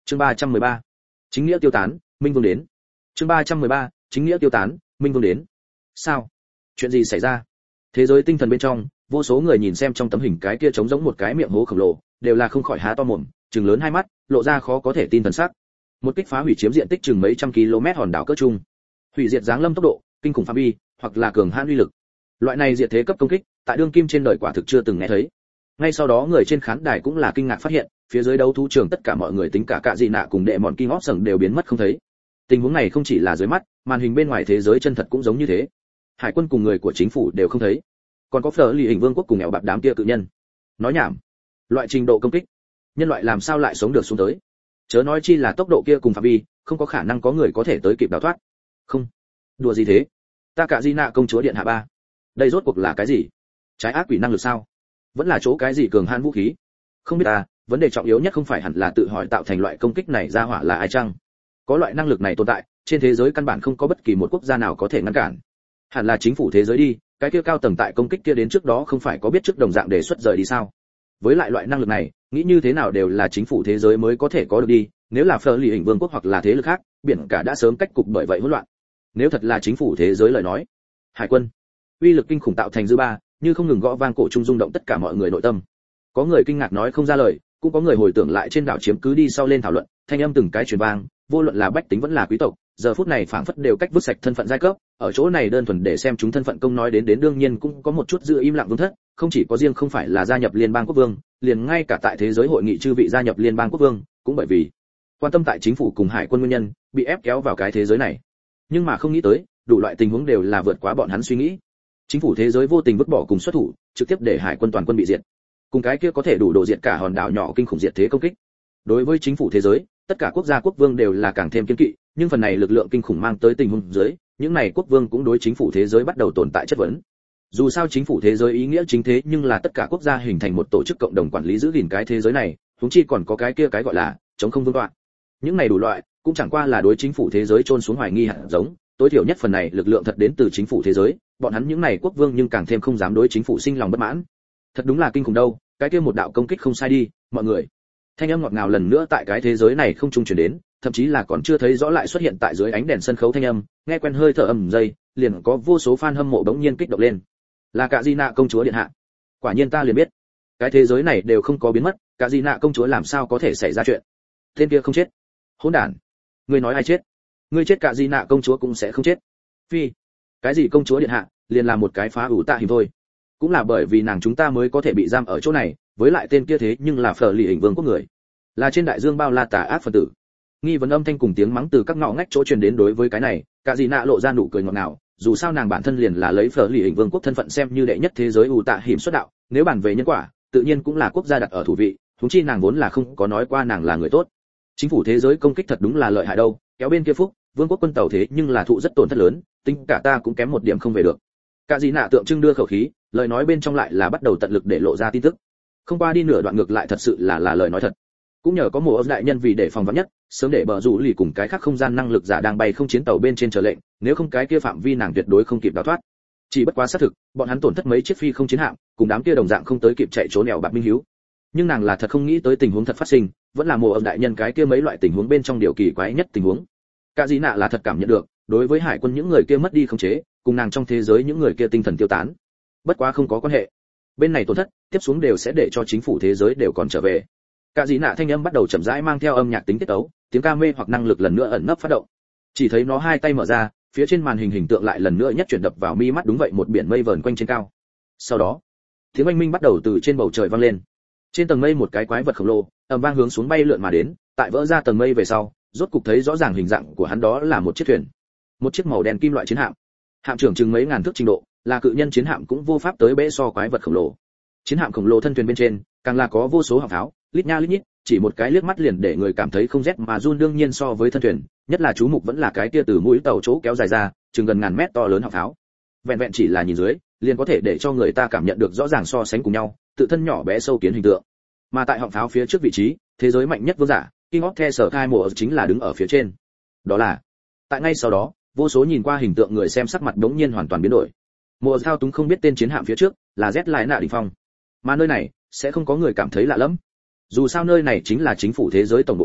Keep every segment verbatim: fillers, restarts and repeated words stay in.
Chương ba trăm mười ba, chính nghĩa tiêu tán, Minh Vương đến. Chương ba trăm mười ba, chính nghĩa tiêu tán, Minh Vương đến. Sao? Chuyện gì xảy ra? Thế giới tinh thần bên trong, vô số người nhìn xem trong tấm hình cái kia trống giống một cái miệng hố khổng lồ, đều là không khỏi há to mồm, trừng lớn hai mắt, lộ ra khó có thể tin thần sắc. Một kích phá hủy chiếm diện tích chừng mấy trăm km hòn đảo cỡ trung. Hủy diệt giáng lâm tốc độ, kinh khủng phạm vi, hoặc là cường hãn uy lực. Loại này diệt thế cấp công kích, tại đương kim trên đời quả thực chưa từng nghe thấy. Ngay sau đó người trên khán đài cũng là kinh ngạc phát hiện, phía dưới đấu thú trường tất cả mọi người tính cả cạ dị nạ cùng đệ mọn King of Sừng đều biến mất không thấy. Tình huống này không chỉ là dưới mắt, màn hình bên ngoài thế giới chân thật cũng giống như thế. Hải quân cùng người của chính phủ đều không thấy, còn có phở lì hình vương quốc cùng nghèo bạc đám kia cự nhân. Nói nhảm, loại trình độ công kích, nhân loại làm sao lại sống được xuống tới? Chớ nói chi là tốc độ kia cùng phạm vi, không có khả năng có người có thể tới kịp đào thoát. Không, đùa gì thế? Ta cạ dị nạ công chúa điện hạ ba, đây rốt cuộc là cái gì? Trái ác quỷ năng lực sao? Vẫn là chỗ cái gì cường hãn vũ khí? Không biết à, vấn đề trọng yếu nhất không phải hẳn là tự hỏi tạo thành loại công kích này ra hỏa là ai chăng? Có loại năng lực này tồn tại, trên thế giới căn bản không có bất kỳ một quốc gia nào có thể ngăn cản. Hẳn là chính phủ thế giới đi, cái kia cao tầng tại công kích kia đến trước đó không phải có biết trước đồng dạng đề xuất rời đi sao? Với lại loại năng lực này, nghĩ như thế nào đều là chính phủ thế giới mới có thể có được đi, nếu là phở lì hình vương quốc hoặc là thế lực khác, biển cả đã sớm cách cục bởi vậy hỗn loạn. Nếu thật là chính phủ thế giới lời nói, hải quân, uy lực kinh khủng tạo thành dư ba, như không ngừng gõ vang cổ trung rung động tất cả mọi người nội tâm. Có người kinh ngạc nói không ra lời, cũng có người hồi tưởng lại trên đảo chiếm cứ đi sau lên thảo luận, thanh âm từng cái truyền vang, vô luận là bách tính vẫn là quý tộc, giờ phút này phảng phất đều cách vứt sạch thân phận giai cấp, ở chỗ này đơn thuần để xem chúng thân phận công nói đến đến đương nhiên cũng có một chút giữ im lặng vương thất, không chỉ có riêng không phải là gia nhập liên bang quốc vương, liền ngay cả tại thế giới hội nghị chư vị gia nhập liên bang quốc vương, cũng bởi vì quan tâm tại chính phủ cùng hải quân nguyên nhân, bị ép kéo vào cái thế giới này. Nhưng mà không nghĩ tới, đủ loại tình huống đều là vượt quá bọn hắn suy nghĩ. Chính phủ thế giới vô tình vứt bỏ cùng xuất thủ, trực tiếp để hải quân toàn quân bị diệt. Cùng cái kia có thể đủ đổ diệt cả hòn đảo nhỏ kinh khủng diệt thế công kích. Đối với chính phủ thế giới, tất cả quốc gia quốc vương đều là càng thêm kiên kỵ, nhưng phần này lực lượng kinh khủng mang tới tình huống dưới, những này quốc vương cũng đối chính phủ thế giới bắt đầu tồn tại chất vấn. Dù sao chính phủ thế giới ý nghĩa chính thế, nhưng là tất cả quốc gia hình thành một tổ chức cộng đồng quản lý giữ gìn cái thế giới này, huống chi còn có cái kia cái gọi là chống không vương tọa. Những này đủ loại, cũng chẳng qua là đối chính phủ thế giới chôn xuống hoài nghi hạt giống, tối thiểu nhất phần này lực lượng thật đến từ chính phủ thế giới, bọn hắn những này quốc vương nhưng càng thêm không dám đối chính phủ sinh lòng bất mãn. Thật đúng là kinh khủng đâu, cái kia một đạo công kích không sai đi, mọi người. Thanh âm ngọt ngào lần nữa tại cái thế giới này không trung truyền đến, thậm chí là còn chưa thấy rõ lại xuất hiện tại dưới ánh đèn sân khấu thanh âm, nghe quen hơi thở ầm dây, liền có vô số fan hâm mộ bỗng nhiên kích động lên. Là Cạ Dị Nạ công chúa điện hạ. Quả nhiên ta liền biết, cái thế giới này đều không có biến mất, Cạ Dị Nạ công chúa làm sao có thể xảy ra chuyện? Tên kia không chết. Hỗn đản. Ngươi nói ai chết? Ngươi chết Cạ Dị Nạ công chúa cũng sẽ không chết. Phi. Cái gì công chúa điện hạ, liền là một cái phá ủ tạ hình thôi. Cũng là bởi vì nàng chúng ta mới có thể bị giam ở chỗ này, với lại tên kia thế nhưng là phở lì hình vương quốc người, là trên đại dương bao la tà ác phần tử. Nghi vấn âm thanh cùng tiếng mắng từ các ngõ ngách chỗ truyền đến. Đối với cái này, Cạ Dị Nạ lộ ra nụ cười ngọt ngào, dù sao nàng bản thân liền là lấy phở lì hình vương quốc thân phận xem như đệ nhất thế giới ủ tạ hiểm xuất đạo, nếu bàn về nhân quả, tự nhiên cũng là quốc gia đặt ở thủ vị, huống chi nàng vốn là không có nói qua nàng là người tốt. Chính phủ thế giới công kích thật đúng là lợi hại đâu, kéo bên kia phúc, vương quốc quân tàu thế nhưng là thụ rất tổn thất lớn, tính cả ta cũng kém một điểm không về được. Cạ Dị Nạ tượng trưng đưa khẩu khí, lời nói bên trong lại là bắt đầu tận lực để lộ ra tin tức. Không qua đi nửa đoạn ngược lại thật sự là là lời nói thật. Cũng nhờ có một đại nhân vì để phòng vắn nhất, sớm để bờ rủ lì cùng cái khác không gian năng lực giả đang bay không chiến tàu bên trên chờ lệnh, nếu không cái kia phạm vi nàng tuyệt đối không kịp đào thoát. Chỉ bất quá xác thực, bọn hắn tổn thất mấy chiếc phi không chiến hạm, cùng đám kia đồng dạng không tới kịp chạy trốn nẻo bạc minh hiếu. Nhưng nàng là thật không nghĩ tới tình huống thật phát sinh, vẫn là một đại nhân cái kia mấy loại tình huống bên trong điều kỳ quái nhất tình huống. Cạ Dị Nạ là thật cảm nhận được, đối với hải quân những người kia mất đi khống chế, cùng nàng trong thế giới những người kia tinh thần tiêu tán. Bất quá không có quan hệ, bên này tổn thất, tiếp xuống đều sẽ để cho chính phủ thế giới đều còn trở về. Cạ Dị Nạ thanh âm bắt đầu chậm rãi mang theo âm nhạc tính tiết tấu, tiếng ca mê hoặc năng lực lần nữa ẩn nấp phát động. Chỉ thấy nó hai tay mở ra, phía trên màn hình hình tượng lại lần nữa nhất chuyển đập vào mi mắt, đúng vậy một biển mây vờn quanh trên cao. Sau đó, tiếng oanh minh bắt đầu từ trên bầu trời vang lên. Trên tầng mây một cái quái vật khổng lồ, ầm vang hướng xuống bay lượn mà đến, tại vỡ ra tầng mây về sau, rốt cục thấy rõ ràng hình dạng của hắn, đó là một chiếc thuyền, một chiếc màu đen kim loại chiến hạm. Hạm trưởng chừng mấy ngàn thước trình độ, là cự nhân chiến hạm cũng vô pháp tới bẽ so quái vật khổng lồ. Chiến hạm khổng lồ thân thuyền bên trên, càng là có vô số hạm pháo, lít nha lít nhít, chỉ một cái liếc mắt liền để người cảm thấy không rét mà run. Đương nhiên so với thân thuyền, nhất là chú mục vẫn là cái kia từ mũi tàu chỗ kéo dài ra, chừng gần ngàn mét to lớn hạm pháo. Vẹn vẹn chỉ là nhìn dưới, liền có thể để cho người ta cảm nhận được rõ ràng so sánh cùng nhau, tự thân nhỏ bé sâu kiến hình tượng. Mà tại hạm pháo phía trước vị trí, thế giới mạnh nhất vương giả, King of the Sở Khai Mộ chính là đứng ở phía trên. Đó là, tại ngay sau đó, vô số nhìn qua hình tượng người xem sắc mặt đống nhiên hoàn toàn biến đổi. Mùa thao túng không biết tên chiến hạm phía trước, là Z lại nạ đỉnh phong. Mà nơi này, sẽ không có người cảm thấy lạ lắm. Dù sao nơi này chính là chính phủ thế giới tổng bộ chỗ,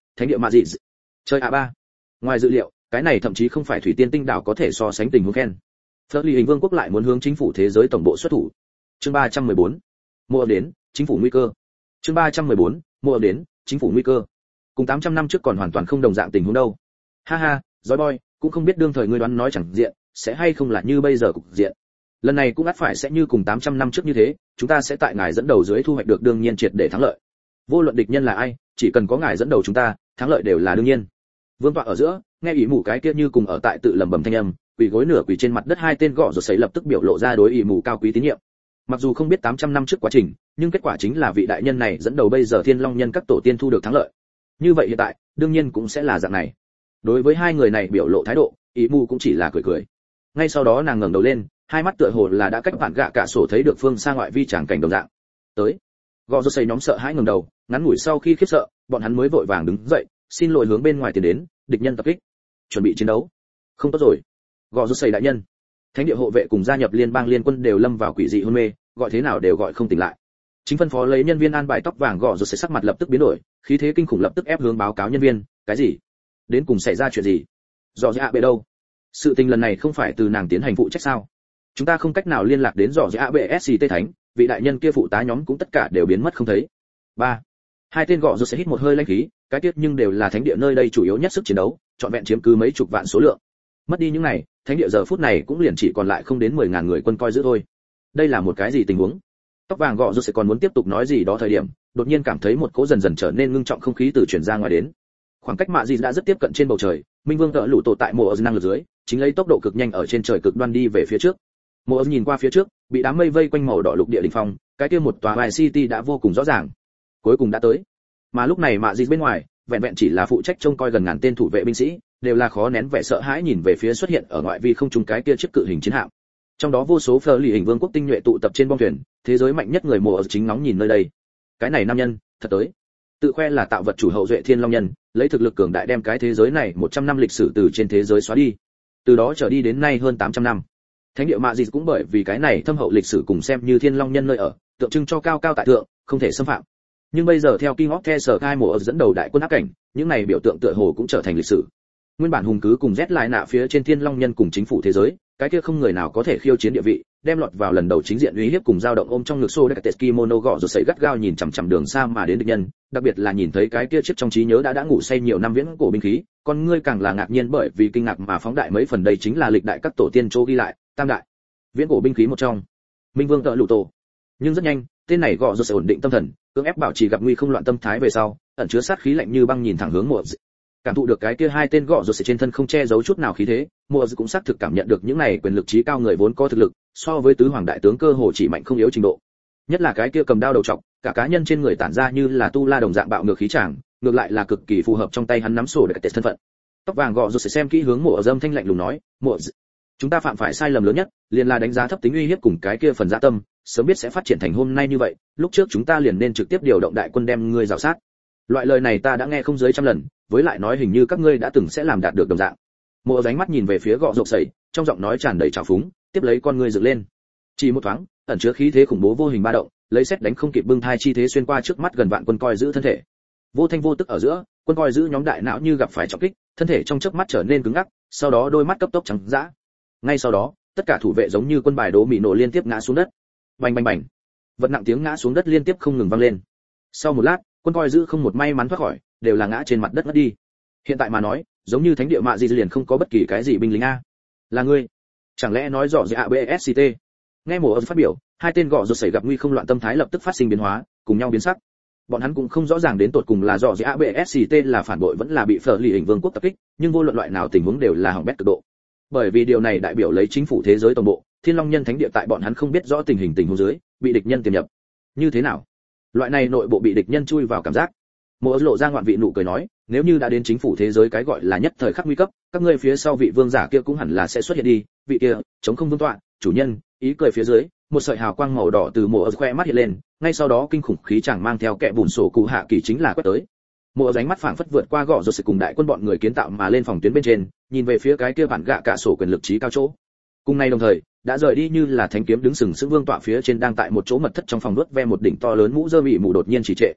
thánh địa mạ dị chơi a ba. Ngoài dự liệu, cái này thậm chí không phải thủy tiên tinh đảo có thể so sánh tình huống khen. Phớt Ly Hình Vương quốc lại muốn hướng chính phủ thế giới tổng bộ xuất thủ. Chương ba trăm mười bốn, mua đến, chính phủ nguy cơ. Chương ba trăm mười bốn, mua đến, chính phủ nguy cơ. Cùng tám trăm năm trước còn hoàn toàn không đồng dạng tình huống đâu. Ha ha, Joy Boy, cũng không biết đương thời ngươi đoán nói chẳng diện, sẽ hay không là như bây giờ cục diện. Lần này cũng ắt phải sẽ như cùng tám trăm năm trước như thế, chúng ta sẽ tại ngài dẫn đầu dưới thu hoạch được đương nhiên triệt để thắng lợi. Vô luận địch nhân là ai, chỉ cần có ngài dẫn đầu chúng ta, thắng lợi đều là đương nhiên. Vương tọa ở giữa, nghe ỷ mù cái kia như cùng ở tại tự lẩm bẩm thanh âm, quỳ gối nửa quỳ trên mặt đất hai tên gọ rồi sấy lập tức biểu lộ ra đối ỷ mù cao quý tín nhiệm. Mặc dù không biết tám trăm năm trước quá trình, nhưng kết quả chính là vị đại nhân này dẫn đầu bây giờ Thiên Long nhân các tổ tiên thu được thắng lợi. Như vậy hiện tại, đương nhiên cũng sẽ là dạng này. Đối với hai người này biểu lộ thái độ, ỷ mù cũng chỉ là cười cười. Ngay sau đó nàng ngẩng đầu lên, hai mắt tựa hồ là đã cách bạn gạ cả sổ thấy được phương xa ngoại vi tràng cảnh đồng dạng. Tới. Gọ rồi sấy nhóm sợ hãi ngẩng đầu, ngắn ngủi sau khi khiếp sợ, bọn hắn mới vội vàng đứng dậy, xin lỗi hướng bên ngoài tiến đến, địch nhân tập kích, chuẩn bị chiến đấu. Không tốt rồi. Gọ rút xây đại nhân, thánh địa hộ vệ cùng gia nhập liên bang liên quân đều lâm vào quỷ dị hôn mê, gọi thế nào đều gọi không tỉnh lại. Chính phân phó lấy nhân viên an bài tóc vàng gọ rút xây sắc mặt lập tức biến đổi, khí thế kinh khủng lập tức ép hướng báo cáo nhân viên. Cái gì? Đến cùng xảy ra chuyện gì? Dò dạ bệ đâu? Sự tình lần này không phải từ nàng tiến hành phụ trách sao? Chúng ta không cách nào liên lạc đến dò dạ bệ ét xê tê thánh, vị đại nhân kia phụ tá nhóm cũng tất cả đều biến mất không thấy. Ba. Hai tên gọ rút xây hít một hơi lãnh khí, cái tiết nhưng đều là thánh địa nơi đây chủ yếu nhất sức chiến đấu, trọn vẹn chiếm cứ mấy chục vạn số lượng. Mất đi những này, thánh địa giờ phút này cũng liền chỉ còn lại không đến mười ngàn người quân coi giữ thôi. Đây là một cái gì tình huống? Tóc vàng gọ rút sẽ còn muốn tiếp tục nói gì đó thời điểm, đột nhiên cảm thấy một cỗ dần dần trở nên ngưng trọng không khí từ truyền ra ngoài đến. Khoảng cách mạ gì đã rất tiếp cận trên bầu trời, Minh Vương tợ lũ tổ tại mộ năng lực dưới, chính lấy tốc độ cực nhanh ở trên trời cực đoan đi về phía trước. Mộ nhìn qua phía trước, bị đám mây vây quanh màu đỏ lục địa đỉnh phong, cái kia một tòa vài city đã vô cùng rõ ràng. Cuối cùng đã tới. Mà lúc này mạ gì bên ngoài, vẹn vẹn chỉ là phụ trách trông coi gần ngàn tên thủ vệ binh sĩ, đều là khó nén vẻ sợ hãi nhìn về phía xuất hiện ở ngoại vi không trung cái kia chiếc cự hình chiến hạm. Trong đó vô số Phở Lì Hình Vương quốc tinh nhuệ tụ tập trên bong thuyền, thế giới mạnh nhất người mùa ở chính nóng nhìn nơi đây. Cái này nam nhân, thật tới. Tự khoe là tạo vật chủ hậu duệ Thiên Long nhân, lấy thực lực cường đại đem cái thế giới này một trăm năm lịch sử từ trên thế giới xóa đi. Từ đó trở đi đến nay hơn tám trăm năm. Thánh địa mạ gì cũng bởi vì cái này thâm hậu lịch sử cùng xem như Thiên Long nhân nơi ở, tượng trưng cho cao cao tại thượng, không thể xâm phạm. Nhưng bây giờ theo King of the Sở Khai mùa dẫn đầu đại quân áp cảnh, những này biểu tượng tựa hồ cũng trở thành lịch sử. Nguyên bản hùng cứ cùng rét lại nạ phía trên Thiên Long nhân cùng chính phủ thế giới, cái kia không người nào có thể khiêu chiến địa vị, đem lọt vào lần đầu chính diện uy hiếp cùng dao động ôm trong ngực xô Decates kimono gọ rồi sấy gắt gao nhìn chằm chằm đường xa mà đến địch nhân, đặc biệt là nhìn thấy cái kia chiếc trong trí nhớ đã đã ngủ say nhiều năm viễn cổ binh khí, con ngươi càng là ngạc nhiên bởi vì kinh ngạc mà phóng đại mấy phần đây chính là lịch đại các tổ tiên châu ghi lại, tam đại viễn cổ binh khí một trong. Minh Vương tợ lũ tổ. Nhưng rất nhanh, tên này gọ rồi sẽ ổn định tâm thần, cưỡng ép bảo trì gặp nguy không loạn tâm thái về sau, ẩn chứa sát khí lạnh như băng nhìn thẳng hướng mùa. Cảm thụ được cái kia hai tên gọ rồi sẽ trên thân không che giấu chút nào khí thế, mùa cũng xác thực cảm nhận được những này quyền lực trí cao người vốn có thực lực, so với tứ hoàng đại tướng cơ hồ chỉ mạnh không yếu trình độ. Nhất là cái kia cầm đao đầu trọc, cả cá nhân trên người tản ra như là tu la đồng dạng bạo ngược khí tràng, ngược lại là cực kỳ phù hợp trong tay hắn nắm sổ để cải thân phận. Tóc vàng gọ rồi sẽ xem kỹ hướng mùa dâm thanh lạnh lùng nói, mùa, chúng ta phạm phải sai lầm lớn nhất, liền là đánh giá thấp tính uy hiếp cùng cái kia phần dạ tâm, sớm biết sẽ phát triển thành hôm nay như vậy, lúc trước chúng ta liền nên trực tiếp điều động đại quân đem ngươi rào sát. Loại lời này ta đã nghe không dưới trăm lần, với lại nói hình như các ngươi đã từng sẽ làm đạt được đồng dạng. Mộ ánh mắt nhìn về phía gọ rộp sẩy, trong giọng nói tràn đầy trào phúng, tiếp lấy con ngươi dựng lên. Chỉ một thoáng, ẩn chứa khí thế khủng bố vô hình ba động, lấy xét đánh không kịp bưng thai chi thế xuyên qua trước mắt gần vạn quân coi giữ thân thể. Vô thanh vô tức ở giữa, quân coi giữ nhóm đại não như gặp phải trọng kích, thân thể trong chớp mắt trở nên cứng ngắc, sau đó đôi mắt cấp tốc trắng dã. Ngay sau đó, tất cả thủ vệ giống như quân bài đố mì nổ liên tiếp ngã xuống đất. Bành bành bành. Vật nặng tiếng ngã xuống đất liên tiếp không ngừng vang lên. Sau một lát, quân coi giữ không một may mắn thoát khỏi, đều là ngã trên mặt đất ngất đi. Hiện tại mà nói, giống như thánh địa mạ gì liền không có bất kỳ cái gì binh lính a. Là ngươi? Chẳng lẽ nói rõ gì a bê ét xê tê? Nghe mùa âm phát biểu, hai tên gọ rột xảy gặp nguy không loạn tâm thái lập tức phát sinh biến hóa, cùng nhau biến sắc. Bọn hắn cũng không rõ ràng đến tột cùng là rõ gì a bê ét xê tê là phản bội vẫn là bị Phở Lì Hình Vương quốc tập kích, nhưng vô luận loại nào tình huống đều là hỏng bét cực độ. Bởi vì điều này đại biểu lấy chính phủ thế giới toàn bộ, Thiên Long nhân thánh địa tại bọn hắn không biết rõ tình hình tình huống dưới, bị địch nhân tiềm nhập. Như thế nào? Loại này nội bộ bị địch nhân chui vào cảm giác. Mộ lộ ra ngoạn vị nụ cười nói, nếu như đã đến chính phủ thế giới cái gọi là nhất thời khắc nguy cấp, các ngươi phía sau vị vương giả kia cũng hẳn là sẽ xuất hiện đi, vị kia, chống không vương tọa, chủ nhân, ý cười phía dưới, một sợi hào quang màu đỏ từ mộ khoe mắt hiện lên, ngay sau đó kinh khủng khí chẳng mang theo kẻ bùn sổ cụ hạ kỳ chính là quét tới. Mộ ánh mắt phảng phất vượt qua gõ rồi sự cùng đại quân bọn người kiến tạo mà lên phòng tuyến bên trên, nhìn về phía cái kia bản gạ cả sổ quyền lực trí cao chỗ. Cùng ngày đồng thời, đã rời đi như là thánh kiếm đứng sừng sững vương tọa phía trên đang tại một chỗ mật thất trong phòng đuốt ve một đỉnh to lớn mũ dơ bị mù đột nhiên chỉ trệ.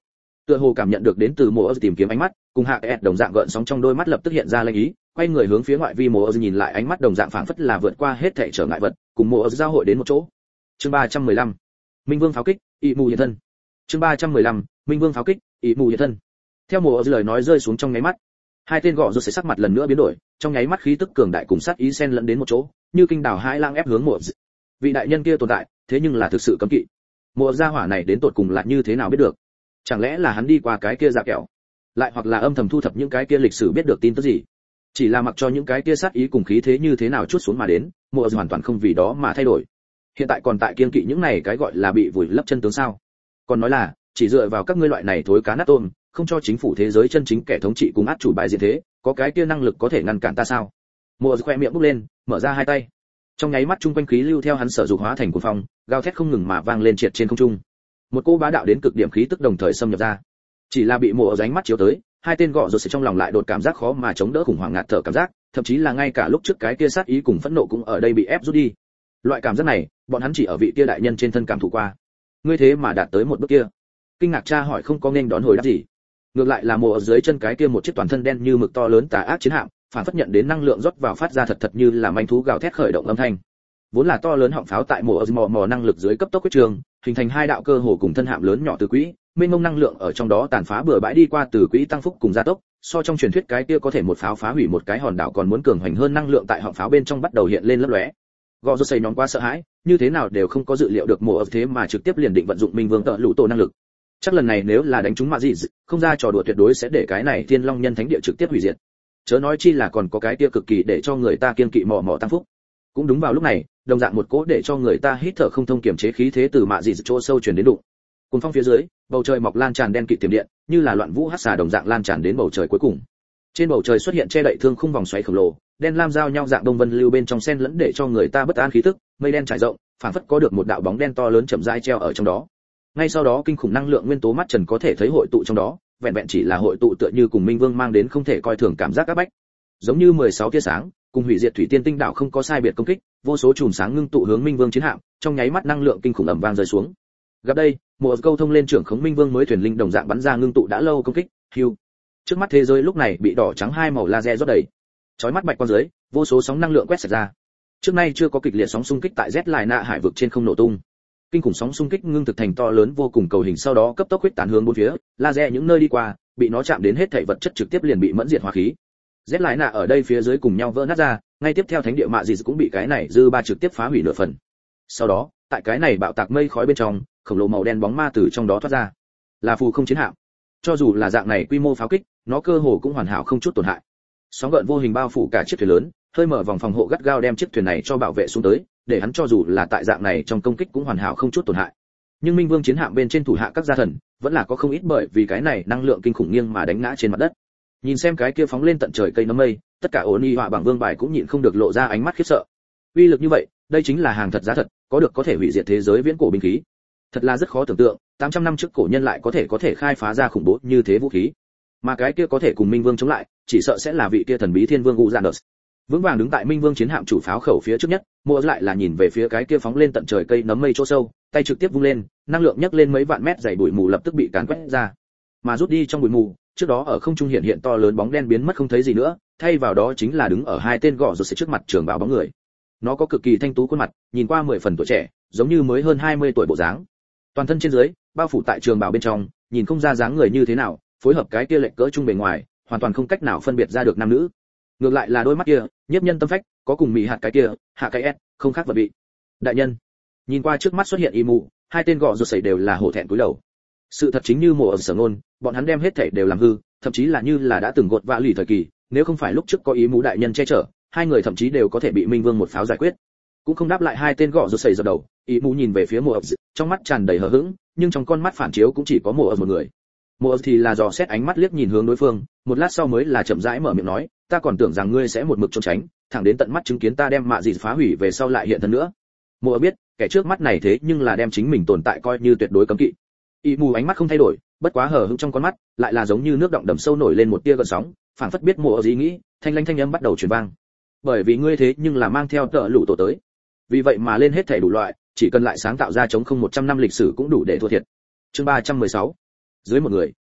Tựa hồ cảm nhận được đến từ Mộ Ơ tìm kiếm ánh mắt, cùng Hạ Kẹt đồng dạng gợn sóng trong đôi mắt lập tức hiện ra linh ý, quay người hướng phía ngoại vi Mộ Ơ nhìn lại, ánh mắt đồng dạng phảng phất là vượt qua hết thảy trở ngại vật, cùng Mộ Ơ giao hội đến một chỗ. Chương ba trăm mười lăm Minh Vương pháo kích, ị mù hiện thân. Chương ba trăm mười lăm Minh Vương pháo kích, ị mù hiện thân. Theo Mộ Ơ lời nói rơi xuống trong nháy mắt, hai tên gọ rột sẽ sắc mặt lần nữa biến đổi, trong nháy mắt khí tức cường đại cùng sát ý xen lẫn đến một chỗ, như kinh đảo hãi lang ép hướng Mộ Ơ. Vị đại nhân kia tồn tại, thế nhưng là thực sự cấm kỵ. Mộ Ơ gia hỏa này đến tột cùng là như thế nào biết được? Chẳng lẽ là hắn đi qua cái kia dạ kẹo, lại hoặc là âm thầm thu thập những cái kia lịch sử biết được tin tức gì? Chỉ là mặc cho những cái kia sát ý cùng khí thế như thế nào chút xuống mà đến, Mộ Ơ hoàn toàn không vì đó mà thay đổi. Hiện tại còn tại kiên kỵ những này cái gọi là bị vùi lấp chân tướng sao? Còn nói là chỉ dựa vào các ngươi loại này thối cá nát tôm, không cho chính phủ thế giới chân chính kẻ thống trị cùng át chủ bài diện thế, có cái kia năng lực có thể ngăn cản ta sao? Mộ Ơ khoe miệng bốc lên, mở ra hai tay. Trong nháy mắt trung quanh khí lưu theo hắn sử dụng hóa thành cuồng phong, gào thét không ngừng mà vang lên triệt trên không trung. Một cô bá đạo đến cực điểm khí tức đồng thời xâm nhập ra. Chỉ là bị Mộ Ơ ánh mắt chiếu tới, hai tên gọ rột sẽ trong lòng lại đột cảm giác khó mà chống đỡ khủng hoảng ngạt thở cảm giác, thậm chí là ngay cả lúc trước cái kia sát ý cùng phẫn nộ cũng ở đây bị ép rút đi. Loại cảm giác này, bọn hắn chỉ ở vị kia đại nhân trên thân cảm thụ qua. Ngươi thế mà đạt tới một bước kia. Kinh ngạc cha hỏi không có nên đón hồi đáp gì. Ngược lại là Mộ Ơ dưới chân cái kia một chiếc toàn thân đen như mực to lớn tà ác chiến hạm, phản phất nhận đến năng lượng rót vào phát ra thật thật như là manh thú gào thét khởi động âm thanh. Vốn là to lớn họng pháo tại Mộ Ơ mò mò năng lực dưới cấp tốc quyết trường, hình thành hai đạo cơ hồ cùng thân hạm lớn nhỏ từ quỹ, mênh mông năng lượng ở trong đó tàn phá bừa bãi đi qua từ quỹ tăng phúc cùng gia tốc, so trong truyền thuyết cái kia có thể một pháo phá hủy một cái hòn đảo còn muốn cường hoành hơn năng lượng tại họng pháo bên trong bắt đầu hiện lên lấp lóe. Gọ rột xây nhóm quá sợ hãi, như thế nào đều không có dự liệu được Mộ Ơ thế mà trực tiếp liền định vận dụng Minh Vương tợ lũ tổ năng lực. Chắc lần này nếu là đánh trúng mạ gì, không ra trò đùa tuyệt đối sẽ để cái này Thiên Long Nhân Thánh Địa trực tiếp hủy diệt. Chớ nói chi là còn có cái kia cực kỳ để cho người ta kiên kỵ mò mò tăng phúc. Cũng đúng vào lúc này, đồng dạng một cỗ để cho người ta hít thở không thông kiềm chế khí thế từ mạ dị chỗ sâu truyền đến đụng. Cùng phong phía dưới, bầu trời mọc lan tràn đen kịt tiềm điện, như là loạn vũ hắc xà đồng dạng lan tràn đến bầu trời cuối cùng. Trên bầu trời xuất hiện che đậy thương khung vòng xoáy khổng lồ, đen lam giao nhau dạng đông vân lưu bên trong xen lẫn để cho người ta bất an khí tức, mây đen trải rộng, phảng phất có được một đạo bóng đen to lớn chậm rãi treo ở trong đó. Ngay sau đó kinh khủng năng lượng nguyên tố mắt trần có thể thấy hội tụ trong đó, vẹn vẹn chỉ là hội tụ tựa như cùng Minh Vương mang đến không thể coi thường cảm giác áp bách. Giống như mười sáu tia sáng, cùng hủy diệt thủy tiên tinh đảo không có sai biệt công kích, vô số chùm sáng ngưng tụ hướng Minh Vương chiến hạm, trong nháy mắt năng lượng kinh khủng ầm vang rơi xuống. Gặp đây, một câu thông lên trưởng khống Minh Vương mới thuyền linh đồng dạng bắn ra ngưng tụ đã lâu công kích, hưu. Trước mắt thế giới lúc này bị đỏ trắng hai màu laser rót đầy. Chói mắt bạch quang dưới, vô số sóng năng lượng quét sạch ra. Trước nay chưa có kịch liệt sóng xung kích tại Z Lại Nạ hải vực trên không nổ tung. Kinh khủng sóng xung kích ngưng thực thành to lớn vô cùng cầu hình, sau đó cấp tốc huyết tán hướng bốn phía, laser những nơi đi qua, bị nó chạm đến hết thảy vật chất trực tiếp liền bị mẫn diệt hóa khí. Z Lại Nạ ở đây phía dưới cùng nhau vỡ nát ra, ngay tiếp theo thánh địa mạ gì cũng bị cái này dư ba trực tiếp phá hủy nửa phần. Sau đó, tại cái này bạo tạc mây khói bên trong, khổng lồ màu đen bóng ma từ trong đó thoát ra. Là phù không chiến hạm. Cho dù là dạng này quy mô pháo kích, nó cơ hồ cũng hoàn hảo không chút tổn hại. Sóng gợn vô hình bao phủ cả chiếc thuyền lớn, hơi mở vòng phòng hộ gắt gao đem chiếc thuyền này cho bảo vệ xuống tới, để hắn cho dù là tại dạng này trong công kích cũng hoàn hảo không chút tổn hại. Nhưng Minh Vương chiến hạm bên trên thủ hạ các gia thần, vẫn là có không ít bởi vì cái này năng lượng kinh khủng nghiêng mà đánh ngã trên mặt đất. Nhìn xem cái kia phóng lên tận trời cây nấm mây, tất cả ổn y họa bảng vương bài cũng nhịn không được lộ ra ánh mắt khiếp sợ. Uy lực như vậy, đây chính là hàng thật giá thật, có được có thể hủy diệt thế giới viễn cổ binh khí. Thật là rất khó tưởng tượng, tám trăm năm trước cổ nhân lại có thể có thể khai phá ra khủng bố như thế vũ khí. Mà cái kia có thể cùng Minh Vương chống lại, chỉ sợ sẽ là vị kia thần bí Thiên Vương Uranus. Vững vàng đứng tại Minh Vương chiến hạm chủ pháo khẩu phía trước nhất, Mộ lại là nhìn về phía cái kia phóng lên tận trời cây nấm mây chỗ sâu, tay trực tiếp vung lên, năng lượng nhấc lên mấy vạn mét dày bụi mù lập tức bị càn quét ra. Mà rút đi trong bụi mù, trước đó ở không trung hiện hiện to lớn bóng đen biến mất không thấy gì nữa, thay vào đó chính là đứng ở hai tên gọ rột trước mặt trường bảo bóng người. Nó có cực kỳ thanh tú khuôn mặt, nhìn qua mười phần tuổi trẻ, giống như mới hơn hai mươi tuổi bộ dáng. Toàn thân trên dưới, bao phủ tại trường bảo bên trong, nhìn không ra dáng người như thế nào, phối hợp cái kia lệch cỡ trung bề ngoài, hoàn toàn không cách nào phân biệt ra được nam nữ. Ngược lại là đôi mắt kia, nhiếp nhân tâm phách, có cùng mị hạt cái kia, hạ cái s, không khác vật vị. Đại nhân, nhìn qua trước mắt xuất hiện y mụ, hai tên gọ rột sẩy đều là hổ thẹn cúi đầu. Sự thật chính như Mộ ở sở ngôn, bọn hắn đem hết thảy đều làm hư, thậm chí là như là đã từng gột vạ lì thời kỳ, nếu không phải lúc trước có ý mũ đại nhân che chở, hai người thậm chí đều có thể bị Minh Vương một pháo giải quyết. Cũng không đáp lại hai tên gọ rột sẩy giật đầu, ý mũ nhìn về phía Mộ ập, trong mắt tràn đầy hờ hững, nhưng trong con mắt phản chiếu cũng chỉ có Mộ ập một người. Mộ ập thì là dò xét ánh mắt liếc nhìn hướng đối phương, một lát sau mới là chậm rãi mở miệng nói, ta còn tưởng rằng ngươi sẽ một mực trốn tránh, thẳng đến tận mắt chứng kiến ta đem mạ gì phá hủy về sau lại hiện thân nữa. Mộ ập biết, kẻ trước mắt này thế nhưng là đem chính mình tồn tại coi như tuyệt đối cấm kỵ. Y mù ánh mắt không thay đổi, bất quá hờ hững trong con mắt, lại là giống như nước động đầm sâu nổi lên một tia gợn sóng, phảng phất biết Mộ ập ý nghĩ, thanh lanh thanh âm bắt đầu truyền vang. Bởi vì ngươi thế nhưng là mang theo tợ lũ tổ tới. Vì vậy mà lên hết thảy đủ loại, chỉ cần lại sáng tạo ra chống không một trăm năm lịch sử cũng đủ để thua thiệt. Chương ba trăm mười sáu. Dưới một người,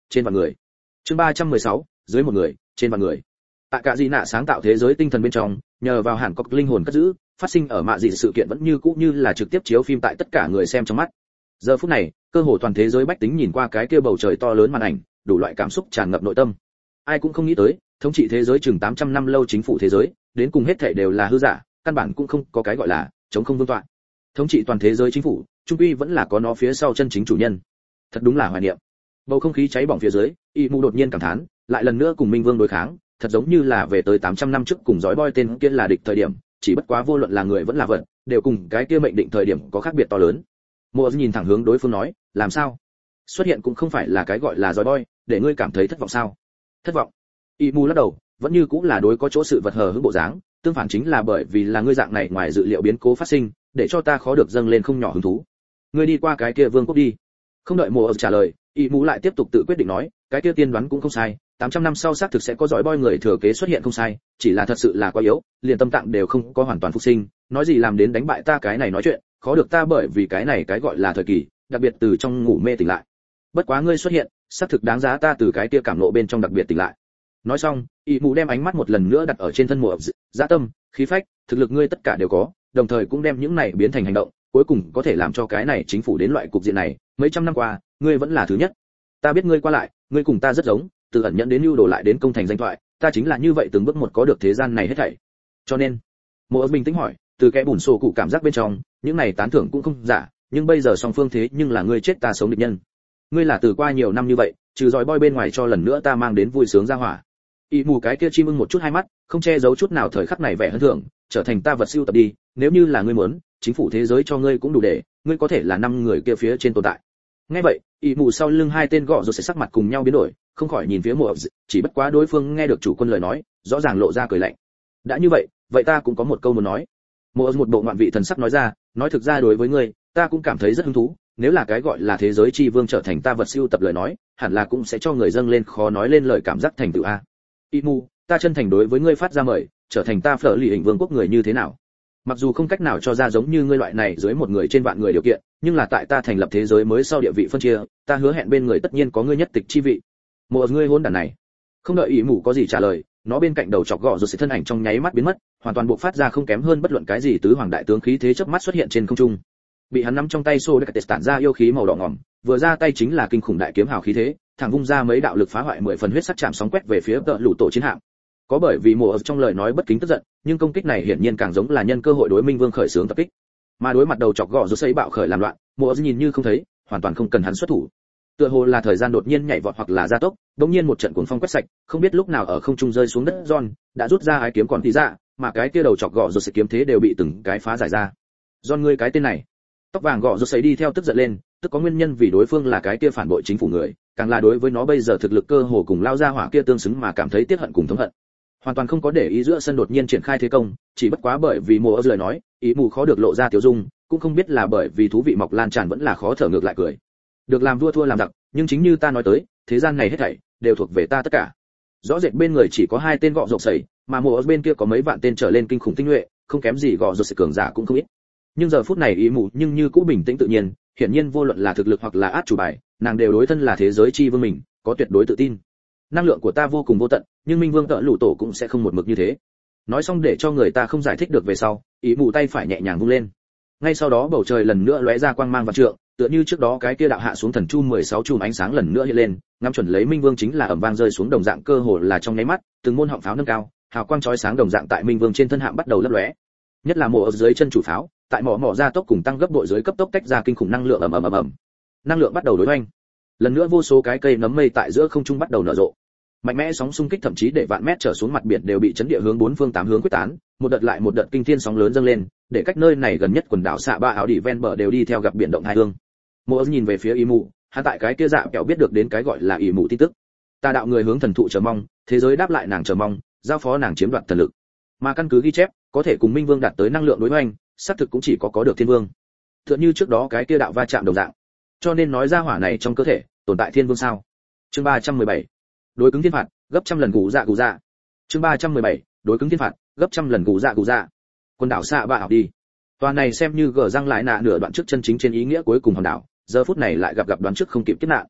trên vạn người. Chương ba trăm mười sáu, dưới một người, trên vạn người. Tại cả gì nạ sáng tạo thế giới tinh thần bên trong, nhờ vào hàn cọc linh hồn cất giữ, phát sinh ở mạ dị sự kiện vẫn như cũ như là trực tiếp chiếu phim tại tất cả người xem trong mắt. Giờ phút này, cơ hồ toàn thế giới bách tính nhìn qua cái kia bầu trời to lớn màn ảnh, đủ loại cảm xúc tràn ngập nội tâm. Ai cũng không nghĩ tới, thống trị thế giới chừng tám trăm năm lâu chính phủ thế giới, đến cùng hết thảy đều là hư giả, căn bản cũng không có cái gọi là chống không vương tọa. Thống trị toàn thế giới chính phủ, trung quy vẫn là có nó phía sau chân chính chủ nhân. Thật đúng là hoài niệm. Bầu không khí cháy bỏng phía dưới, y mù đột nhiên cảm thán, lại lần nữa cùng Minh Vương đối kháng, thật giống như là về tới tám trăm năm trước cùng dõi boy tên kia là địch thời điểm, chỉ bất quá vô luận là người vẫn là vật, đều cùng cái kia mệnh định thời điểm có khác biệt to lớn. Mộ nhìn thẳng hướng đối phương nói, làm sao? Xuất hiện cũng không phải là cái gọi là dõi boy, để ngươi cảm thấy thất vọng sao? Thất vọng? Y mù lắc đầu, vẫn như cũng là đối có chỗ sự vật hờ hững bộ dáng, tương phản chính là bởi vì là ngươi dạng này ngoài dự liệu biến cố phát sinh, để cho ta khó được dâng lên không nhỏ hứng thú. Ngươi đi qua cái kia vương quốc đi. Không đợi Mộ trả lời, Y mù lại tiếp tục tự quyết định nói, cái kia tiên đoán cũng không sai, tám trăm năm sau xác thực sẽ có dõi boy người thừa kế xuất hiện không sai, chỉ là thật sự là quá yếu, liền tâm tạng đều không có hoàn toàn phục sinh, nói gì làm đến đánh bại ta cái này nói chuyện, khó được ta bởi vì cái này cái gọi là thời kỳ, đặc biệt từ trong ngủ mê tỉnh lại. Bất quá ngươi xuất hiện, xác thực đáng giá ta từ cái kia cảm nộ bên trong đặc biệt tỉnh lại. Nói xong, Y mù đem ánh mắt một lần nữa đặt ở trên thân Mộ, dạ tâm, khí phách, thực lực ngươi tất cả đều có, đồng thời cũng đem những này biến thành hành động, cuối cùng có thể làm cho cái này chính phủ đến loại cục diện này, mấy trăm năm qua, ngươi vẫn là thứ nhất. Ta biết ngươi qua lại, ngươi cùng ta rất giống, từ ẩn nhận đến lưu đồ lại đến công thành danh thoại, ta chính là như vậy từng bước một có được thế gian này hết thảy. Cho nên, Mộ bình tĩnh hỏi, từ cái bùn sổ cụ cảm giác bên trong, những này tán thưởng cũng không giả, nhưng bây giờ song phương thế nhưng là ngươi chết ta sống địch nhân. Ngươi là từ qua nhiều năm như vậy, trừ dõi boy bên ngoài cho lần nữa ta mang đến vui sướng ra hỏa. Y mù cái kia chim ưng một chút hai mắt, không che giấu chút nào thời khắc này vẻ hân thưởng, trở thành ta vật siêu tập đi, nếu như là ngươi muốn, chính phủ thế giới cho ngươi cũng đủ để, ngươi có thể là năm người kia phía trên tồn tại. Nghe vậy, Y mù sau lưng hai tên gọ rồi sẽ sắc mặt cùng nhau biến đổi, không khỏi nhìn phía Mộ, chỉ bất quá đối phương nghe được chủ quân lời nói, rõ ràng lộ ra cười lạnh. Đã như vậy, vậy ta cũng có một câu muốn nói. Mộ một bộ ngoạn vị thần sắc nói ra, nói thực ra đối với ngươi, ta cũng cảm thấy rất hứng thú, nếu là cái gọi là thế giới chi vương trở thành ta vật siêu tập lời nói, hẳn là cũng sẽ cho người dâng lên khó nói lên lời cảm giác thành tựu a. Y mù, ta chân thành đối với ngươi phát ra mời, trở thành ta phở lì hình vương quốc người như thế nào? Mặc dù không cách nào cho ra giống như ngươi loại này dưới một người trên vạn người điều kiện, nhưng là tại ta thành lập thế giới mới sau địa vị phân chia, ta hứa hẹn bên người tất nhiên có ngươi nhất tịch chi vị. Một ngươi hôn đản này. Không đợi ý mù có gì trả lời, nó bên cạnh đầu chọc gọ rồi sẽ thân ảnh trong nháy mắt biến mất, hoàn toàn bộc phát ra không kém hơn bất luận cái gì tứ hoàng đại tướng khí thế chớp mắt xuất hiện trên không trung. Bị hắn nắm trong tay xô đắc tản ra yêu khí màu đỏ ngòm, vừa ra tay chính là kinh khủng đại kiếm hào khí thế, thẳng vung ra mấy đạo lực phá hoại mười phần huyết sắc chạm sóng quét về phía tợ lũ tổ chiến hạm. Có bởi vì Mộ trong lời nói bất kính tức giận, nhưng công kích này hiển nhiên càng giống là nhân cơ hội đối Minh Vương khởi xướng tập kích. Mà đối mặt đầu chọc gọ rồi xây bạo khởi làm loạn, Mộ nhìn như không thấy, hoàn toàn không cần hắn xuất thủ. Tựa hồ là thời gian đột nhiên nhảy vọt hoặc là gia tốc, đột nhiên một trận cuồng phong quét sạch, không biết lúc nào ở không trung rơi xuống đất John, đã rút ra ái kiếm còn tí ra, mà cái kia đầu chọc gọ rồi sẽ kiếm thế đều bị từng cái phá giải ra. John ngươi cái tên này. Tóc vàng gọ rồi xây đi theo tức giận lên, tức có nguyên nhân vì đối phương là cái kia phản bội chính phủ người, càng là đối với nó bây giờ thực lực cơ hồ cùng lao ra hỏa kia tương xứng mà cảm thấy tiếc hận cùng thống hận. Hoàn toàn không có để ý giữa sân đột nhiên triển khai thế công, chỉ bất quá bởi vì Mộ lời nói, ý mù khó được lộ ra tiểu dung, cũng không biết là bởi vì thú vị mọc lan tràn vẫn là khó thở ngược lại cười. Được làm vua thua làm giặc, nhưng chính như ta nói tới, thế gian này hết thảy đều thuộc về ta tất cả. Rõ rệt bên người chỉ có hai tên gọ rộp sẩy, mà Mộ bên kia có mấy vạn tên trở lên kinh khủng tinh nhuệ, không kém gì gọ rộp sẩy cường giả cũng không ít. Nhưng giờ phút này ý mù nhưng như cũ bình tĩnh tự nhiên, hiển nhiên vô luận là thực lực hoặc là át chủ bài, nàng đều đối thân là thế giới chi vương mình, có tuyệt đối tự tin. Năng lượng của ta vô cùng vô tận, nhưng Minh Vương tợ lũ tổ cũng sẽ không một mực như thế. Nói xong để cho người ta không giải thích được về sau, ý mù tay phải nhẹ nhàng vung lên. Ngay sau đó bầu trời lần nữa lóe ra quang mang vạn trượng, tựa như trước đó cái kia đạo hạ xuống thần chu mười sáu chùm ánh sáng lần nữa hiện lên, ngắm chuẩn lấy Minh Vương chính là ầm vang rơi xuống đồng dạng cơ hồ là trong nháy mắt, từng môn họng pháo nâng cao, hào quang chói sáng đồng dạng tại Minh Vương trên thân hạm bắt đầu lấp lóe. Nhất là Mộ ở dưới chân chủ pháo, tại mỏ mỏ ra tốc cùng tăng gấp bội dưới cấp tốc tách ra kinh khủng năng lượng ầm ầm ầm ầm. Năng lượng bắt đầu đối hoành. Lần nữa vô số cái cây nấm mây tại giữa không trung bắt đầu nở rộ. Mạnh mẽ sóng xung kích thậm chí để vạn mét trở xuống mặt biển đều bị chấn địa hướng bốn phương tám hướng quyết tán, một đợt lại một đợt kinh thiên sóng lớn dâng lên, để cách nơi này gần nhất quần đảo xạ ba áo đỉ ven bờ đều đi theo gặp biển động hai hương. Mộ nhìn về phía Y Mù, hắn tại cái kia dạ kẹo biết được đến cái gọi là Y Mù tin tức. Ta đạo người hướng thần thụ chờ mong, thế giới đáp lại nàng chờ mong, giao phó nàng chiếm đoạt thần lực. Mà căn cứ ghi chép, có thể cùng Minh Vương đạt tới năng lượng đối hoành, xác thực cũng chỉ có có được Thiên Vương. Tựa như trước đó cái kia đạo va chạm đồng dạng. Cho nên nói ra hỏa này trong cơ thể tồn tại Thiên Vương sao? Chương ba trăm mười bảy. Đối cứng thiên phạt, gấp trăm lần gù dạ gù dạ. Chương ba trăm mười bảy. Đối cứng thiên phạt, gấp trăm lần gù dạ gù dạ. Quần đảo xạ bạ học đi. Toàn này xem như gờ răng lại nạ nửa đoạn trước chân chính trên ý nghĩa cuối cùng hòn đảo, giờ phút này lại gặp gặp đoán trước không kịp kết nạn.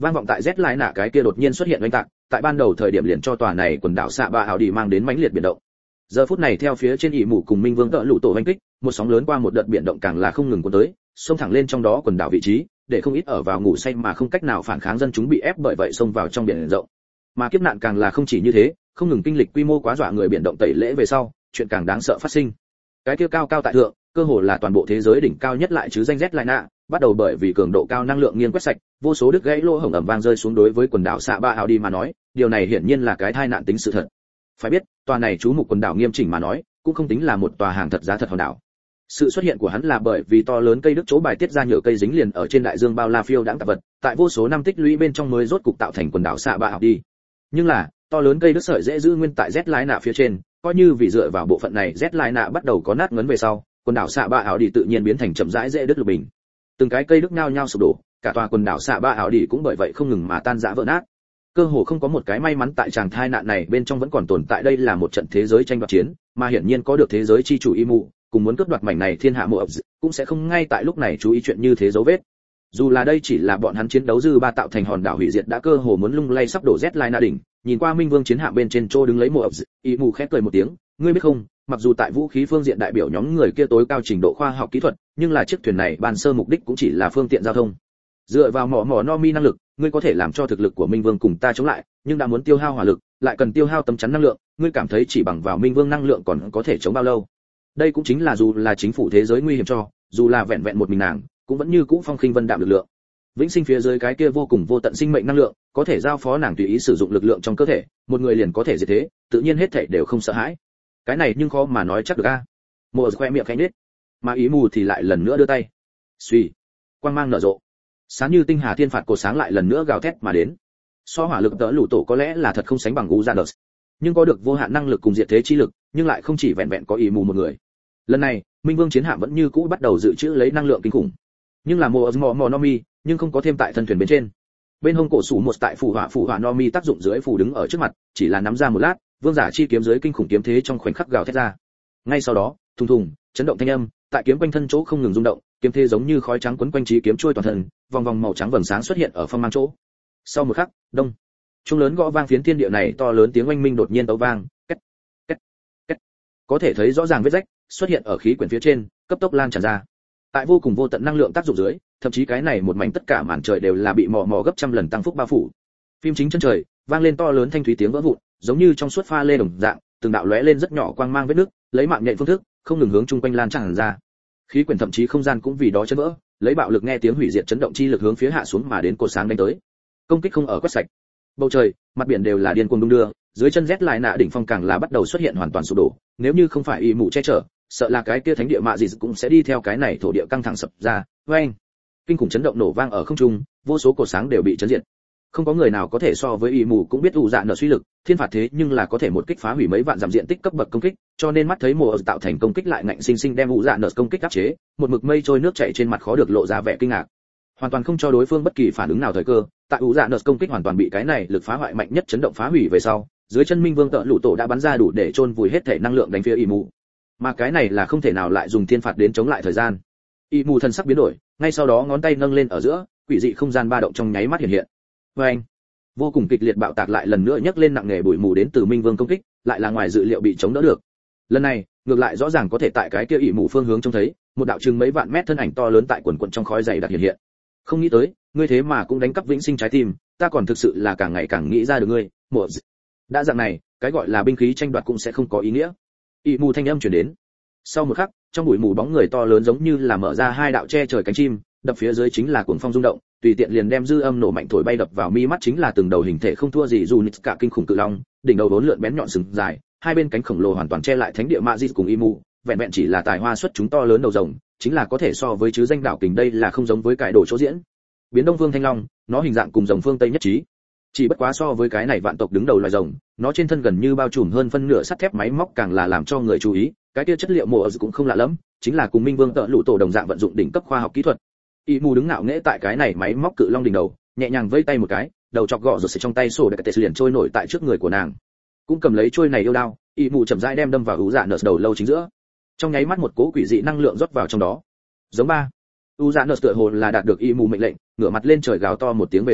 vang vọng tại Z lại nạ cái kia đột nhiên xuất hiện oanh tạc, tại ban đầu thời điểm liền cho tòa này quần đảo xạ ba ảo đi mang đến mãnh liệt biển động. Giờ phút này theo phía trên ỷ mù cùng Minh Vương tợ lũ tổ hành kích, một sóng lớn qua một đợt biển động càng là không ngừng cuốn tới, xông thẳng lên trong đó quần đảo vị trí, để không ít ở vào ngủ say mà không cách nào phản kháng dân chúng bị ép bởi vậy xông vào trong biển rộng. Mà kiếp nạn càng là không chỉ như thế, không ngừng kinh lịch quy mô quá dọa người biển động tẩy lễ về sau, chuyện càng đáng sợ phát sinh. Cái kia cao cao tại thượng, cơ hồ là toàn bộ thế giới đỉnh cao nhất lại chứ danh Z lại nạ, bắt đầu bởi vì cường độ cao năng lượng nghiêng quét sạch, vô số đứt gãy lỗ hổng ầm vang rơi xuống đối với quần đảo xạ ba ảo đi mà nói, điều này hiển nhiên là cái tai nạn tính sự thật. Phải biết, tòa này chú mục quần đảo nghiêm chỉnh mà nói, cũng không tính là một tòa hàng thật giá thật hòn đảo. Sự xuất hiện của hắn là bởi vì to lớn cây đức chỗ bài tiết ra nhựa cây dính liền ở trên đại dương bao la phiêu đãng tạp vật, tại vô số năm tích lũy bên trong mới rốt cục tạo thành quần đảo xạ ba ảo đi. Nhưng là, to lớn cây đức sợi dễ giữ nguyên tại Z lại nạ phía trên, coi như vì dựa vào bộ phận này Z lại nạ bắt đầu có nát ngấn về sau, quần đảo xạ ba ảo đi tự nhiên biến thành chậm rãi dễ đứt lục bình. Từng cái cây đức nhao nhao sụp đổ, cả tòa quần đảo xạ ba ảo đi cũng bởi vậy không ngừng mà tan rã vỡ nát. Cơ hồ không có một cái may mắn tại tràng thai nạn này bên trong vẫn còn tồn tại. Đây là một trận thế giới tranh đoạt chiến, mà hiển nhiên có được thế giới chi chủ Imu, cùng muốn cướp đoạt mảnh này thiên hạ mộ ập, cũng sẽ không ngay tại lúc này chú ý chuyện như thế dấu vết. Dù là đây chỉ là bọn hắn chiến đấu dư ba tạo thành hòn đảo hủy diệt đã cơ hồ muốn lung lay sắp đổ Z lại nạ đỉnh, nhìn qua Minh Vương chiến hạm bên trên trô đứng lấy mộ ập, Imu khẽ cười một tiếng, ngươi biết không, mặc dù tại vũ khí phương diện đại biểu nhóm người kia tối cao trình độ khoa học kỹ thuật, nhưng là chiếc thuyền này ban sơ mục đích cũng chỉ là phương tiện giao thông. Dựa vào mỏ mỏ no mi năng lực, ngươi có thể làm cho thực lực của Minh Vương cùng ta chống lại, nhưng đã muốn tiêu hao hỏa lực, lại cần tiêu hao tấm chắn năng lượng, ngươi cảm thấy chỉ bằng vào Minh Vương năng lượng còn có thể chống bao lâu? Đây cũng chính là dù là chính phủ thế giới nguy hiểm cho, dù là vẹn vẹn một mình nàng, cũng vẫn như cũ phong khinh vân đạm lực lượng. Vĩnh sinh phía dưới cái kia vô cùng vô tận sinh mệnh năng lượng, có thể giao phó nàng tùy ý sử dụng lực lượng trong cơ thể, một người liền có thể diệt thế, tự nhiên hết thảy đều không sợ hãi. Cái này nhưng khó mà nói chắc được a. Mùa khoe miệng khẽ nhếch, mà ý mù thì lại lần nữa đưa tay. Suy, quang mang nở rộ. Sáng như tinh hà thiên phạt cổ sáng lại lần nữa gào thét mà đến. So hỏa lực tợ lũ tổ có lẽ là thật không sánh bằng Uranus, nhưng có được vô hạn năng lực cùng diệt thế chi lực, nhưng lại không chỉ vẹn vẹn có ý mù một người. Lần này, Minh Vương chiến hạm vẫn như cũ bắt đầu dự trữ lấy năng lượng kinh khủng. Nhưng là mùa mùa mùa Nomi, nhưng không có thêm tại thân thuyền bên trên. Bên hông cổ sủ một tại phù hỏa phù hỏa Nomi tác dụng dưới phù đứng ở trước mặt, chỉ là nắm ra một lát, vương giả chi kiếm dưới kinh khủng kiếm thế trong khoảnh khắc gào thét ra. Ngay sau đó, thùng thùng, chấn động thanh âm, tại kiếm quanh thân chỗ không ngừng rung động, kiếm thế giống như khói trắng quấn quanh chí kiếm trôi toàn thân, vòng vòng màu trắng vầng sáng xuất hiện ở phong mang chỗ. Sau một khắc, đông, chuông lớn gõ vang phiến thiên địa này to lớn tiếng oanh minh đột nhiên tấu vang, két, két, két. Có thể thấy rõ ràng vết rách xuất hiện ở khí quyển phía trên, cấp tốc lan tràn ra. Tại vô cùng vô tận năng lượng tác dụng dưới, thậm chí cái này một mảnh tất cả màn trời đều là bị mò mò gấp trăm lần tăng phúc bao phủ. Phim chính chân trời, vang lên to lớn thanh thúy tiếng vỡ vụn, giống như trong suốt pha lê đồng dạng, từng đạo lóe lên rất nhỏ quang mang vết nước, lấy mạng nhện phương thức, không ngừng hướng chung quanh lan tràn ra. Khí quyển thậm chí không gian cũng vì đó chấn vỡ, lấy bạo lực nghe tiếng hủy diệt chấn động chi lực hướng phía hạ xuống mà đến cột sáng đánh tới. Công kích không ở quét sạch. Bầu trời, mặt biển đều là điên cuồng đung đưa, dưới chân rét lại nạ đỉnh phong càng là bắt đầu xuất hiện hoàn toàn sụp đổ, nếu như không phải y mụ che chở, sợ là cái kia thánh địa mạ gì cũng sẽ đi theo cái này thổ địa căng thẳng sập ra. Oeng! Kinh khủng chấn động nổ vang ở không trung, vô số cột sáng đều bị chấn diệt. Không có người nào có thể so với y mù cũng biết ủ dạ nợ suy lực, thiên phạt thế nhưng là có thể một kích phá hủy mấy vạn dặm diện tích cấp bậc công kích, cho nên mắt thấy mùa tạo thành công kích lại ngạnh sinh sinh đem ủ dạ nợ công kích áp chế, một mực mây trôi nước chảy trên mặt khó được lộ ra vẻ kinh ngạc, hoàn toàn không cho đối phương bất kỳ phản ứng nào thời cơ. Tại ủ dạ nợ công kích hoàn toàn bị cái này lực phá hoại mạnh nhất chấn động phá hủy về sau, dưới chân Minh Vương tợ lũ tổ đã bắn ra đủ để chôn vùi hết thể năng lượng đánh phía y mù, mà cái này là không thể nào lại dùng thiên phạt đến chống lại thời gian. Y mù thần sắc biến đổi, ngay sau đó ngón tay nâng lên ở giữa, quỷ dị không gian ba động trong nháy mắt hiện hiện. Oeng! Vô cùng kịch liệt bạo tạc lại lần nữa nhấc lên nặng nề bụi mù đến từ Minh Vương công kích, lại là ngoài dự liệu bị chống đỡ được. Lần này, ngược lại rõ ràng có thể tại cái kia ỷ mù phương hướng trông thấy, một đạo chừng mấy vạn mét thân ảnh to lớn tại quần quần trong khói dày đặc hiện hiện. Không nghĩ tới, ngươi thế mà cũng đánh cắp vĩnh sinh trái tim, ta còn thực sự là càng ngày càng nghĩ ra được ngươi, một đã dạng này, cái gọi là binh khí tranh đoạt cũng sẽ không có ý nghĩa. ỷ mù thanh âm truyền đến. Sau một khắc, trong bụi mù bóng người to lớn giống như là mở ra hai đạo che trời cánh chim, đập phía dưới chính là cuồng phong rung động, tùy tiện liền đem dư âm nổ mạnh thổi bay đập vào mi mắt chính là từng đầu hình thể không thua gì dù nít cả kinh khủng cự long, đỉnh đầu vốn lượn bén nhọn sừng dài, hai bên cánh khổng lồ hoàn toàn che lại thánh địa Magi cùng Imu, vẹn vẹn chỉ là tài hoa xuất chúng to lớn đầu rồng, chính là có thể so với chứ danh đảo kình, đây là không giống với cái đồ chỗ diễn. Biến Đông Vương Thanh Long, nó hình dạng cùng rồng phương Tây nhất trí. Chỉ bất quá so với cái này vạn tộc đứng đầu loài rồng, nó trên thân gần như bao trùm hơn phân nửa sắt thép máy móc càng là làm cho người chú ý, cái kia chất liệu mộ cũng không lạ lắm, chính là cùng Minh Vương tợ lũ tổ đồng dạng vận dụng đỉnh cấp khoa học kỹ thuật. Imu đứng ngạo nghễ tại cái này máy móc cự long đỉnh đầu, nhẹ nhàng vây tay một cái, đầu chọc gọ rồi sẽ trong tay sổ để cái liền trôi nổi tại trước người của nàng. Cũng cầm lấy trôi này yêu đao, Imu chậm rãi đem đâm vào ú dạ nợ đầu lâu chính giữa. Trong nháy mắt một cỗ quỷ dị năng lượng rót vào trong đó. Giống ba. Ú dạ nợ tựa hồ là đạt được Imu mệnh lệnh, ngửa mặt lên trời gào to một tiếng về sau,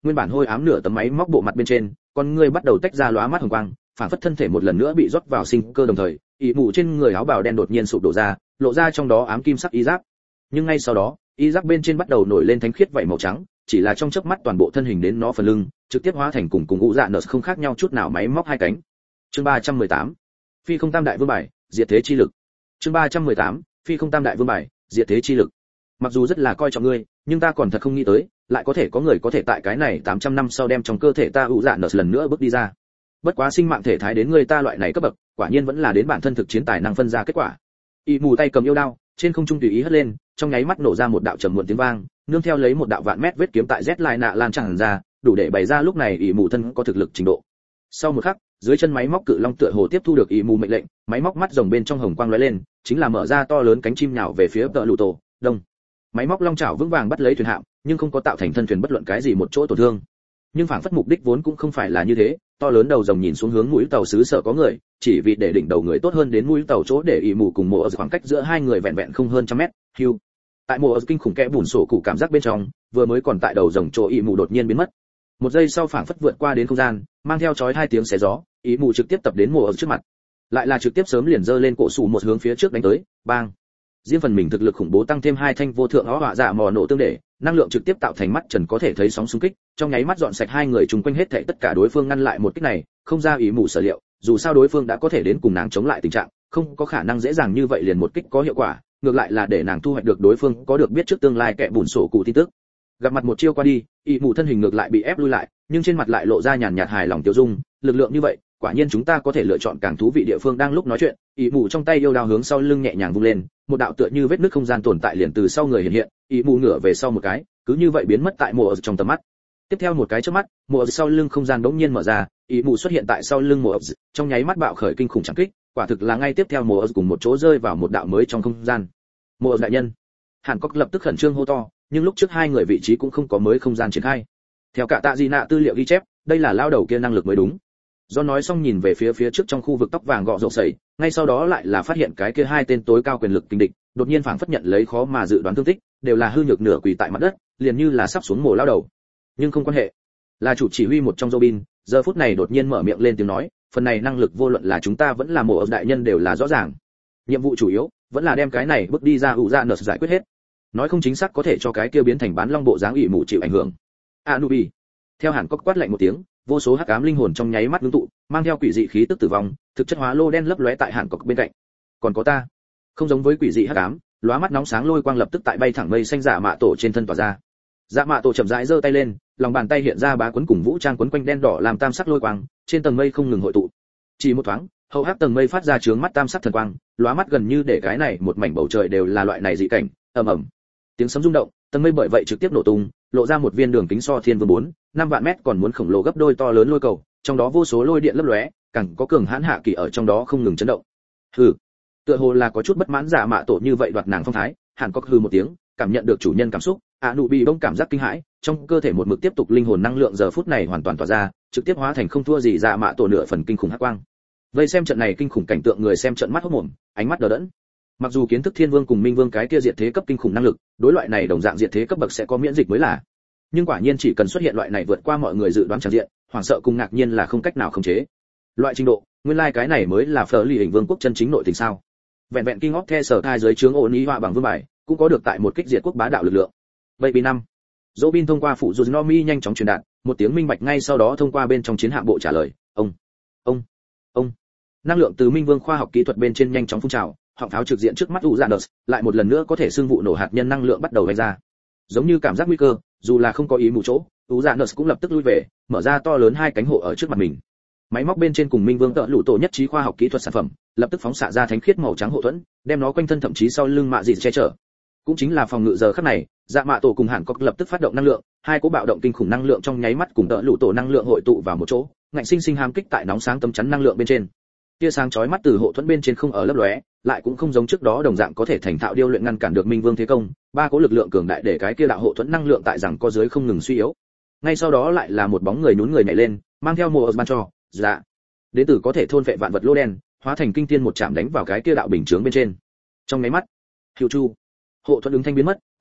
nguyên bản hôi ám nửa tấm máy móc bộ mặt bên trên con ngươi bắt đầu tách ra lóa mắt hồng quang, phản phất thân thể một lần nữa bị rót vào sinh cơ, đồng thời ỷ mù trên người áo bào đen đột nhiên sụp đổ ra, lộ ra trong đó ám kim sắc y giáp. Nhưng ngay sau đó y giáp bên trên bắt đầu nổi lên thánh khiết vảy màu trắng, chỉ là trong chớp mắt toàn bộ thân hình đến nó phần lưng trực tiếp hóa thành cùng cùng ngũ dạ nợ không khác nhau chút nào máy móc hai cánh. Chương ba trăm mười tám, phi không tam đại vương bài, diệt thế chi lực. Chương ba trăm mười tám, phi không tam đại vương bài, diệt thế chi lực. Mặc dù rất là coi trọng ngươi, nhưng ta còn thật không nghĩ tới, lại có thể có người có thể tại cái này tám trăm năm sau đem trong cơ thể ta ngũ dạ nợ lần nữa bước đi ra. Bất quá sinh mạng thể thái đến ngươi ta loại này cấp bậc, quả nhiên vẫn là đến bản thân thực chiến tài năng phân ra kết quả. Y mù tay cầm yêu đao, trên không trung tùy ý hất lên, trong nháy mắt nổ ra một đạo trầm muộn tiếng vang, nương theo lấy một đạo vạn mét vết kiếm tại Z lại nạ lan tràn ra, đủ để bày ra lúc này ỷ mù thân có thực lực trình độ. Sau một khắc, dưới chân máy móc cự long tựa hồ tiếp thu được ỷ mù mệnh lệnh, máy móc mắt rồng bên trong hồng quang lóe lên, chính là mở ra to lớn cánh chim nhào về phía tợ lụ tổ đông. Máy móc long chảo vững vàng bắt lấy thuyền hạm, nhưng không có tạo thành thân thuyền bất luận cái gì một chỗ tổn thương. Nhưng phản phất mục đích vốn cũng không phải là như thế, to lớn đầu rồng nhìn xuống hướng mũi tàu xứ sở có người, chỉ vì để đỉnh đầu người tốt hơn đến mũi tàu chỗ để ỷ mù cùng mộ ở khoảng cách giữa hai người vẹn vẹn không hơn trăm mét. Hưu. Tại mộ ở kinh khủng kẽ bùn sổ cụ cảm giác bên trong, vừa mới còn tại đầu rồng chỗ ỷ mù đột nhiên biến mất. Một giây sau phảng phất vượt qua đến không gian, mang theo chói hai tiếng xé gió, ỷ mù trực tiếp tập đến mộ ở trước mặt, lại là trực tiếp sớm liền giơ lên cổ sủ một hướng phía trước đánh tới, bang. Riêng phần mình thực lực khủng bố tăng thêm hai thanh vô thượng ó hỏa dạ mò nổ tương để, năng lượng trực tiếp tạo thành mắt trần có thể thấy sóng xung kích, trong nháy mắt dọn sạch hai người chung quanh hết thảy tất cả đối phương ngăn lại một kích này, không ra ý mù sở liệu, dù sao đối phương đã có thể đến cùng nàng chống lại tình trạng, không có khả năng dễ dàng như vậy liền một kích có hiệu quả, ngược lại là để nàng thu hoạch được đối phương có được biết trước tương lai kẻ bùn sổ cụ tin tức. Gặp mặt một chiêu qua đi, ý mù thân hình ngược lại bị ép lui lại, nhưng trên mặt lại lộ ra nhàn nhạt hài lòng tiêu dung, lực lượng như vậy, quả nhiên chúng ta có thể lựa chọn càng thú vị địa phương. Đang lúc nói chuyện, ý mù trong tay yêu đao hướng sau lưng nhẹ nhàng vung lên, một đạo tựa như vết nứt không gian tồn tại liền từ sau người hiện hiện, ý mù ngửa về sau một cái, cứ như vậy biến mất tại mộ ở trong tầm mắt. Tiếp theo một cái chớp mắt, mộ ở sau lưng không gian đống nhiên mở ra, ý mù xuất hiện tại sau lưng mộ ở, trong nháy mắt bạo khởi kinh khủng chẳng kích, quả thực là ngay tiếp theo mộ ở cùng một chỗ rơi vào một đạo mới trong không gian. Mộ ở đại nhân, Hàn Cốc lập tức khẩn trương hô to, nhưng lúc trước hai người vị trí cũng không có mới không gian triển khai. Theo cả tạ di nạ tư liệu ghi chép, đây là lao đầu kia năng lực mới đúng. Do nói xong nhìn về phía phía trước trong khu vực tóc vàng gọ rộp sẩy, ngay sau đó lại là phát hiện cái kia hai tên tối cao quyền lực kinh địch, đột nhiên phảng phất nhận lấy khó mà dự đoán thương tích, đều là hư nhược nửa quỳ tại mặt đất, liền như là sắp xuống mồ lao đầu. Nhưng không quan hệ, là chủ chỉ huy một trong Robin, giờ phút này đột nhiên mở miệng lên tiếng nói, phần này năng lực vô luận là chúng ta vẫn là mộ đại nhân đều là rõ ràng. Nhiệm vụ chủ yếu vẫn là đem cái này bước đi ra ủ ra nợ giải quyết hết. Nói không chính xác có thể cho cái kia biến thành bán long bộ dáng ỷ mù chịu ảnh hưởng. Anubi. Theo Hàn Cốc quát lạnh một tiếng, vô số hắc ám linh hồn trong nháy mắt ngưng tụ, mang theo quỷ dị khí tức tử vong, thực chất hóa lô đen lấp lóe tại Hàn Cốc bên cạnh. Còn có ta, không giống với quỷ dị hắc ám, lóa mắt nóng sáng lôi quang lập tức tại bay thẳng mây xanh dạ mạ tổ trên thân tỏa ra. Dạ mạ tổ chậm rãi giơ tay lên, lòng bàn tay hiện ra bá quấn cùng vũ trang quấn quanh đen đỏ làm tam sắc lôi quang, trên tầng mây không ngừng hội tụ. Chỉ một thoáng, hậu hắc tầng mây phát ra chướng mắt tam sắc thần quang, lóa mắt gần như để cái này một mảnh bầu trời đều là loại này dị cảnh, ầm ầm. Tiếng sấm rung động, tầng mây bởi vậy trực tiếp nổ tung, lộ ra một viên đường kính so thiên vương bốn, năm vạn mét còn muốn khổng lồ gấp đôi to lớn lôi cầu, trong đó vô số lôi điện lấp lóe, càng có cường hãn hạ kỳ ở trong đó không ngừng chấn động. Hừ, tựa hồ là có chút bất mãn giả mạ tổ như vậy đoạt nàng phong thái, Hàn Cốc hừ một tiếng, cảm nhận được chủ nhân cảm xúc, Anubi bỗng cảm giác kinh hãi, trong cơ thể một mực tiếp tục linh hồn năng lượng giờ phút này hoàn toàn tỏa ra, trực tiếp hóa thành không thua gì giả mạ tổ nửa phần kinh khủng hắc quang. Vây xem trận này kinh khủng cảnh tượng người xem trận mắt hốt mồm, ánh mắt đờ đẫn. Mặc dù kiến thức Thiên Vương cùng Minh Vương cái kia diệt thế cấp kinh khủng năng lực, đối loại này đồng dạng diệt thế cấp bậc sẽ có miễn dịch mới là. Nhưng quả nhiên chỉ cần xuất hiện loại này vượt qua mọi người dự đoán tràn diện, hoảng sợ cùng ngạc nhiên là không cách nào khống chế. Loại trình độ, nguyên lai like cái này mới là Phở Ly hình vương quốc chân chính nội tình sao? Vẹn vẹn King of The sở thai dưới trướng ổn ý họa bằng vương bài, cũng có được tại một kích diệt quốc bá đạo lực lượng. Baby năm. Robin thông qua phụ Junomi nhanh chóng truyền đạt, một tiếng minh bạch ngay sau đó thông qua bên trong chiến hạm bộ trả lời, "Ông, ông, ông." Năng lượng từ Minh Vương khoa học kỹ thuật bên trên nhanh chóng phun trào, họng pháo trực diện trước mắt Uranus, lại một lần nữa có thể xương vụ nổ hạt nhân năng lượng bắt đầu vạch ra. Giống như cảm giác nguy cơ, dù là không có ý mù chỗ, Uranus cũng lập tức lui về, mở ra to lớn hai cánh hộ ở trước mặt mình. Máy móc bên trên cùng Minh Vương tợ lũ tổ nhất trí khoa học kỹ thuật sản phẩm, lập tức phóng xạ ra thánh khiết màu trắng hộ thuẫn, đem nó quanh thân thậm chí sau lưng mạ dịt che chở. Cũng chính là phòng ngự giờ khắc này, Dạ Mạ tổ cùng Hàn Cốc lập tức phát động năng lượng, hai cỗ bạo động kinh khủng năng lượng trong nháy mắt cùng tợ lũ tổ năng lượng hội tụ vào một chỗ, ngạnh sinh sinh hàm kích tại nóng sáng tấm chắn năng lượng bên trên. Tia sáng chói mắt từ hộ thuẫn bên trên không ở lấp lóe, lại cũng không giống trước đó đồng dạng có thể thành thạo điêu luyện ngăn cản được Minh Vương thế công, ba cỗ lực lượng cường đại để cái kia đạo hộ thuẫn năng lượng tại rằng có dưới không ngừng suy yếu. Ngay sau đó lại là một bóng người nhún người nhảy lên, mang theo mùa ban cho, dạ. Đến từ có thể thôn vệ vạn vật lô đen, hóa thành kinh tiên một chạm đánh vào cái kia đạo bình chướng bên trên. Trong mấy mắt, Hựu Chu, hộ thuẫn ứng thanh biến mất,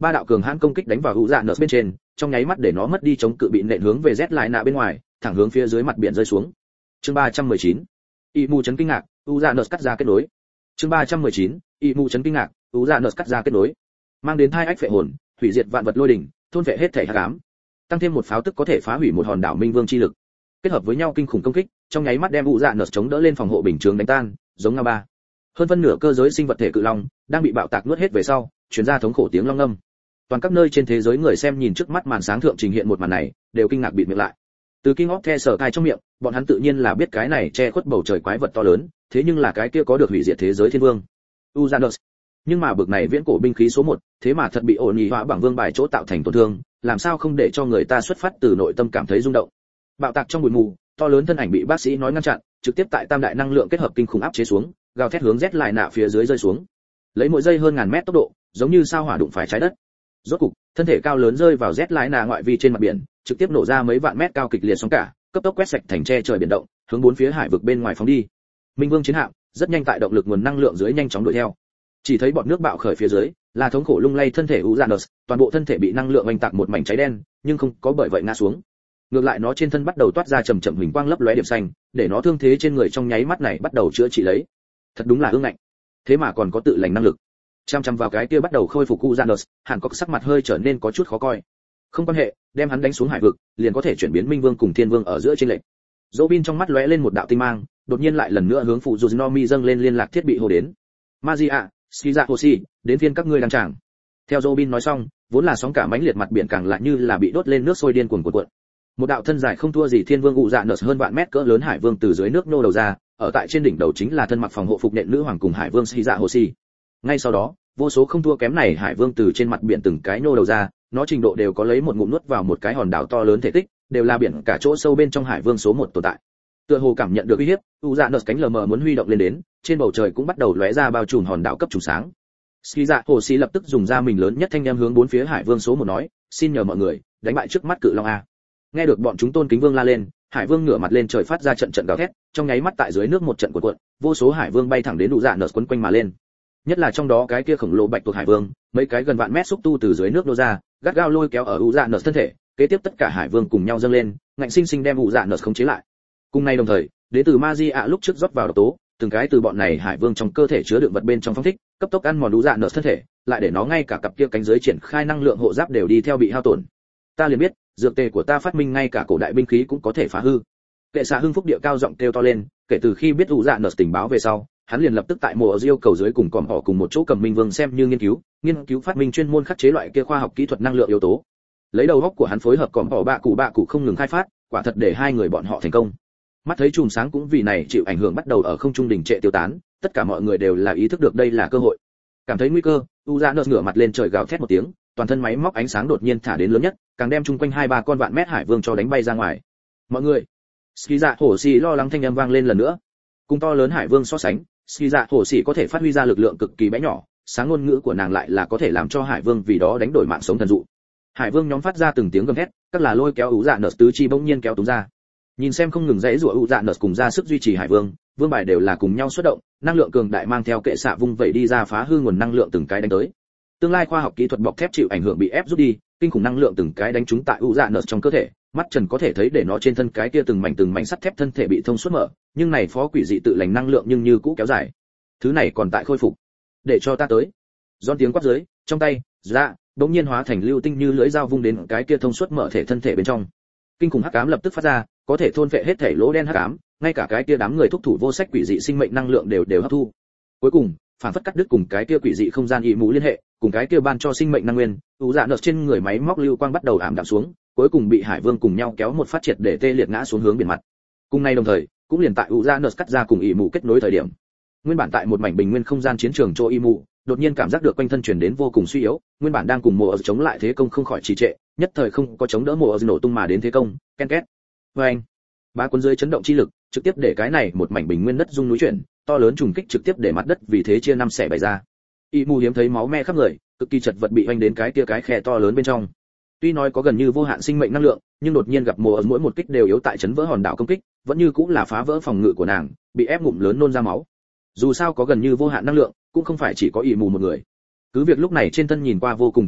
ba đạo cường hãn công kích đánh vào hữu dạ nợ bên trên, trong nháy mắt để nó mất đi chống cự bị nện hướng về Z lại nạ bên ngoài, thẳng hướng phía dưới mặt biển rơi xuống. Chương ba trăm mười chín. Y mù chấn kinh ngạc, hữu dạ nợ cắt ra kết nối. Chương ba trăm mười chín. Y mù chấn kinh ngạc, hữu dạ nợ cắt ra kết nối. Mang đến thai ách phệ hồn, hủy diệt vạn vật lôi đỉnh, thôn vệ hết thể hắc ám. Tăng thêm một pháo tức có thể phá hủy một hòn đảo minh vương chi lực. Kết hợp với nhau kinh khủng công kích, trong nháy mắt đem hữu dạ nợ chống đỡ lên phòng hộ bình chướng đánh tan, giống nga ba. Hơn phân nửa cơ giới sinh vật thể cự long đang bị bạo tạc nuốt hết về sau, truyền ra thống khổ tiếng long ngâm. Toàn các nơi trên thế giới người xem nhìn trước mắt màn sáng thượng trình hiện một màn này, đều kinh ngạc bịt miệng lại. Từ King of the sở cai trong miệng, bọn hắn tự nhiên là biết cái này che khuất bầu trời quái vật to lớn, thế nhưng là cái kia có được hủy diệt thế giới thiên vương, Uranus. Nhưng mà bực này viễn cổ binh khí số một, thế mà thật bị ổn nhị hóa bằng vương bài chỗ tạo thành tổn thương, làm sao không để cho người ta xuất phát từ nội tâm cảm thấy rung động. Bạo tạc trong bụi mù, to lớn thân ảnh bị bác sĩ nói ngăn chặn, trực tiếp tại tam đại năng lượng kết hợp kinh khủng áp chế xuống, gào thét hướng Z lại nạ phía dưới rơi xuống. Lấy mỗi giây hơn ngàn mét tốc độ, giống như sao hỏa đụng phải trái đất. Rốt cục, thân thể cao lớn rơi vào Z lại nạ ngoại vi trên mặt biển, trực tiếp nổ ra mấy vạn mét cao kịch liệt sóng cả, cấp tốc quét sạch thành che trời biển động, hướng bốn phía hải vực bên ngoài phóng đi. Minh Vương chiến hạm rất nhanh tại động lực nguồn năng lượng dưới nhanh chóng đuổi theo. Chỉ thấy bọt nước bạo khởi phía dưới, là thống khổ lung lay thân thể Uranus, toàn bộ thân thể bị năng lượng oanh tạc một mảnh cháy đen, nhưng không có bởi vậy ngã xuống. Ngược lại nó trên thân bắt đầu toát ra chậm chậm huỳnh quang lấp lóe điểm xanh, để nó thương thế trên người trong nháy mắt này bắt đầu chữa trị lấy. Thật đúng là ương ngạnh. Thế mà còn có tự lành năng lực. Chăm chăm vào cái kia bắt đầu khôi phục Uranus, Hàn Cốc sắc mặt hơi trở nên có chút khó coi. Không quan hệ, đem hắn đánh xuống hải vực, liền có thể chuyển biến Minh Vương cùng Thiên Vương ở giữa trên lệnh. Robin trong mắt lóe lên một đạo tinh mang, đột nhiên lại lần nữa hướng phụ Junomi dâng lên liên lạc thiết bị hô đến. Magia, Skiza Hoshi, đến phiên các ngươi đăng tràng. Theo Robin nói xong, vốn là sóng cả mãnh liệt mặt biển càng lại như là bị đốt lên nước sôi điên cuồng cuộn cuộn. Một đạo thân dài không thua gì Thiên Vương Uranus hơn vạn mét cỡ lớn hải vương từ dưới nước nô đầu ra, ở tại trên đỉnh đầu chính là thân mặc phòng hộ phục nện nữ hoàng cùng hải vương Skiza Hoshi. Ngay sau đó, vô số không thua kém này hải vương từ trên mặt biển từng cái nô đầu ra, nó trình độ đều có lấy một ngụm nuốt vào một cái hòn đảo to lớn thể tích, đều là biển cả chỗ sâu bên trong hải vương số một tồn tại. Tựa hồ cảm nhận được uy hiếp, Uranus cánh lờ mờ muốn huy động lên đến, trên bầu trời cũng bắt đầu lóe ra bao trùm hòn đảo cấp trùng sáng. Skiza Hoshi lập tức dùng ra mình lớn nhất thanh âm hướng bốn phía hải vương số một nói, xin nhờ mọi người, đánh bại trước mắt cự long a. Nghe được bọn chúng tôn kính vương la lên, hải vương ngửa mặt lên trời phát ra trận trận gào thét, trong nháy mắt tại dưới nước một trận cuộn cuộn, vô số hải vương bay thẳng đến Uranus quấn quanh mà lên. Nhất là trong đó cái kia khổng lồ bạch tuộc hải vương, mấy cái gần vạn mét xúc tu từ dưới nước nô ra, gắt gao lôi kéo ở Uranus thân thể, kế tiếp tất cả hải vương cùng nhau dâng lên, ngạnh sinh sinh đem Uranus khống chế lại. Cùng ngày đồng thời, đến từ Magia lúc trước rót vào độc tố, từng cái từ bọn này hải vương trong cơ thể chứa đựng vật bên trong phóng thích, cấp tốc ăn mòn Uranus thân thể, lại để nó ngay cả cặp kia cánh dưới triển khai năng lượng hộ giáp đều đi theo bị hao tổn. Ta liền biết, dược tề của ta phát minh ngay cả cổ đại binh khí cũng có thể phá hư. Kệ xạ hưng phúc địa cao giọng kêu to lên, kể từ khi biết Uranus tình báo về sau, hắn liền lập tức tại mùa yêu cầu dưới cùng còm họ cùng một chỗ cầm minh vương xem như nghiên cứu, nghiên cứu phát minh chuyên môn khắc chế loại kia khoa học kỹ thuật năng lượng yếu tố. Lấy đầu óc của hắn phối hợp còm họ bạ cụ bạ cụ không ngừng khai phát, quả thật để hai người bọn họ thành công. Mắt thấy chùm sáng cũng vì này chịu ảnh hưởng bắt đầu ở không trung đỉnh trệ tiêu tán, tất cả mọi người đều là ý thức được đây là cơ hội. Cảm thấy nguy cơ, Uranus ngửa mặt lên trời gào thét một tiếng, toàn thân máy móc ánh sáng đột nhiên thả đến lớn nhất, càng đem chung quanh hai ba con vạn mét hải vương cho đánh bay ra ngoài. Mọi người, Skiza Hoshi lo lắng thanh âm vang lên lần nữa. Cùng to lớn hải vương so sánh, Skiza Hoshi có thể phát huy ra lực lượng cực kỳ bé nhỏ, sáng ngôn ngữ của nàng lại là có thể làm cho hải vương vì đó đánh đổi mạng sống thần dụ. Hải vương nhóm phát ra từng tiếng gầm thét, các là lôi kéo Uranus tứ chi bỗng nhiên kéo túng ra. Nhìn xem không ngừng dãy rủa Uranus cùng ra sức duy trì hải vương, vương bài đều là cùng nhau xuất động, năng lượng cường đại mang theo kệ xạ vung vẩy đi ra phá hư nguồn năng lượng từng cái đánh tới. Tương lai khoa học kỹ thuật bọc thép chịu ảnh hưởng bị ép rút đi, kinh khủng năng lượng từng cái đánh trúng tại Uranus trong cơ thể, mắt trần có thể thấy để nó trên thân cái kia từng mảnh từng mảnh sắt thép thân thể bị thông suốt mở, nhưng này phó quỷ dị tự lành năng lượng nhưng như cũ kéo dài. Thứ này còn tại khôi phục. Để cho ta tới. Giòn tiếng quát dưới, trong tay, ra, đống nhiên hóa thành lưu tinh như lưỡi dao vung đến cái kia thông suốt mở thể thân thể bên trong. Kinh khủng hắc ám lập tức phát ra, có thể thôn phệ hết thể lỗ đen hắc ám, ngay cả cái kia đám người thúc thủ vô sách quỷ dị sinh mệnh năng lượng đều đều hấp thu. Cuối cùng, phản phất cắt đứt cùng cái kia quỷ dị không gian ý mũ liên hệ, cùng cái kia ban cho sinh mệnh năng nguyên, Uranus trên người máy móc lưu quang bắt đầu ảm đạm xuống, cuối cùng bị hải vương cùng nhau kéo một phát triệt để tê liệt ngã xuống hướng biển mặt. Cùng ngày đồng thời, cũng liền tại Uranus cắt ra cùng ý mũ kết nối thời điểm. Nguyên bản tại một mảnh bình nguyên không gian chiến trường chỗ ý mũ, đột nhiên cảm giác được quanh thân truyền đến vô cùng suy yếu, nguyên bản đang cùng mùa chống lại thế công không khỏi trì trệ, nhất thời không có chống đỡ mùa nổ tung mà đến thế công, ken két. Oeng. Ba cuốn dưới chấn động chi lực, trực tiếp để cái này một mảnh bình nguyên đất rung núi chuyển, to lớn trùng kích trực tiếp để mặt đất vì thế chia năm xẻ bảy ra. Y Mu hiếm thấy máu me khắp người, cực kỳ chật vật bị hoành đến cái kia cái khe to lớn bên trong. Tuy nói có gần như vô hạn sinh mệnh năng lượng, nhưng đột nhiên gặp mùa mỗi một kích đều yếu tại chấn vỡ hòn đảo công kích, vẫn như cũng là phá vỡ phòng ngự của nàng, bị ép ngụm lớn nôn ra máu. Dù sao có gần như vô hạn năng lượng, cũng không phải chỉ có Y Mu một người. Cứ việc lúc này trên thân nhìn qua vô cùng chật vật,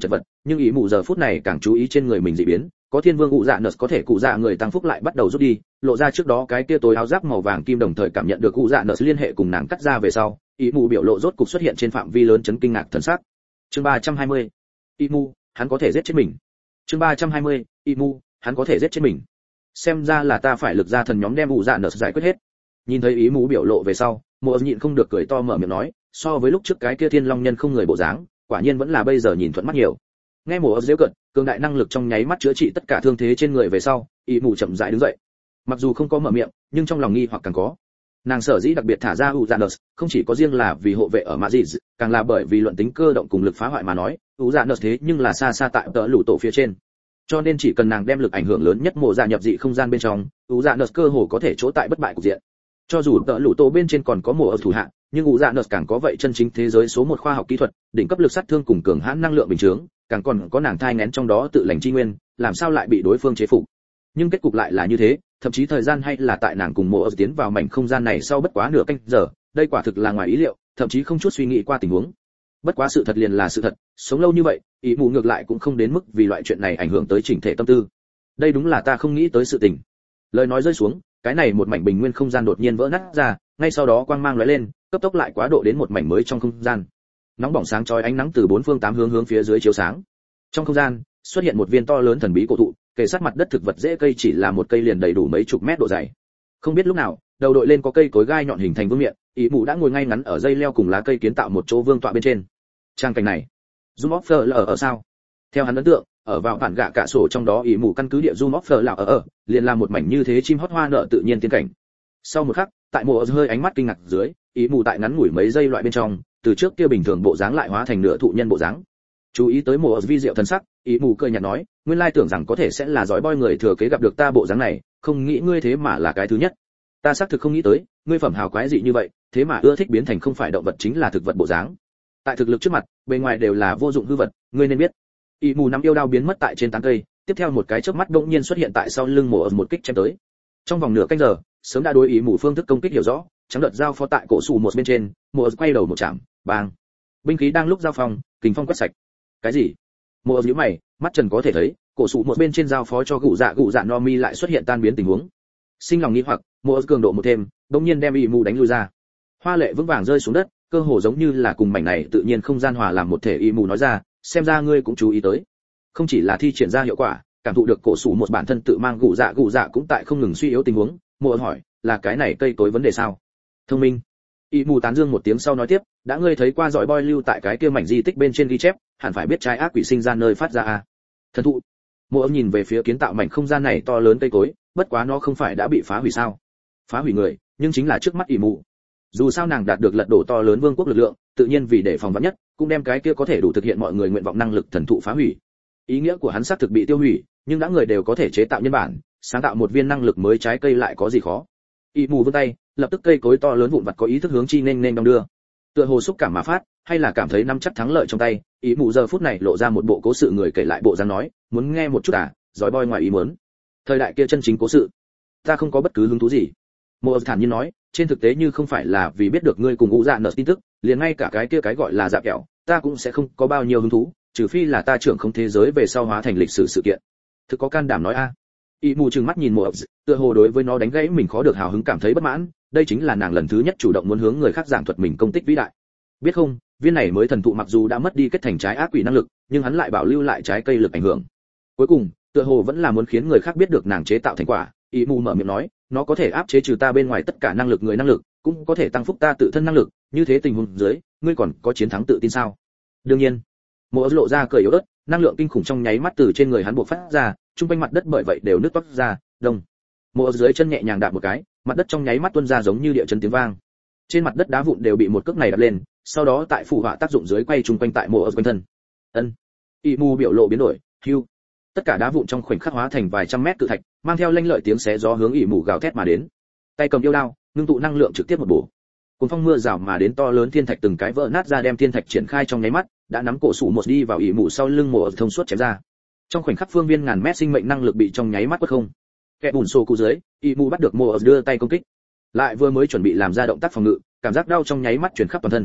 nhưng ý mù giờ phút này càng chú ý trên người mình dị biến, có thiên vương cụ dạ nợ có thể cụ dạ người tăng phúc lại bắt đầu rút đi, lộ ra trước đó cái kia tối áo giáp màu vàng kim, đồng thời cảm nhận được cụ dạ nợ liên hệ cùng nàng cắt ra về sau, ý mù biểu lộ rốt cục xuất hiện trên phạm vi lớn chấn kinh ngạc thần sắc. Chương ba trăm hai mươi, ý mù, hắn có thể giết chết mình. Chương ba trăm hai mươi, ý mù, hắn có thể giết chết mình. Xem ra là ta phải lực ra thần nhóm đem cụ dạ nợ giải quyết hết. Nhìn thấy ý mù biểu lộ về sau, Mộ nhịn không được cười to mở miệng nói, so với lúc trước cái kia thiên long nhân không người bộ dáng, quả nhiên vẫn là bây giờ nhìn thuận mắt nhiều. Nghe Mộ giễu cợt, cường đại năng lực trong nháy mắt chữa trị tất cả thương thế trên người về sau, ý mù chậm rãi đứng dậy. Mặc dù không có mở miệng, nhưng trong lòng nghi hoặc càng có. Nàng sở dĩ đặc biệt thả ra Uranus, không chỉ có riêng là vì hộ vệ ở Madrid, càng là bởi vì luận tính cơ động cùng lực phá hoại mà nói, Uranus thế nhưng là xa xa tại tợ lũ tổ phía trên. Cho nên chỉ cần nàng đem lực ảnh hưởng lớn nhất mộ dạ nhập dị không gian bên trong, Uranus cơ hồ có thể chỗ tại bất bại cục diện. Cho dù tợ lũ tổ bên trên còn có mộ ở thủ hạ, nhưng Uranus càng có vậy chân chính thế giới số một khoa học kỹ thuật, đỉnh cấp lực sát thương cùng cường hãn năng lượng bình chướng, càng còn có nàng thai nghén trong đó tự lành chi nguyên, làm sao lại bị đối phương chế phục. Nhưng kết cục lại là như thế, thậm chí thời gian hay là tại nàng cùng mộ ở tiến vào mảnh không gian này sau bất quá nửa canh giờ, đây quả thực là ngoài ý liệu, thậm chí không chút suy nghĩ qua tình huống. Bất quá sự thật liền là sự thật, sống lâu như vậy, ý mù ngược lại cũng không đến mức vì loại chuyện này ảnh hưởng tới chỉnh thể tâm tư. Đây đúng là ta không nghĩ tới sự tình. Lời nói rơi xuống, cái này một mảnh bình nguyên không gian đột nhiên vỡ nát ra, ngay sau đó quang mang lóe lên, cấp tốc lại quá độ đến một mảnh mới trong không gian. Nóng bỏng sáng chói ánh nắng từ bốn phương tám hướng hướng phía dưới chiếu sáng. Trong không gian, xuất hiện một viên to lớn thần bí cổ thụ, kề sát mặt đất thực vật rễ cây chỉ là một cây liền đầy đủ mấy chục mét độ dày. Không biết lúc nào, đầu đội lên có cây cối gai nhọn hình thành vương miện, ý mù đã ngồi ngay ngắn ở dây leo cùng lá cây kiến tạo một chỗ vương tọa bên trên. Trang cảnh này, Zoom Offer là ở, ở sao? Theo hắn ấn tượng, ở vào bản gạ cả sổ trong đó ý mù căn cứ địa Zoom Offer là ở ở, liền làm một mảnh như thế chim hót hoa nở tự nhiên tiên cảnh. Sau một khắc, tại mùa hơi ánh mắt kinh ngạc dưới, ý mù tại ngắn ngủi mấy giây loại bên trong, từ trước kia bình thường bộ dáng lại hóa thành nửa thụ nhân bộ dáng. Chú ý tới mùa vi diệu thần sắc, ý mù cười nhạt nói, nguyên lai tưởng rằng có thể sẽ là giỏi boy người thừa kế gặp được ta bộ dáng này, không nghĩ ngươi thế mà là cái thứ nhất. Ta xác thực không nghĩ tới, ngươi phẩm hào quái dị như vậy, thế mà ưa thích biến thành không phải động vật chính là thực vật bộ dáng. Tại thực lực trước mặt, bề ngoài đều là vô dụng hư vật, ngươi nên biết. Ý mù nắm yêu đao biến mất tại trên tán cây, tiếp theo một cái chớp mắt đột nhiên xuất hiện tại sau lưng mùa một kích chém tới. Trong vòng nửa canh giờ, sớm đã đối ý mù phương thức công kích hiểu rõ, trắng đợt giao phó tại cổ sủ một bên trên, mùa quay đầu một chạm, bang. Binh khí đang lúc giao phong, kình phong quét sạch. Cái gì? Mùa nhíu mày, mắt trần có thể thấy, cổ sủ một bên trên giao phó cho gụ dạ gụ dạ no mi lại xuất hiện tan biến tình huống. Sinh lòng nghi hoặc, mùa cường độ một thêm, đột nhiên đem ý mù đánh lui ra. Hoa lệ vững vàng rơi xuống đất, cơ hồ giống như là cùng mảnh này tự nhiên không gian hòa làm một thể. Ý mù nói ra, xem ra ngươi cũng chú ý tới. Không chỉ là thi triển ra hiệu quả, cảm thụ được cổ sủ một bản thân tự mang gụ dạ gụ dạ cũng tại không ngừng suy yếu tình huống. Mùa hỏi, là cái này cây tối vấn đề sao? Thông minh. Ý mù tán dương một tiếng sau nói tiếp, đã ngươi thấy qua giỏi boy lưu tại cái kia mảnh di tích bên trên ghi chép, hẳn phải biết trái ác quỷ sinh ra nơi phát ra à? Thần thụ. Mùa nhìn về phía kiến tạo mảnh không gian này to lớn cây cối, bất quá nó không phải đã bị phá hủy sao? Phá hủy người, nhưng chính là trước mắt ý mù. Dù sao nàng đạt được lật đổ to lớn vương quốc lực lượng, tự nhiên vì để phòng vắn nhất, cũng đem cái kia có thể đủ thực hiện mọi người nguyện vọng năng lực thần thụ phá hủy. Ý nghĩa của hắn xác thực bị tiêu hủy, nhưng đã người đều có thể chế tạo nhân bản, sáng tạo một viên năng lực mới trái cây lại có gì khó. Ý mù vươn tay, lập tức cây cối to lớn vụn vặt có ý thức hướng chi nên nên đong đưa. Tựa hồ xúc cảm mà phát, hay là cảm thấy nắm chắc thắng lợi trong tay, ý mù giờ phút này lộ ra một bộ cố sự người kể lại bộ dáng nói, muốn nghe một chút à, giỏi boy ngoài ý muốn. Thời đại kia chân chính cố sự, ta không có bất cứ hứng thú gì. Mộ thản nhiên nói, trên thực tế như không phải là vì biết được ngươi cùng ngũ dạ nợ tin tức, liền ngay cả cái kia cái gọi là dạ kẹo, ta cũng sẽ không có bao nhiêu hứng thú, trừ phi là ta trưởng không thế giới về sau hóa thành lịch sử sự kiện. Thực có can đảm nói a. Ý mù trừng mắt nhìn mộ, tựa hồ đối với nó đánh gãy mình khó được hào hứng cảm thấy bất mãn, đây chính là nàng lần thứ nhất chủ động muốn hướng người khác giảng thuật mình công tích vĩ đại. Biết không, viên này mới thần thụ mặc dù đã mất đi kết thành trái ác quỷ năng lực, nhưng hắn lại bảo lưu lại trái cây lực ảnh hưởng. Cuối cùng, tựa hồ vẫn là muốn khiến người khác biết được nàng chế tạo thành quả. Ý mù mở miệng nói, nó có thể áp chế trừ ta bên ngoài tất cả năng lực người năng lực, cũng có thể tăng phúc ta tự thân năng lực, như thế tình huống dưới, ngươi còn có chiến thắng tự tin sao? Đương nhiên. Mộ lộ ra cười yếu ớt, năng lượng kinh khủng trong nháy mắt từ trên người hắn bộc phát ra, trung quanh mặt đất bởi vậy đều nứt toát ra, đông. Mộ dưới chân nhẹ nhàng đạp một cái, mặt đất trong nháy mắt tuôn ra giống như địa chấn tiếng vang. Trên mặt đất đá vụn đều bị một cước này đập lên, sau đó tại phù họa tác dụng dưới quay trung quanh tại mộ quanh thân. Ân. Ý mù biểu lộ biến đổi, hưu. Tất cả đá vụn trong khoảnh khắc hóa thành vài trăm mét cự thạch, mang theo lanh lợi tiếng xé gió hướng ỉ mù gào thét mà đến. Tay cầm yêu đao, ngưng tụ năng lượng trực tiếp một bổ. Cuốn phong mưa rào mà đến to lớn thiên thạch từng cái vỡ nát ra đem thiên thạch triển khai trong nháy mắt, đã nắm cổ sủ một đi vào ỉ mù sau lưng mộ thông suốt chém ra. Trong khoảnh khắc phương viên ngàn mét sinh mệnh năng lực bị trong nháy mắt quất không. Kẻ bùn xô cụ dưới, ỉ mù bắt được mộ đưa tay công kích. Lại vừa mới chuẩn bị làm ra động tác phòng ngự, cảm giác đau trong nháy mắt truyền khắp toàn thân.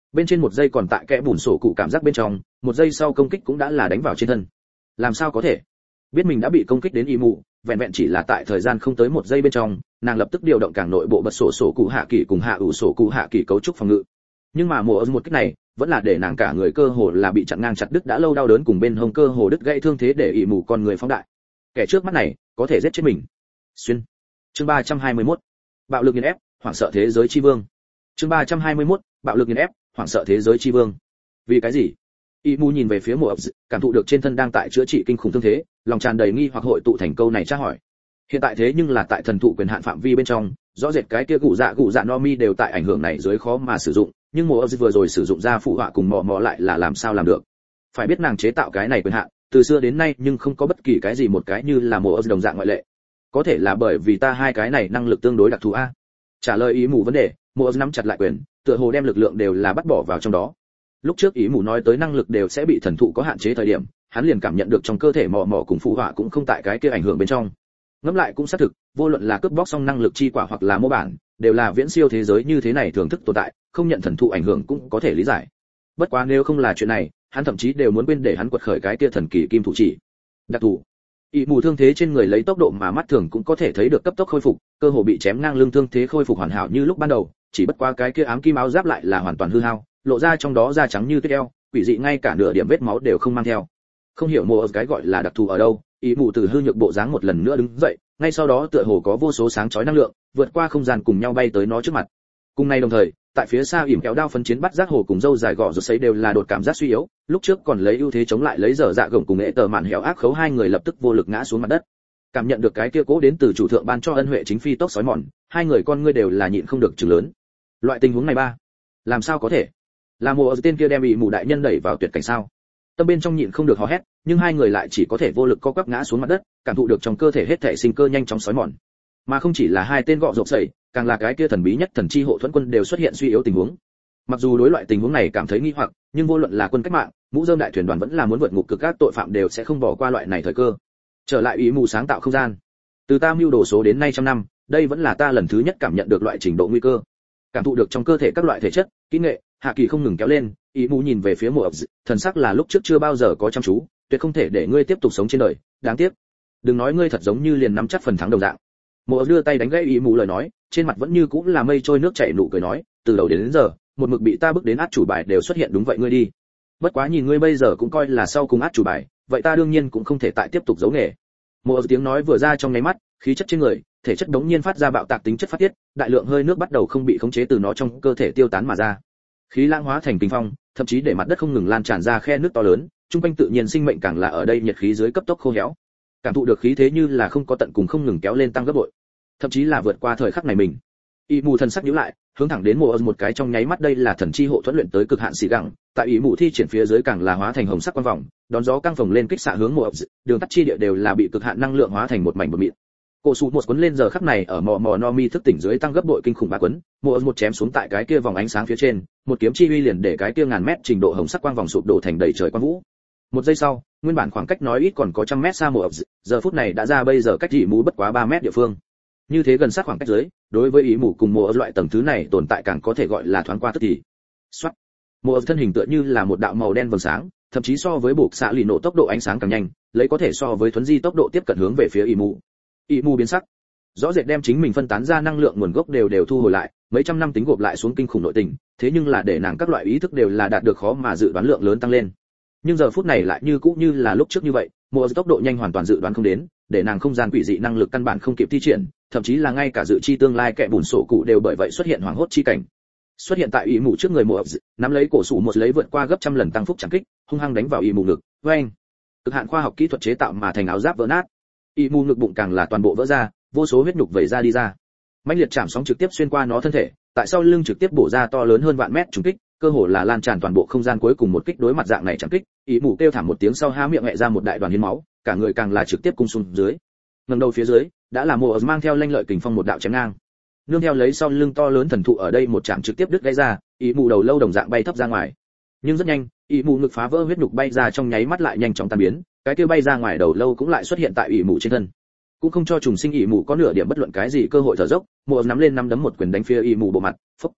bên trên một giây còn tại kẽ bùn sổ cụ cảm giác bên trong, một giây sau công kích cũng đã là đánh vào trên thân. Làm sao có thể? Biết mình đã bị công kích đến y mù, vẹn vẹn chỉ là tại thời gian không tới một giây bên trong, nàng lập tức điều động càng nội bộ bật sổ sổ cụ hạ kỳ cùng hạ ủ sổ cụ hạ kỳ cấu trúc phòng ngự. Nhưng mà mùa một kích này vẫn là để nàng cả người cơ hồ là bị chặn ngang chặt đứt đã lâu đau đớn cùng bên hông cơ hồ đứt gãy thương thế để y mù con người phóng đại. Kẻ trước mắt này có thể giết chết mình. Xuyên. Chương ba trăm hai mươi mốt. Bạo lực nghiền ép, hoảng sợ thế giới chi vương. Chương ba trăm hai mươi mốt. Bạo lực nghiền ép, hoảng sợ thế giới chi vương. Vì cái gì? Y Mu nhìn về phía Mộ Ập, cảm thụ được trên thân đang tại chữa trị kinh khủng thương thế, lòng tràn đầy nghi hoặc hội tụ thành câu này tra hỏi. Hiện tại thế nhưng là tại thần thụ quyền hạn phạm vi bên trong, rõ rệt cái kia gụ dạ gụ dạ no mi đều tại ảnh hưởng này dưới khó mà sử dụng, nhưng Mộ Ập vừa rồi sử dụng ra phụ họa cùng mò mò lại là làm sao làm được? Phải biết nàng chế tạo cái này quyền hạn, từ xưa đến nay nhưng không có bất kỳ cái gì một cái như là Mộ Ập đồng dạng ngoại lệ. Có thể là bởi vì ta hai cái này năng lực tương đối đặc thù a. Trả lời ý mù vấn đề, Mộ Ập nắm chặt lại quyền, tựa hồ đem lực lượng đều là bắt bỏ vào trong đó. Lúc trước ý mù nói tới năng lực đều sẽ bị thần thụ có hạn chế thời điểm, hắn liền cảm nhận được trong cơ thể mò mò cùng phụ họa cũng không tại cái kia ảnh hưởng bên trong. Ngẫm lại cũng xác thực, vô luận là cướp bóc xong năng lực chi quả hoặc là mô bản, đều là viễn siêu thế giới như thế này thưởng thức tồn tại, không nhận thần thụ ảnh hưởng cũng có thể lý giải. Bất quá nếu không là chuyện này, hắn thậm chí đều muốn quên để hắn quật khởi cái kia thần kỳ kim thủ chỉ. Đặc thù, ý mù thương thế trên người lấy tốc độ mà mắt thường cũng có thể thấy được cấp tốc khôi phục, cơ hồ bị chém ngang lưng thương thế khôi phục hoàn hảo như lúc ban đầu, chỉ bất quá cái kia ám kim áo giáp lại là hoàn toàn hư hao, lộ ra trong đó da trắng như tuyết eo, quỷ dị ngay cả nửa điểm vết máu đều không mang theo. Không hiểu mồ cái gọi là đặc thù ở đâu, ý mù từ hư nhược bộ dáng một lần nữa đứng dậy, ngay sau đó tựa hồ có vô số sáng chói năng lượng vượt qua không gian cùng nhau bay tới nó trước mặt. Cùng ngày đồng thời, tại phía xa ỉm kéo đao phân chiến bắt giác hồ cùng dâu dài gọ rụt sấy đều là đột cảm giác suy yếu, lúc trước còn lấy ưu thế chống lại lấy dở dạ gồng cùng nghệ tờ mạn hẻo ác khấu hai người lập tức vô lực ngã xuống mặt đất. Cảm nhận được cái kia cố đến từ chủ thượng ban cho ân huệ chính phi tốc sói mòn, hai người con ngươi đều là nhịn không được chừng lớn. Loại tình huống này ba, làm sao có thể? Là mùa ở tên kia đem bị mù đại nhân đẩy vào tuyệt cảnh sao? Tâm bên trong nhịn không được hò hét, nhưng hai người lại chỉ có thể vô lực co quắp ngã xuống mặt đất, cảm thụ được trong cơ thể hết thảy sinh cơ nhanh chóng sói mòn. Mà không chỉ là hai tên gọ rộp sẩy, càng là cái kia thần bí nhất thần chi hộ thuẫn quân đều xuất hiện suy yếu tình huống. Mặc dù đối loại tình huống này cảm thấy nghi hoặc, nhưng vô luận là quân cách mạng, mũ rơm đại thuyền đoàn vẫn là muốn vượt ngục cực các tội phạm đều sẽ không bỏ qua loại này thời cơ. Trở lại ý mù sáng tạo không gian. Từ ta mưu đồ số đến nay trăm năm, đây vẫn là ta lần thứ nhất cảm nhận được loại trình độ nguy cơ. Cảm thụ được trong cơ thể các loại thể chất, kỹ nghệ, hạ kỳ không ngừng kéo lên, ý mù nhìn về phía mùa ập, thần sắc là lúc trước chưa bao giờ có chăm chú, tuyệt không thể để ngươi tiếp tục sống trên đời, đáng tiếc. Đừng nói ngươi thật giống như liền nắm chắc phần thắng đồng dạng. Mùa ập đưa tay đánh gãy ý mù lời nói, trên mặt vẫn như cũng là mây trôi nước chảy nụ cười nói, từ đầu đến, đến giờ, một mực bị ta bước đến át chủ bài đều xuất hiện đúng vậy ngươi đi. Bất quá nhìn ngươi bây giờ cũng coi là sau cùng át chủ bài, vậy ta đương nhiên cũng không thể tại tiếp tục giấu nghề. Mùa ập tiếng nói vừa ra trong nháy mắt, khí chất trên người, thể chất đống nhiên phát ra bạo tạc tính chất phát tiết, đại lượng hơi nước bắt đầu không bị khống chế từ nó trong cơ thể tiêu tán mà ra. Khí lãng hóa thành kinh phong, thậm chí để mặt đất không ngừng lan tràn ra khe nước to lớn, trung quanh tự nhiên sinh mệnh càng là ở đây nhiệt khí dưới cấp tốc khô héo. Cảm thụ được khí thế như là không có tận cùng không ngừng kéo lên tăng gấp bội, thậm chí là vượt qua thời khắc này mình. Y mù thần sắc nhíu lại, hướng thẳng đến mùa ơn một cái trong nháy mắt đây là thần chi hộ thuẫn luyện tới cực hạn xì gẳng, tại ý mù thi triển phía dưới càng là hóa thành hồng sắc quang vòng, đón gió căng phồng lên kích xạ hướng mùa ơn, đường tắt chi địa đều là bị cực hạn năng lượng hóa thành một mảnh bột mịn. Cổ sụt một cuốn lên giờ khắc này ở mò mò no mi thức tỉnh dưới tăng gấp bội kinh khủng ba quấn, mùa ơn một chém xuống tại cái kia vòng ánh sáng phía trên, một kiếm chi uy liền để cái kia ngàn mét trình độ hồng sắc quang vòng sụp đổ thành đầy trời quang vũ. Một giây sau, nguyên bản khoảng cách nói ít còn có trăm mét xa mùa ơn, giờ phút này đã ra bây giờ cách dị mù bất quá ba mét địa phương. Như thế gần sát khoảng cách dưới, đối với ý mù cùng mùa ơn loại tầng thứ này tồn tại càng có thể gọi là thoáng qua tức thì. Soát. Mùa ơn thân hình tựa như là một đạo màu đen vầng sáng, thậm chí so với buộc xạ lì nổ tốc độ ánh sáng càng nhanh, lấy có thể so với thuấn di tốc độ tiếp cận hướng về phía ý mù. Ý mù biến sắc, rõ rệt đem chính mình phân tán ra năng lượng nguồn gốc đều đều thu hồi lại, mấy trăm năm tính gộp lại xuống kinh khủng nội tình, thế nhưng là để nàng các loại ý thức đều là đạt được khó mà dự đoán lượng lớn tăng lên. Nhưng giờ phút này lại như cũ như là lúc trước như vậy, mùa tốc độ nhanh hoàn toàn dự đoán không đến, để nàng không gian quỷ dị năng lực căn bản không kịp thi triển, thậm chí là ngay cả dự chi tương lai kẻ bùn sổ cụ đều bởi vậy xuất hiện hoảng hốt chi cảnh. Xuất hiện tại ý mù trước người mùa nắm lấy cổ sủ một lấy vượt qua gấp trăm lần tăng phúc chẳng kích, hung hăng đánh vào ý mù ngực, oeng. Cực hạn khoa học kỹ thuật chế tạo mà thành áo giáp vỡ nát. Ý mù ngực bụng càng là toàn bộ vỡ ra, vô số huyết nhục vẩy ra đi ra. Mãnh liệt chạm sóng trực tiếp xuyên qua nó thân thể, tại sau lưng trực tiếp bổ ra to lớn hơn vạn mét trùng kích, cơ hồ là lan tràn toàn bộ không gian cuối cùng một kích đối mặt dạng này chẳng kích, ý mù kêu thảm một tiếng sau há miệng mẹ ra một đại đoàn hiến máu, cả người càng là trực tiếp cung xuống dưới. Ngẩng đầu phía dưới, đã là mùa mang theo lanh lợi kình phong một đạo chém ngang. Nương theo lấy sau lưng to lớn thần thụ ở đây một chạm trực tiếp đứt gãy ra, ý mù đầu lâu đồng dạng bay thấp ra ngoài. Nhưng rất nhanh, ý mù ngực phá vỡ huyết nhục bay ra trong nháy mắt lại nhanh chóng tan biến, cái kia bay ra ngoài đầu lâu cũng lại xuất hiện tại ý mù trên thân. Cũng không cho trùng sinh ý mù có nửa điểm bất luận cái gì cơ hội thở dốc, mùa nắm lên nắm đấm một quyền đánh phía ý mù bộ mặt, phốc.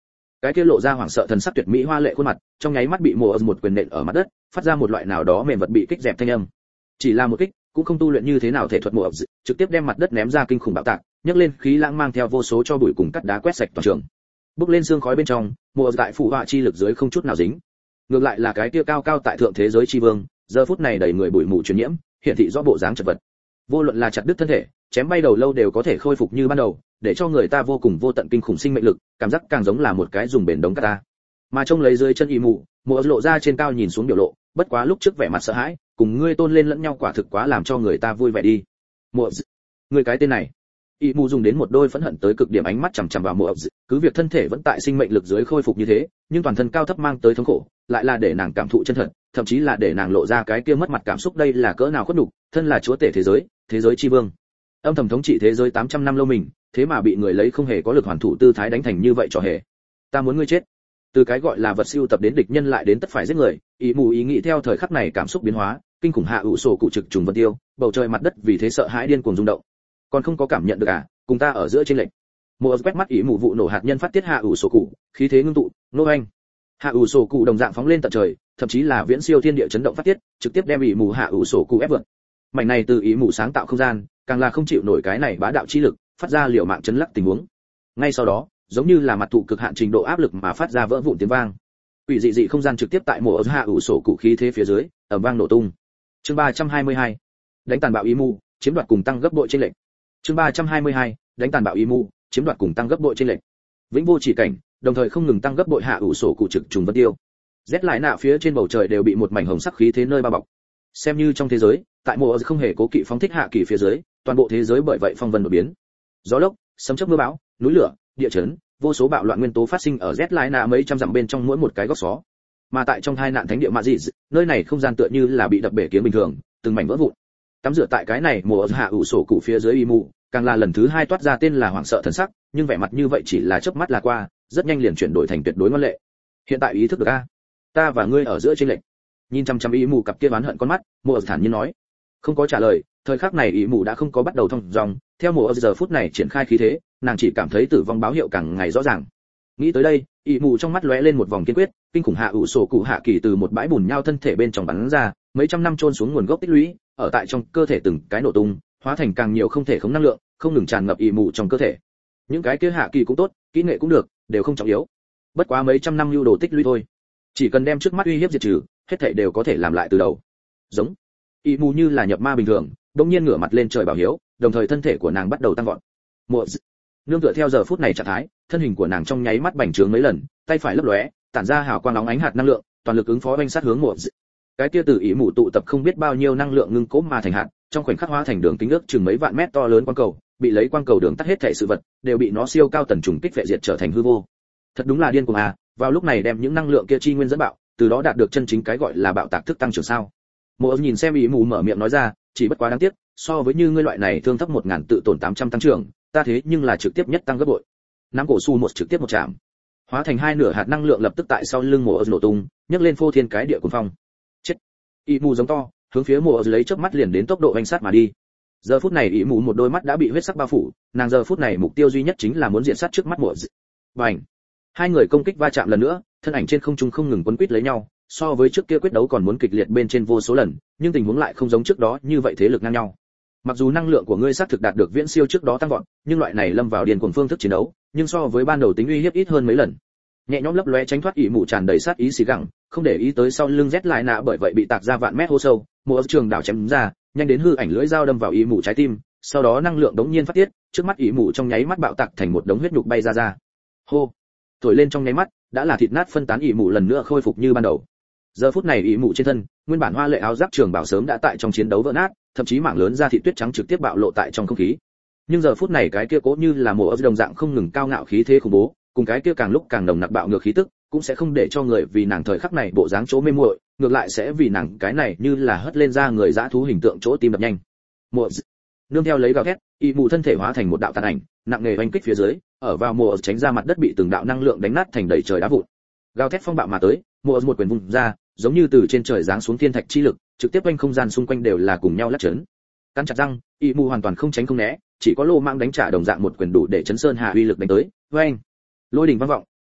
cái kia lộ ra hoảng sợ thần sắc tuyệt mỹ hoa lệ khuôn mặt trong nháy mắt bị mùa một quyền nện ở mặt đất, phát ra một loại nào đó mềm vật bị kích dẹp thanh âm. Chỉ là một kích, cũng không tu luyện như thế nào thể thuật mùa trực tiếp đem mặt đất ném ra kinh khủng bạo tạc, nhấc lên khí lãng mang theo vô số cho bụi cùng cắt đá quét sạch toàn trường. Bốc lên xương khói bên trong, mùa tại phụ họa chi lực dưới không chút nào dính. Ngược lại là cái kia cao cao tại thượng thế giới chi vương, giờ phút này đầy người bụi mù truyền nhiễm, hiện thị rõ bộ dáng chật vật. Vô luận là chặt đứt thân thể, chém bay đầu lâu đều có thể khôi phục như ban đầu, để cho người ta vô cùng vô tận kinh khủng sinh mệnh lực, cảm giác càng giống là một cái dùng bền đống cát ta. Mà trông lấy dưới chân y mù, mùa lộ ra trên cao nhìn xuống biểu lộ, bất quá lúc trước vẻ mặt sợ hãi, cùng ngươi tôn lên lẫn nhau quả thực quá làm cho người ta vui vẻ đi. Mùa, người cái tên này. Y mù dùng đến một đôi phẫn hận tới cực điểm ánh mắt chằm chằm vào mùa, cứ việc thân thể vẫn tại sinh mệnh lực dưới khôi phục như thế, nhưng toàn thân cao thấp mang tới thống khổ, lại là để nàng cảm thụ chân thật, thậm chí là để nàng lộ ra cái kia mất mặt cảm xúc đây là cỡ nào khuất nhục, thân là chúa tể thế giới, thế giới chi vương. Âm thầm thống trị thế giới tám trăm năm lâu mình, thế mà bị người lấy không hề có lực hoàn thủ tư thái đánh thành như vậy trò hề. Ta muốn ngươi chết. Từ cái gọi là vật siêu tập đến địch nhân lại đến tất phải giết người, ý mù ý nghĩ theo thời khắc này cảm xúc biến hóa, kinh khủng hạ ủ sổ cụ trực trùng vân tiêu, bầu trời mặt đất vì thế sợ hãi điên cuồng rung động. Còn không có cảm nhận được à, cùng ta ở giữa trên lệnh. Mùa quét mắt ý mù vụ nổ hạt nhân phát tiết hạ ủ sổ cụ, khí thế ngưng tụ, nô anh. Hạ ủ sổ cụ đồng dạng phóng lên tận trời, thậm chí là viễn siêu thiên địa chấn động phát tiết, trực tiếp đem ý mù hạ ủ sổ cụ ép vượt. Mảnh này từ ý mù sáng tạo không gian, càng là không chịu nổi cái này bá đạo chi lực, phát ra liều mạng chấn lắc tình huống. Ngay sau đó, giống như là mặt thụ cực hạn trình độ áp lực mà phát ra vỡ vụn tiếng vang. Quỷ dị dị không gian trực tiếp tại mùa hạ ủ sổ cụ khí thế phía dưới, ầm vang nổ tung. Chương ba trăm hai mươi hai, đánh tàn bạo ý mù, chiếm đoạt cùng tăng gấp bội trên lệnh. Chương ba trăm hai mươi hai, đánh tàn bạo ý mù, chiếm đoạt cùng tăng gấp bội trên lệnh. Vĩnh vô chỉ cảnh, đồng thời không ngừng tăng gấp bội hạ ủ sổ cụ trực trùng vân tiêu. Rét lại nạ phía trên bầu trời đều bị một mảnh hồng sắc khí thế nơi bao bọc. Xem như trong thế giới, tại mùa không hề cố kỵ phóng thích hạ kỳ phía dưới, toàn bộ thế giới bởi vậy phong vân đột biến. Gió lốc, sấm chớp mưa bão, núi lửa, địa chấn, vô số bạo loạn nguyên tố phát sinh ở rét lại nạ mấy trăm dặm bên trong mỗi một cái góc xó. Mà tại trong hai nạn thánh địa Madrid, nơi này không gian tựa như là bị đập bể kiến bình thường, từng mảnh vỡ vụn. Tắm rửa tại cái này mùa hạ ủ sổ cụ phía dưới y mù, càng là lần thứ hai toát ra tên là hoảng sợ thần sắc, nhưng vẻ mặt như vậy chỉ là chớp mắt là qua, rất nhanh liền chuyển đổi thành tuyệt đối ngoan lệ. Hiện tại ý thức được a, ta và ngươi ở giữa trên lệnh. Nhìn chăm chăm ý mù cặp kia oán hận con mắt, mùa thản nhiên nói. Không có trả lời, thời khắc này ý mù đã không có bắt đầu thông dòng, theo mùa giờ phút này triển khai khí thế, nàng chỉ cảm thấy tử vong báo hiệu càng ngày rõ ràng. Nghĩ tới đây, ý mù trong mắt lóe lên một vòng kiên quyết, kinh khủng hạ ủ sổ cụ hạ kỳ từ một bãi bùn nhau thân thể bên trong bắn ra, mấy trăm năm trôn xuống nguồn gốc tích lũy, ở tại trong cơ thể từng cái nổ tung, hóa thành càng nhiều không thể khống năng lượng, không ngừng tràn ngập ý mù trong cơ thể. Những cái kia hạ kỳ cũng tốt, kỹ nghệ cũng được, đều không trọng yếu. Bất quá mấy trăm năm lưu đồ tích lũy thôi, chỉ cần đem trước mắt uy hiếp diệt trừ, hết thảy đều có thể làm lại từ đầu. Giống ý mù như là nhập ma bình thường, đột nhiên ngửa mặt lên trời bảo hiếu, đồng thời thân thể của nàng bắt đầu tăng vọt. Mùa nương tựa theo giờ phút này trạng thái, thân hình của nàng trong nháy mắt bành trướng mấy lần, tay phải lấp lóe, tản ra hào quang nóng ánh hạt năng lượng, toàn lực ứng phó oanh sát hướng mùa. Cái kia từ ý mù tụ tập không biết bao nhiêu năng lượng ngưng cố mà thành hạt, trong khoảnh khắc hóa thành đường kính ước chừng mấy vạn mét to lớn quang cầu, bị lấy quang cầu đường tắt hết thảy sự vật, đều bị nó siêu cao tần trùng kích vệ diệt trở thành hư vô. Thật đúng là điên cuồng à, vào lúc này đem những năng lượng kia chi nguyên dẫn bạo, từ đó đạt được chân chính cái gọi là bạo tạc thức tăng trưởng sao. Mộ nhìn xem ý mù mở miệng nói ra, chỉ bất quá đáng tiếc, so với như ngươi loại này thương thấp một ngàn tự tổn tám trăm tăng trưởng, ta thế nhưng là trực tiếp nhất tăng gấp bội. Nắm cổ su một trực tiếp một chạm, hóa thành hai nửa hạt năng lượng lập tức tại sau lưng mộ nổ tung, nhấc lên phô thiên cái địa cuồng phong. Chết! Ý mù giống to, hướng phía mộ lấy chớp mắt liền đến tốc độ vành sát mà đi. Giờ phút này ý mù một đôi mắt đã bị huyết sắc bao phủ, nàng giờ phút này mục tiêu duy nhất chính là muốn diện sát trước mắt mộ. Bành! Hai người công kích va chạm lần nữa, thân ảnh trên không trung không ngừng quấn quýt lấy nhau, so với trước kia quyết đấu còn muốn kịch liệt bên trên vô số lần, nhưng tình huống lại không giống trước đó như vậy thế lực ngang nhau. Mặc dù năng lượng của ngươi xác thực đạt được viễn siêu trước đó tăng vọt, nhưng loại này lâm vào điên cuồng phương thức chiến đấu, nhưng so với ban đầu tính uy hiếp ít hơn mấy lần. Nhẹ nhõm lấp lóe tránh thoát ỷ mụ tràn đầy sát ý xì gẳng, không để ý tới sau lưng rét lại nạ bởi vậy bị tạc ra vạn mét hố sâu, một trường đảo chém ra, nhanh đến hư ảnh lưỡi dao đâm vào ỷ mụ trái tim, sau đó năng lượng đống nhiên phát tiết, trước mắt ỷ mụ trong nháy mắt bạo tạc thành một đống huyết nhục bay ra ra. Hô, thổi lên trong nháy mắt, đã là thịt nát phân tán ỷ mụ lần nữa khôi phục như ban đầu. Giờ phút này ỷ mụ trên thân, nguyên bản hoa lệ áo giáp trường bảo sớm đã tại trong chiến đấu vỡ nát, thậm chí mảng lớn da thịt tuyết trắng trực tiếp bạo lộ tại trong không khí. Nhưng giờ phút này cái kia cố như là mùa ấp đồng dạng không ngừng cao ngạo khí thế khủng bố, cùng cái kia càng lúc càng nồng nặc bạo ngược khí tức, cũng sẽ không để cho người vì nàng thời khắc này bộ dáng chỗ mê muội, ngược lại sẽ vì nàng cái này như là hất lên ra người dã thú hình tượng chỗ tim đập nhanh. Mùa nương theo lấy gào thét, ỷ mụ thân thể hóa thành một đạo tàn ảnh, nặng nề oanh kích phía dưới, ở vào mùa tránh ra mặt đất bị từng đạo năng lượng đánh nát thành đầy trời đá vụn. Gào thét phong bạo mà tới, mùa một quyền vung ra, giống như từ trên trời giáng xuống thiên thạch chi lực, trực tiếp quanh không gian xung quanh đều là cùng nhau lắc chấn. Cắn chặt răng, ỷ mụ hoàn toàn không tránh không né, chỉ có lô mang đánh trả đồng dạng một quyền đủ để chấn sơn hà uy lực đánh tới. Oanh! Lôi đình vang vọng,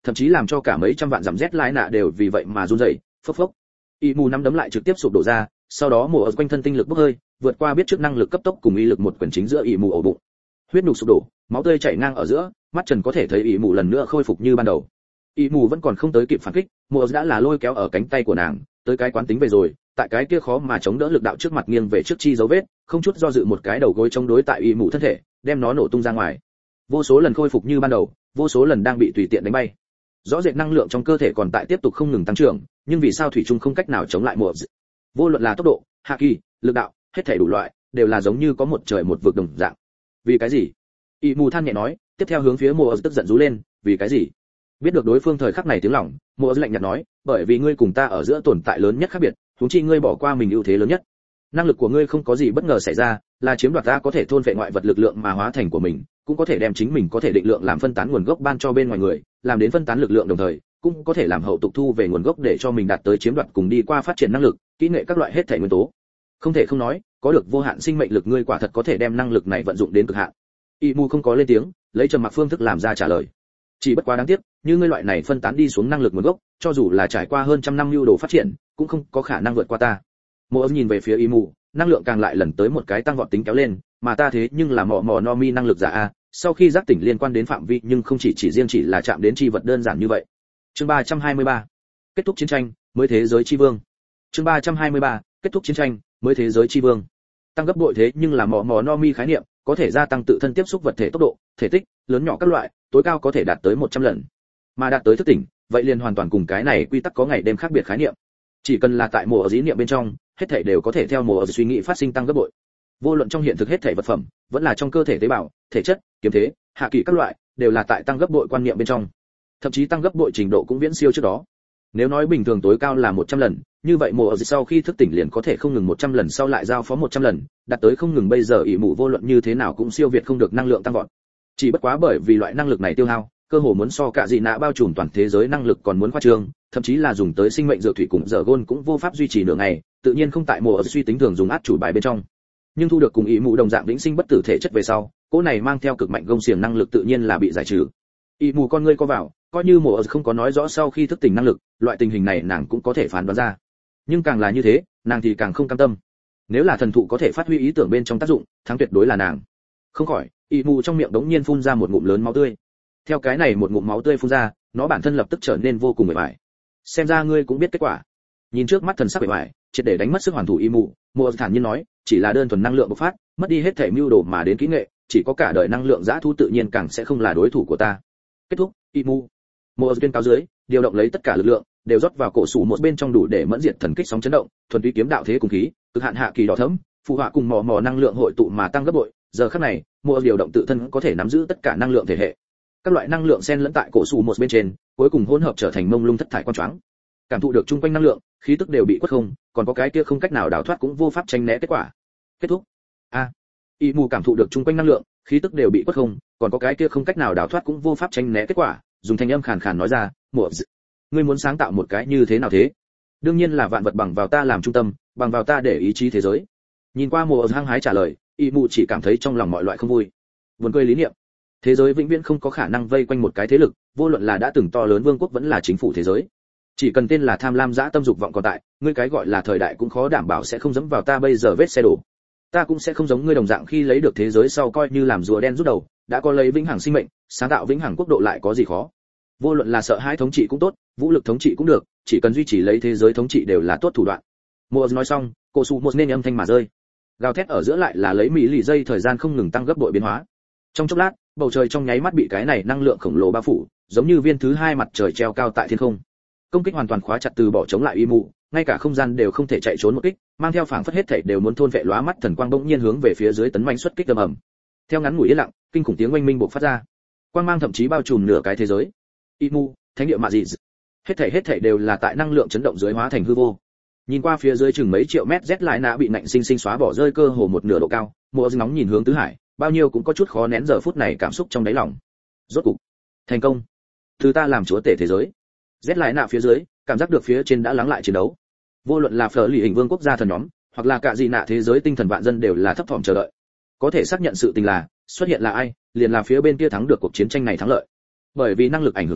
thậm chí làm cho cả mấy trăm vạn dặm rét lái nạ đều vì vậy mà run rẩy, phốc phốc. Y mù nắm đấm lại trực tiếp sụp đổ ra, sau đó mồ quanh thân tinh lực bốc hơi, vượt qua biết trước năng lực cấp tốc cùng y lực một quyền chính giữa y mù ổ bụng. Huyết nhục sụp đổ, máu tươi chảy ngang ở giữa, mắt Trần có thể thấy y mù lần nữa khôi phục như ban đầu. Y mù vẫn còn không tới kịp phản kích, mồ đã là lôi kéo ở cánh tay của nàng, tới cái quán tính về rồi, tại cái kia khó mà chống đỡ lực đạo trước mặt nghiêng về trước chi dấu vết, không chút do dự một cái đầu gối chống đối tại y mù thân thể, đem nó nổ tung ra ngoài. Vô số lần khôi phục như ban đầu, vô số lần đang bị tùy tiện đánh bay. Rõ rệt năng lượng trong cơ thể còn tại tiếp tục không ngừng tăng trưởng, nhưng vì sao thủy chung không cách nào chống lại mùa d... vô luận là tốc độ, hạ kỳ, lực đạo, hết thảy đủ loại đều là giống như có một trời một vực đồng dạng. Vì cái gì? Y mù than nhẹ nói, tiếp theo hướng phía mùa tức giận rú lên, vì cái gì? Biết được đối phương thời khắc này tiếng lòng, mùa lạnh nhạt nói, bởi vì ngươi cùng ta ở giữa tồn tại lớn nhất khác biệt, huống chi ngươi bỏ qua mình ưu thế lớn nhất. Năng lực của ngươi không có gì bất ngờ xảy ra, là chiếm đoạt ta có thể thôn vệ ngoại vật lực lượng mà hóa thành của mình, cũng có thể đem chính mình có thể định lượng làm phân tán nguồn gốc ban cho bên ngoài người, làm đến phân tán lực lượng đồng thời, cũng có thể làm hậu tục thu về nguồn gốc để cho mình đạt tới chiếm đoạt cùng đi qua phát triển năng lực, kỹ nghệ các loại hết thảy nguyên tố. Không thể không nói, có được vô hạn sinh mệnh lực ngươi quả thật có thể đem năng lực này vận dụng đến cực hạn. Y Mu không có lên tiếng, lấy trầm mặc phương thức làm ra trả lời. Chỉ bất quá đáng tiếc, như ngươi loại này phân tán đi xuống năng lực nguồn gốc, cho dù là trải qua hơn trăm năm lưu đồ phát triển, cũng không có khả năng vượt qua ta. Mộ nhìn về phía Y Mu, năng lượng càng lại lần tới một cái tăng vọt tính kéo lên, mà ta thế nhưng là mò mò no mi năng lực giả a, sau khi giác tỉnh liên quan đến phạm vi nhưng không chỉ chỉ riêng chỉ là chạm đến chi vật đơn giản như vậy. Chương ba trăm hai mươi ba, kết thúc chiến tranh, mới thế giới chi vương. Chương ba trăm hai mươi ba, kết thúc chiến tranh, mới thế giới chi vương. Tăng gấp bội thế nhưng là mò mò no mi khái niệm, có thể gia tăng tự thân tiếp xúc vật thể tốc độ, thể tích, lớn nhỏ các loại, tối cao có thể đạt tới một trăm lần. Mà đạt tới thức tỉnh, vậy liền hoàn toàn cùng cái này quy tắc có ngày đêm khác biệt khái niệm. Chỉ cần là tại mồ ở dĩ niệm bên trong, hết thảy đều có thể theo mồ ở suy nghĩ phát sinh tăng gấp bội. Vô luận trong hiện thực hết thảy vật phẩm, vẫn là trong cơ thể tế bào, thể chất, kiếm thế, hạ kỳ các loại, đều là tại tăng gấp bội quan niệm bên trong. Thậm chí tăng gấp bội trình độ cũng viễn siêu trước đó. Nếu nói bình thường tối cao là một trăm lần, như vậy mồ ở sau khi thức tỉnh liền có thể không ngừng một trăm lần sau lại giao phó một trăm lần, đạt tới không ngừng bây giờ ỷ mụ vô luận như thế nào cũng siêu việt không được năng lượng tăng vọt. Chỉ bất quá bởi vì loại năng lực này tiêu hao, cơ hồ muốn so cả dị nạ bao trùm toàn thế giới năng lực còn muốn khoa trương, thậm chí là dùng tới sinh mệnh dược thủy cùng giờ gôn cũng vô pháp duy trì nửa ngày, tự nhiên không tại mồ ở suy tính thường dùng át chủ bài bên trong. Nhưng thu được cùng ý mụ đồng dạng vĩnh sinh bất tử thể chất về sau, cỗ này mang theo cực mạnh gông xiềng năng lực tự nhiên là bị giải trừ. Ý mụ con ngươi co vào, coi như mồ ở không có nói rõ sau khi thức tỉnh năng lực, loại tình hình này nàng cũng có thể phán đoán ra. Nhưng càng là như thế, nàng thì càng không cam tâm. Nếu là thần thụ có thể phát huy ý tưởng bên trong tác dụng, thắng tuyệt đối là nàng. Không khỏi, ý mụ trong miệng đống nhiên phun ra một ngụm lớn máu tươi. Theo cái này một ngụm máu tươi phun ra, nó bản thân lập tức trở nên vô cùng mệt mỏi. Xem ra ngươi cũng biết kết quả. Nhìn trước mắt thần sắc mệt mỏi, triệt để đánh mất sức hoàn thủ y mụ, mùa thản nhiên nói, chỉ là đơn thuần năng lượng bộc phát, mất đi hết thể mưu đồ mà đến kỹ nghệ, chỉ có cả đời năng lượng dã thu tự nhiên càng sẽ không là đối thủ của ta. Kết thúc, y mụ. Mùa tuyên cáo dưới, điều động lấy tất cả lực lượng, đều rót vào cổ sủ một bên trong đủ để mẫn diệt thần kích sóng chấn động, thuần túy kiếm đạo thế cùng khí, cực hạn hạ kỳ đỏ thẫm, phù họa cùng mò mò năng lượng hội tụ mà tăng gấp bội. Giờ khắc này, mùa điều động tự thân có thể nắm giữ tất cả năng lượng thể hệ. Các loại năng lượng xen lẫn tại cổ sủ một bên trên, cuối cùng hỗn hợp trở thành mông lung thất thải quang choáng. Cảm thụ được chung quanh năng lượng, khí tức đều bị quất không, còn có cái kia không cách nào đào thoát cũng vô pháp tránh né kết quả. Kết thúc. A. À, y mù cảm thụ được chung quanh năng lượng, khí tức đều bị quất không, còn có cái kia không cách nào đào thoát cũng vô pháp tránh né kết quả, dùng thanh âm khàn khàn nói ra, "Mộ, ngươi muốn sáng tạo một cái như thế nào thế?" Đương nhiên là vạn vật bằng vào ta làm trung tâm, bằng vào ta để ý chí thế giới. Nhìn qua Mộ hăng hái trả lời, y mù chỉ cảm thấy trong lòng mọi loại không vui. Buồn cười lý niệm. Thế giới vĩnh viễn không có khả năng vây quanh một cái thế lực, vô luận là đã từng to lớn vương quốc vẫn là chính phủ thế giới. Chỉ cần tên là tham lam dã tâm dục vọng còn tại, ngươi cái gọi là thời đại cũng khó đảm bảo sẽ không dẫm vào ta bây giờ vết xe đổ. Ta cũng sẽ không giống ngươi đồng dạng khi lấy được thế giới sau coi như làm rùa đen rút đầu, đã có lấy vĩnh hằng sinh mệnh, sáng tạo vĩnh hằng quốc độ lại có gì khó. Vô luận là sợ hãi thống trị cũng tốt, vũ lực thống trị cũng được, chỉ cần duy trì lấy thế giới thống trị đều là tốt thủ đoạn. Mùa nói xong, cô su một nên âm thanh mà rơi. Gào thét ở giữa lại là lấy mỹ lì dây thời gian không ngừng tăng gấp bội biến hóa. Trong chốc lát, bầu trời trong nháy mắt bị cái này năng lượng khổng lồ bao phủ, giống như viên thứ hai mặt trời treo cao tại thiên không. Công kích hoàn toàn khóa chặt từ bỏ chống lại y mụ, ngay cả không gian đều không thể chạy trốn một kích, mang theo phảng phất hết thảy đều muốn thôn vệ lóa mắt thần quang bỗng nhiên hướng về phía dưới tấn manh xuất kích ầm ầm. Theo ngắn ngủi yên lặng, kinh khủng tiếng oanh minh bộc phát ra. Quang mang thậm chí bao trùm nửa cái thế giới. Y mụ, thánh địa mạ dị. Hết thảy hết thảy đều là tại năng lượng chấn động dưới hóa thành hư vô. Nhìn qua phía dưới chừng mấy triệu mét rét lại nã bị nạnh sinh sinh xóa bỏ rơi cơ hồ một nửa độ cao, Mộ nóng nhìn hướng tứ hải, bao nhiêu cũng có chút khó nén giờ phút này cảm xúc trong đáy lòng. Rốt cục, thành công. Thứ ta làm chúa tể thế giới. Rét lại nã phía dưới, cảm giác được phía trên đã lắng lại chiến đấu. Vô luận là phở lì hình vương quốc gia thần nhóm, hoặc là cả gì nạ thế giới tinh thần vạn dân đều là thấp thỏm chờ đợi. Có thể xác nhận sự tình là, xuất hiện là ai, liền là phía bên kia thắng được cuộc chiến tranh này thắng lợi. Bởi vì năng lực ảnh hưởng dưới,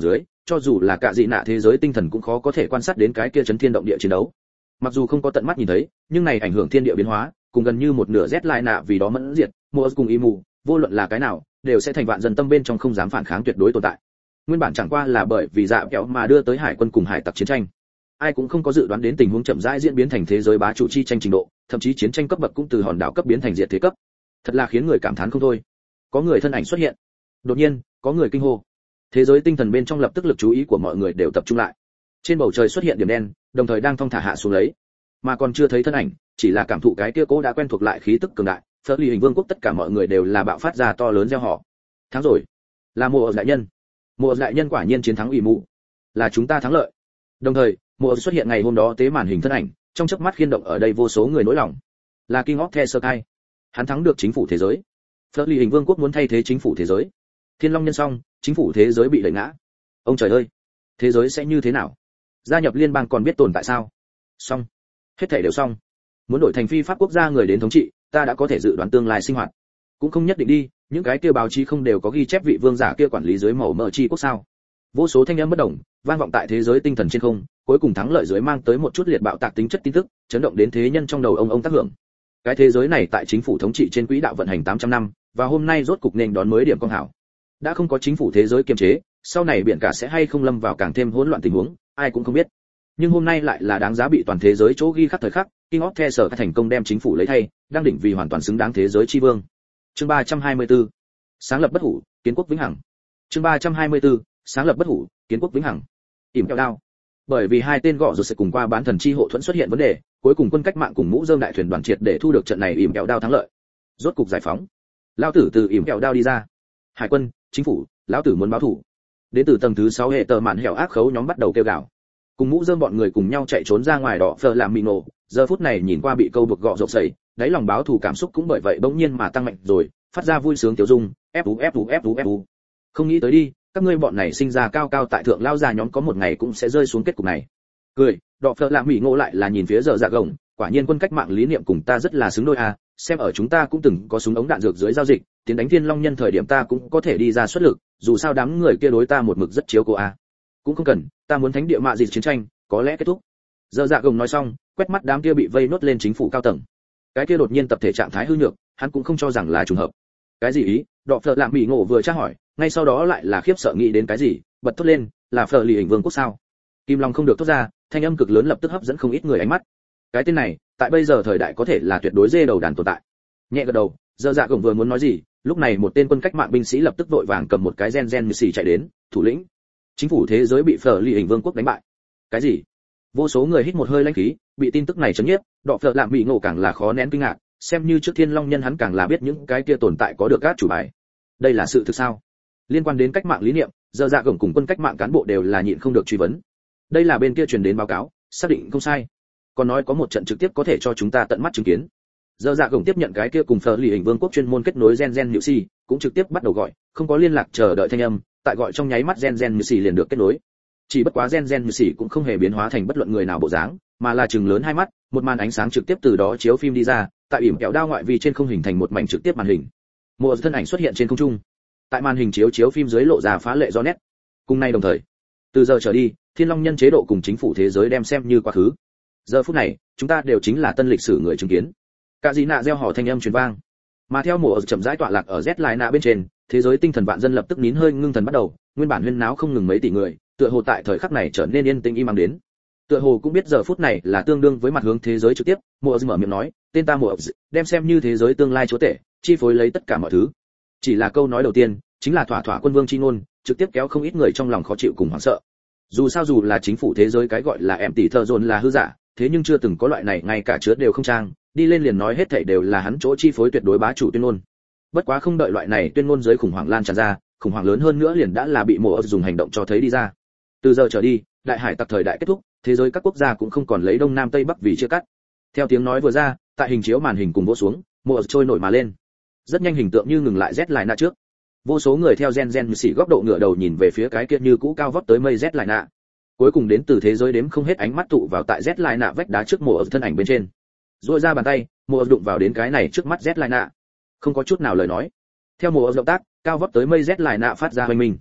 cho dù là cả dị nạ thế giới tinh thần cũng khó có thể quan sát đến cái kia chấn thiên động địa chiến đấu. Mặc dù không có tận mắt nhìn thấy, nhưng này ảnh hưởng thiên địa biến hóa, cùng gần như một nửa Z lại nạ vì đó mẫn diệt, Moaz cùng Imu, vô luận là cái nào, đều sẽ thành vạn dân tâm bên trong không dám phản kháng tuyệt đối tồn tại. Nguyên bản chẳng qua là bởi vì dạ kẹo mà đưa tới hải quân cùng hải tặc chiến tranh. Ai cũng không có dự đoán đến tình huống chậm rãi diễn biến thành thế giới bá chủ chi tranh trình độ, thậm chí chiến tranh cấp bậc cũng từ hòn đảo cấp biến thành diệt thế cấp. Thật là khiến người cảm thán không thôi. Có người thân ảnh xuất hiện. Đột nhiên, có người kinh hô. Thế giới tinh thần bên trong lập tức lực chú ý của mọi người đều tập trung lại. Trên bầu trời xuất hiện điểm đen, đồng thời đang thong thả hạ xuống lấy. Mà còn chưa thấy thân ảnh, chỉ là cảm thụ cái kia cố đã quen thuộc lại khí tức cường đại, Phớt Ly Hình Vương quốc tất cả mọi người đều là bạo phát ra to lớn reo hò. Thắng rồi, là Mùa đại nhân. Mùa đại nhân quả nhiên chiến thắng ủy mụ, là chúng ta thắng lợi. Đồng thời, Mùa xuất hiện ngày hôm đó tế màn hình thân ảnh, trong chớp mắt khiên động ở đây vô số người nỗi lòng. Là King of the Sky. Hắn thắng được chính phủ thế giới. Phớt Ly Hình Vương quốc muốn thay thế chính phủ thế giới. Thiên Long nhân xong, chính phủ thế giới bị đẩy ngã. Ông trời ơi, thế giới sẽ như thế nào? Gia nhập liên bang còn biết tồn tại sao? Xong, hết thảy đều xong. Muốn đổi thành phi pháp quốc gia người đến thống trị, ta đã có thể dự đoán tương lai sinh hoạt. Cũng không nhất định đi, những cái kia báo chí không đều có ghi chép vị vương giả kia quản lý dưới màu mỡ chi quốc sao? Vô số thanh âm bất đồng, vang vọng tại thế giới tinh thần trên không, cuối cùng thắng lợi dưới mang tới một chút liệt bạo tạc tính chất tin tức, chấn động đến thế nhân trong đầu ông ông tác hưởng. Cái thế giới này tại chính phủ thống trị trên quỹ đạo vận hành tám trăm năm, và hôm nay rốt cục nên đón mới điểm công hảo. Đã không có chính phủ thế giới kiềm chế, sau này biển cả sẽ hay không lâm vào càng thêm hỗn loạn tình huống, ai cũng không biết. Nhưng hôm nay lại là đáng giá bị toàn thế giới chỗ ghi khắc thời khắc, King of the Sở thành công đem chính phủ lấy thay, đang đỉnh vì hoàn toàn xứng đáng thế giới chi vương. Chương ba trăm hai mươi tư, sáng lập bất hủ, kiến quốc vĩnh hằng. Chương ba trăm hai mươi tư, sáng lập bất hủ, kiến quốc vĩnh hằng. Ỉm kẹo đao. Bởi vì hai tên gọ rồi sẽ cùng qua bán thần chi hộ thuẫn xuất hiện vấn đề, cuối cùng quân cách mạng cùng mũ rơm đại thuyền đoàn triệt để thu được trận này ỉm kẹo đao thắng lợi. Rốt cục giải phóng. Lão tử từ ỉm kẹo đao đi ra. Hải quân, chính phủ, lão tử muốn báo thù. Đến từ tầng thứ sáu hệ tờ mạn hẻo ác khấu nhóm bắt đầu kêu gào. Cùng mũ rơm bọn người cùng nhau chạy trốn ra ngoài đỏ phờ làm mì nổ, giờ phút này nhìn qua bị câu buộc gọ rộp sẩy, đáy lòng báo thù cảm xúc cũng bởi vậy bỗng nhiên mà tăng mạnh rồi, phát ra vui sướng tiểu dung, ép ú ép ú ép ú ép ú. Không nghĩ tới đi, các ngươi bọn này sinh ra cao cao tại thượng lao già nhóm có một ngày cũng sẽ rơi xuống kết cục này. Cười, đỏ phờ làm mì ngộ lại là nhìn phía giờ dạ gồng, quả nhiên quân cách mạng lý niệm cùng ta rất là xứng đôi à, xem ở chúng ta cũng từng có súng ống đạn dược dưới giao dịch, tiến đánh Thiên Long nhân thời điểm ta cũng có thể đi ra xuất lực, dù sao đám người kia đối ta một mực rất chiếu cố à. Cũng không cần, ta muốn thánh địa mạ dịch chiến tranh, có lẽ kết thúc. Giờ dạ gồng nói xong, quét mắt đám kia bị vây nốt lên chính phủ cao tầng. Cái kia đột nhiên tập thể trạng thái hư nhược, hắn cũng không cho rằng là trùng hợp. Cái gì ý? Đọ Phở Lạm Mỹ Ngộ vừa tra hỏi, ngay sau đó lại là khiếp sợ nghĩ đến cái gì, bật thốt lên, là Phở Lì Hình Vương quốc sao? Kim Long không được thốt ra, thanh âm cực lớn lập tức hấp dẫn không ít người ánh mắt. Cái tên này, tại bây giờ thời đại có thể là tuyệt đối dê đầu đàn tồn tại. Nhẹ gật đầu, giờ dạ gồng vừa muốn nói gì, lúc này một tên quân cách mạng binh sĩ lập tức vội vàng cầm một cái gen gen như xì chạy đến, thủ lĩnh. Chính phủ thế giới bị Phở Lì Hình Vương quốc đánh bại. Cái gì? Vô số người hít một hơi lãnh khí, bị tin tức này chấn nhiếp, Đọ Phở Lạm Mỹ Ngộ càng là khó nén kinh ngạc, xem như trước Thiên Long nhân hắn càng là biết những cái kia tồn tại có được các chủ bài. Đây là sự thực sao? Liên quan đến cách mạng lý niệm, giờ dạ gồng cùng quân cách mạng cán bộ đều là nhịn không được truy vấn. Đây là bên kia truyền đến báo cáo, xác định không sai. Còn nói có một trận trực tiếp có thể cho chúng ta tận mắt chứng kiến. Giờ dạ gồng tiếp nhận cái kia cùng Phở Lì Hình Vương quốc chuyên môn kết nối gen gen nhự si, cũng trực tiếp bắt đầu gọi, không có liên lạc chờ đợi thanh âm, tại gọi trong nháy mắt gen gen nhự si liền được kết nối. Chỉ bất quá gen gen nhự si cũng không hề biến hóa thành bất luận người nào bộ dáng, mà là trừng lớn hai mắt, một màn ánh sáng trực tiếp từ đó chiếu phim đi ra, tại ỉm kẹo đao ngoại vi trên không hình thành một mảnh trực tiếp màn hình. Một thân ảnh xuất hiện trên không trung. Tại màn hình chiếu chiếu phim dưới lộ ra phá lệ rõ nét. Cùng nay đồng thời, từ giờ trở đi, Thiên Long nhân chế độ cùng chính phủ thế giới đem xem như quá khứ. Giờ phút này, chúng ta đều chính là tân lịch sử người chứng kiến. Cả dị nạ reo hò thanh âm truyền vang. Mà theo mùa chậm rãi tọa lạc ở Z lại nạ bên trên, thế giới tinh thần vạn dân lập tức nín hơi ngưng thần bắt đầu, nguyên bản huyên náo không ngừng mấy tỷ người, tựa hồ tại thời khắc này trở nên yên tĩnh im lặng đến. Tựa hồ cũng biết giờ phút này là tương đương với mặt hướng thế giới trực tiếp, mùa mở miệng nói, tên ta mùa đem xem như thế giới tương lai chúa tể, chi phối lấy tất cả mọi thứ. Chỉ là câu nói đầu tiên, chính là thỏa thỏa quân vương chi ngôn, trực tiếp kéo không ít người trong lòng khó chịu cùng hoảng sợ. Dù sao dù là chính phủ thế giới cái gọi là em tỷ thợ dồn là hư giả, thế nhưng chưa từng có loại này ngay cả chứa đều không trang, đi lên liền nói hết thảy đều là hắn chỗ chi phối tuyệt đối bá chủ tuyên ngôn. Bất quá không đợi loại này tuyên ngôn giới khủng hoảng lan tràn ra, khủng hoảng lớn hơn nữa liền đã là bị mùa dùng hành động cho thấy đi ra. Từ giờ trở đi, đại hải tặc thời đại kết thúc, thế giới các quốc gia cũng không còn lấy đông nam tây bắc vì chia cắt. Theo tiếng nói vừa ra, tại hình chiếu màn hình cùng vỗ xuống, mùa trôi nổi mà lên. Rất nhanh hình tượng như ngừng lại Z lại nạ trước. Vô số người theo gen gen xỉ góc độ ngửa đầu nhìn về phía cái kia như cũ cao vót tới mây Z lại nạ. Cuối cùng đến từ thế giới đếm không hết ánh mắt tụ vào tại Z lại nạ vách đá trước mùa thân ảnh bên trên. Duỗi ra bàn tay, mùa đụng vào đến cái này trước mắt Z lại nạ. Không có chút nào lời nói. Theo mùa động tác, cao vót tới mây Z lại nạ phát ra hoành minh.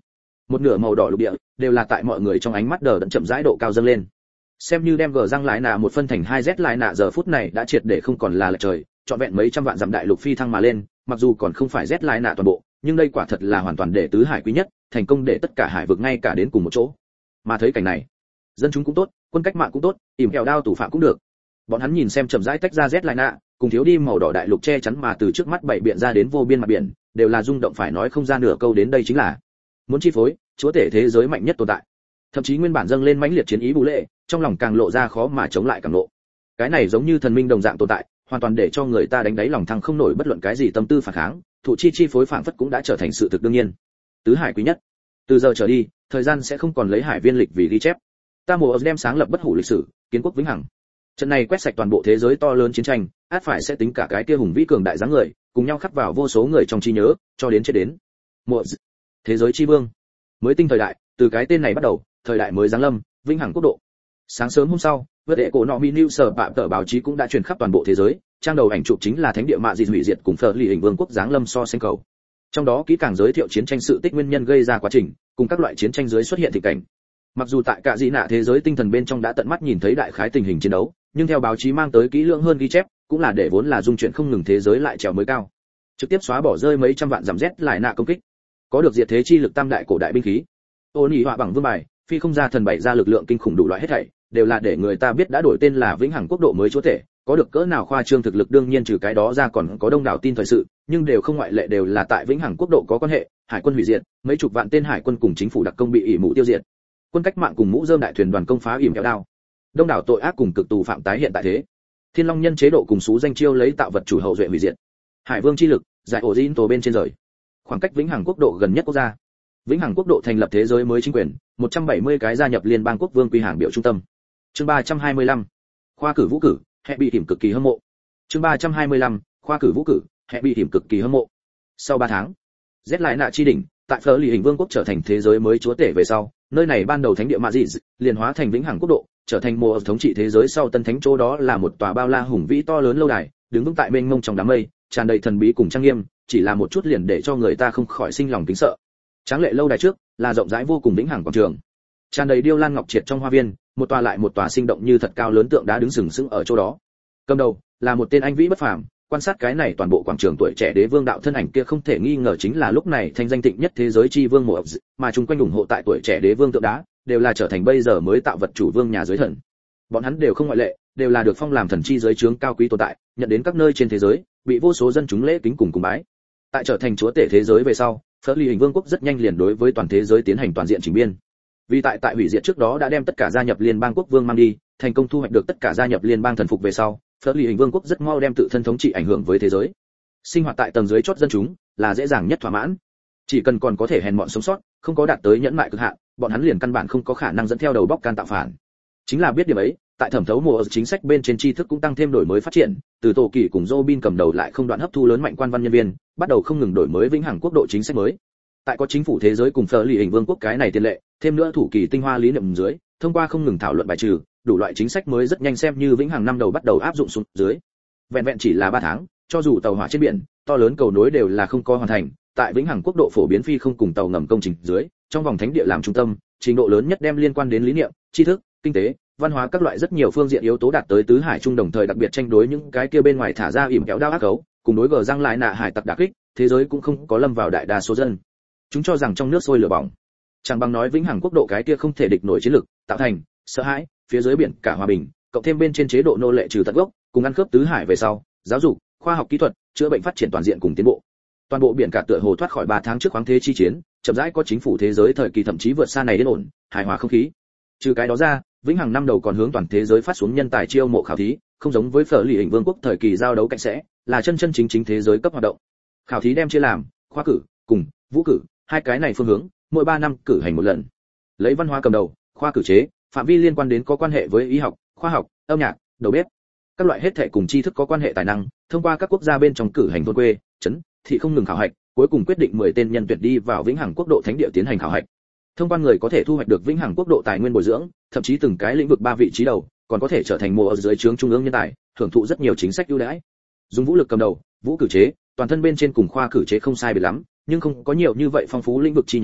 một nửa màu đỏ lục địa đều là tại mọi người trong ánh mắt đờ đẫn chậm rãi độ cao dâng lên. Xem như đem gờ răng lại nạ một phân thành hai Z lại nạ giờ phút này đã triệt để không còn là lệch trời, trọn vẹn mấy trăm vạn dặm đại lục phi thăng mà lên, mặc dù còn không phải Z lại nạ toàn bộ, nhưng đây quả thật là hoàn toàn để tứ hải quý nhất, thành công để tất cả hải vực ngay cả đến cùng một chỗ. Mà thấy cảnh này, dân chúng cũng tốt, quân cách mạng cũng tốt, ỉm kẹo đao tù phạm cũng được. Bọn hắn nhìn xem chậm rãi tách ra Z lại nạ, cùng thiếu đi màu đỏ đại lục che chắn mà từ trước mắt bảy biển ra đến vô biên mặt biển, đều là rung động phải nói không ra nửa câu đến đây chính là muốn chi phối, chúa tể thế giới mạnh nhất tồn tại. Thậm chí nguyên bản dâng lên mãnh liệt chiến ý bù lệ, trong lòng càng lộ ra khó mà chống lại càng lộ. Cái này giống như thần minh đồng dạng tồn tại, hoàn toàn để cho người ta đánh đáy lòng thăng không nổi bất luận cái gì tâm tư phản kháng, thụ chi chi phối phản phất cũng đã trở thành sự thực đương nhiên. Tứ hải quý nhất. Từ giờ trở đi, thời gian sẽ không còn lấy hải viên lịch vì ghi chép. Ta mùa đem sáng lập bất hủ lịch sử, kiến quốc vĩnh hằng. Trận này quét sạch toàn bộ thế giới to lớn chiến tranh, át phải sẽ tính cả cái kia hùng vĩ cường đại dáng người, cùng nhau khắc vào vô số người trong trí nhớ, cho đến chết đến. Mùa thế giới chi vương. Mới tinh thời đại, từ cái tên này bắt đầu, thời đại mới giáng lâm, vĩnh hằng quốc độ. Sáng sớm hôm sau, vượt đệ cổ nọ mi new sở bạm tờ báo chí cũng đã truyền khắp toàn bộ thế giới, trang đầu ảnh chụp chính là thánh địa mạ dị hủy diệt cùng phở lì hình vương quốc giáng lâm so sánh cầu. Trong đó kỹ càng giới thiệu chiến tranh sự tích nguyên nhân gây ra quá trình, cùng các loại chiến tranh dưới xuất hiện tình cảnh. Mặc dù tại cả dị nạ thế giới tinh thần bên trong đã tận mắt nhìn thấy đại khái tình hình chiến đấu, nhưng theo báo chí mang tới kỹ lưỡng hơn ghi chép, cũng là để vốn là dung chuyện không ngừng thế giới lại trèo mới cao. Trực tiếp xóa bỏ rơi mấy trăm vạn giảm rét lại nạ công kích. Có được diệt thế chi lực tam đại cổ đại binh khí. Ôn nhị họa bằng vương bài, phi không ra thần bày ra lực lượng kinh khủng đủ loại hết thảy, đều là để người ta biết đã đổi tên là vĩnh hằng quốc độ mới chúa tể, có được cỡ nào khoa trương thực lực đương nhiên trừ cái đó ra còn có đông đảo tin thời sự, nhưng đều không ngoại lệ đều là tại vĩnh hằng quốc độ có quan hệ, hải quân hủy diệt, mấy chục vạn tên hải quân cùng chính phủ đặc công bị ỷ mũ tiêu diệt. Quân cách mạng cùng mũ rơm đại thuyền đoàn công phá ỉm kéo đao. Đông đảo tội ác cùng cực tù phạm tái hiện tại thế. Thiên Long nhân chế độ cùng xú danh chiêu lấy tạo vật chủ hậu duệ hủy diệt. Hải vương chi lực, giải ổ dinh tổ bên trên rời. Khoảng cách vĩnh hằng quốc độ gần nhất quốc gia. Vĩnh hằng quốc độ thành lập thế giới mới chính quyền, một trăm bảy mươi cái gia nhập liên bang quốc vương quy hàng biểu trung tâm. Chương ba trăm hai mươi lăm. Khoa cử vũ cử, hệ bị điểm cực kỳ hâm mộ. Chương ba trăm hai mươi lăm. Khoa cử vũ cử, hệ bị điểm cực kỳ hâm mộ. Sau ba tháng, Z lại nạ chi đỉnh, tại Phở Lì Hình Vương quốc trở thành thế giới mới chúa tể về sau, nơi này ban đầu thánh địa Mạ Dị liền hóa thành vĩnh hằng quốc độ, trở thành mùa thống trị thế giới sau tân thánh chỗ đó là một tòa bao la hùng vĩ to lớn lâu đài, đứng vững tại mênh mông trong đám mây, tràn đầy thần bí cùng trang nghiêm, chỉ là một chút liền để cho người ta không khỏi sinh lòng kính sợ. Tráng lệ lâu đài trước là rộng rãi vô cùng vĩnh hằng quảng trường, tràn đầy điêu lan ngọc triệt trong hoa viên, một tòa lại một tòa sinh động như thật cao lớn tượng đá đứng sừng sững ở chỗ đó. Cầm đầu là một tên anh vĩ bất phàm, quan sát cái này toàn bộ quảng trường tuổi trẻ đế vương đạo thân ảnh kia không thể nghi ngờ chính là lúc này thanh danh thịnh nhất thế giới chi vương Mộ Ập, mà chung quanh ủng hộ tại tuổi trẻ đế vương tượng đá đều là trở thành bây giờ mới tạo vật chủ vương nhà giới thần. Bọn hắn đều không ngoại lệ, đều là được phong làm thần chi giới trướng cao quý tồn tại, nhận đến các nơi trên thế giới, bị vô số dân chúng lễ kính cùng cung bái. Tại trở thành chúa tể thế giới về sau, Phở Lì Hình Vương quốc rất nhanh liền đối với toàn thế giới tiến hành toàn diện chỉnh biên. Vì tại tại hủy diệt trước đó đã đem tất cả gia nhập liên bang quốc vương mang đi, thành công thu hoạch được tất cả gia nhập liên bang thần phục về sau, Phở Lì Hình Vương quốc rất mau đem tự thân thống trị ảnh hưởng với thế giới. Sinh hoạt tại tầng dưới chót dân chúng là dễ dàng nhất thỏa mãn. Chỉ cần còn có thể hèn mọn sống sót, không có đạt tới nhẫn mại cực hạn, bọn hắn liền căn bản không có khả năng dẫn theo đầu bóc can tạo phản. Chính là biết điểm ấy, tại thẩm thấu mùa chính sách bên trên tri thức cũng tăng thêm đổi mới phát triển, từ Tổ Kỳ cùng Robin cầm đầu lại không đoạn hấp thu lớn mạnh quan văn nhân viên, bắt đầu không ngừng đổi mới vĩnh hằng quốc độ chính sách mới. Tại có chính phủ thế giới cùng Phở Lì Hình Vương quốc cái này tiền lệ, thêm nữa thủ kỳ tinh hoa lý niệm dưới, thông qua không ngừng thảo luận bài trừ, đủ loại chính sách mới rất nhanh xem như vĩnh hằng năm đầu bắt đầu áp dụng xuống dưới. Vẹn vẹn chỉ là ba tháng, cho dù tàu hỏa trên biển, to lớn cầu nối đều là không có hoàn thành, tại vĩnh hằng quốc độ phổ biến phi không cùng tàu ngầm công trình dưới, trong vòng thánh địa làm trung tâm, trình độ lớn nhất đem liên quan đến lý niệm, tri thức, kinh tế, văn hóa các loại rất nhiều phương diện yếu tố đạt tới tứ hải trung đồng thời đặc biệt tranh đối những cái kia bên ngoài thả ra ỉm kéo đao ác cấu, cùng đối gờ răng lại nạ hải tặc đả kích, thế giới cũng không có lâm vào đại đa số dân. Chúng cho rằng trong nước sôi lửa bỏng, chẳng bằng nói vĩnh hằng quốc độ cái kia không thể địch nổi chiến lực, tạo thành sợ hãi, phía dưới biển cả hòa bình, cộng thêm bên trên chế độ nô lệ trừ tận gốc, cùng ăn khớp tứ hải về sau, giáo dục, khoa học kỹ thuật, chữa bệnh phát triển toàn diện cùng tiến bộ. Toàn bộ biển cả tựa hồ thoát khỏi ba tháng trước khoáng thế chi chiến, chậm rãi có chính phủ thế giới thời kỳ thậm chí vượt xa này đến ổn, hài hòa không khí. Trừ cái đó ra, vĩnh hằng năm đầu còn hướng toàn thế giới phát xuống nhân tài chiêu mộ khảo thí, không giống với Phở Lì Hình Vương quốc thời kỳ giao đấu cạnh sẽ, là chân chân chính chính thế giới cấp hoạt động. Khảo thí đem chia làm khoa cử cùng vũ cử hai cái này phương hướng, mỗi ba năm cử hành một lần. Lấy văn hóa cầm đầu, khoa cử chế, phạm vi liên quan đến có quan hệ với y học, khoa học, âm nhạc, đầu bếp, các loại hết thảy cùng tri thức có quan hệ tài năng, thông qua các quốc gia bên trong cử hành thôn quê, trấn, thị không ngừng khảo hạch, cuối cùng quyết định mười tên nhân tuyển đi vào vĩnh hằng quốc độ thánh địa tiến hành khảo hạch. Thông quan người có thể thu hoạch được vĩnh hằng quốc độ tài nguyên bồi dưỡng, thậm chí từng cái lĩnh vực ba vị trí đầu, còn có thể trở thành mùa ở dưới trướng trung ương nhân tài, hưởng thụ rất nhiều chính sách ưu đãi. Dùng vũ lực cầm đầu, vũ cử chế, toàn thân bên trên cùng khoa cử chế không sai biệt lắm, nhưng không có nhiều như vậy phong phú lĩnh vực chi nhánh,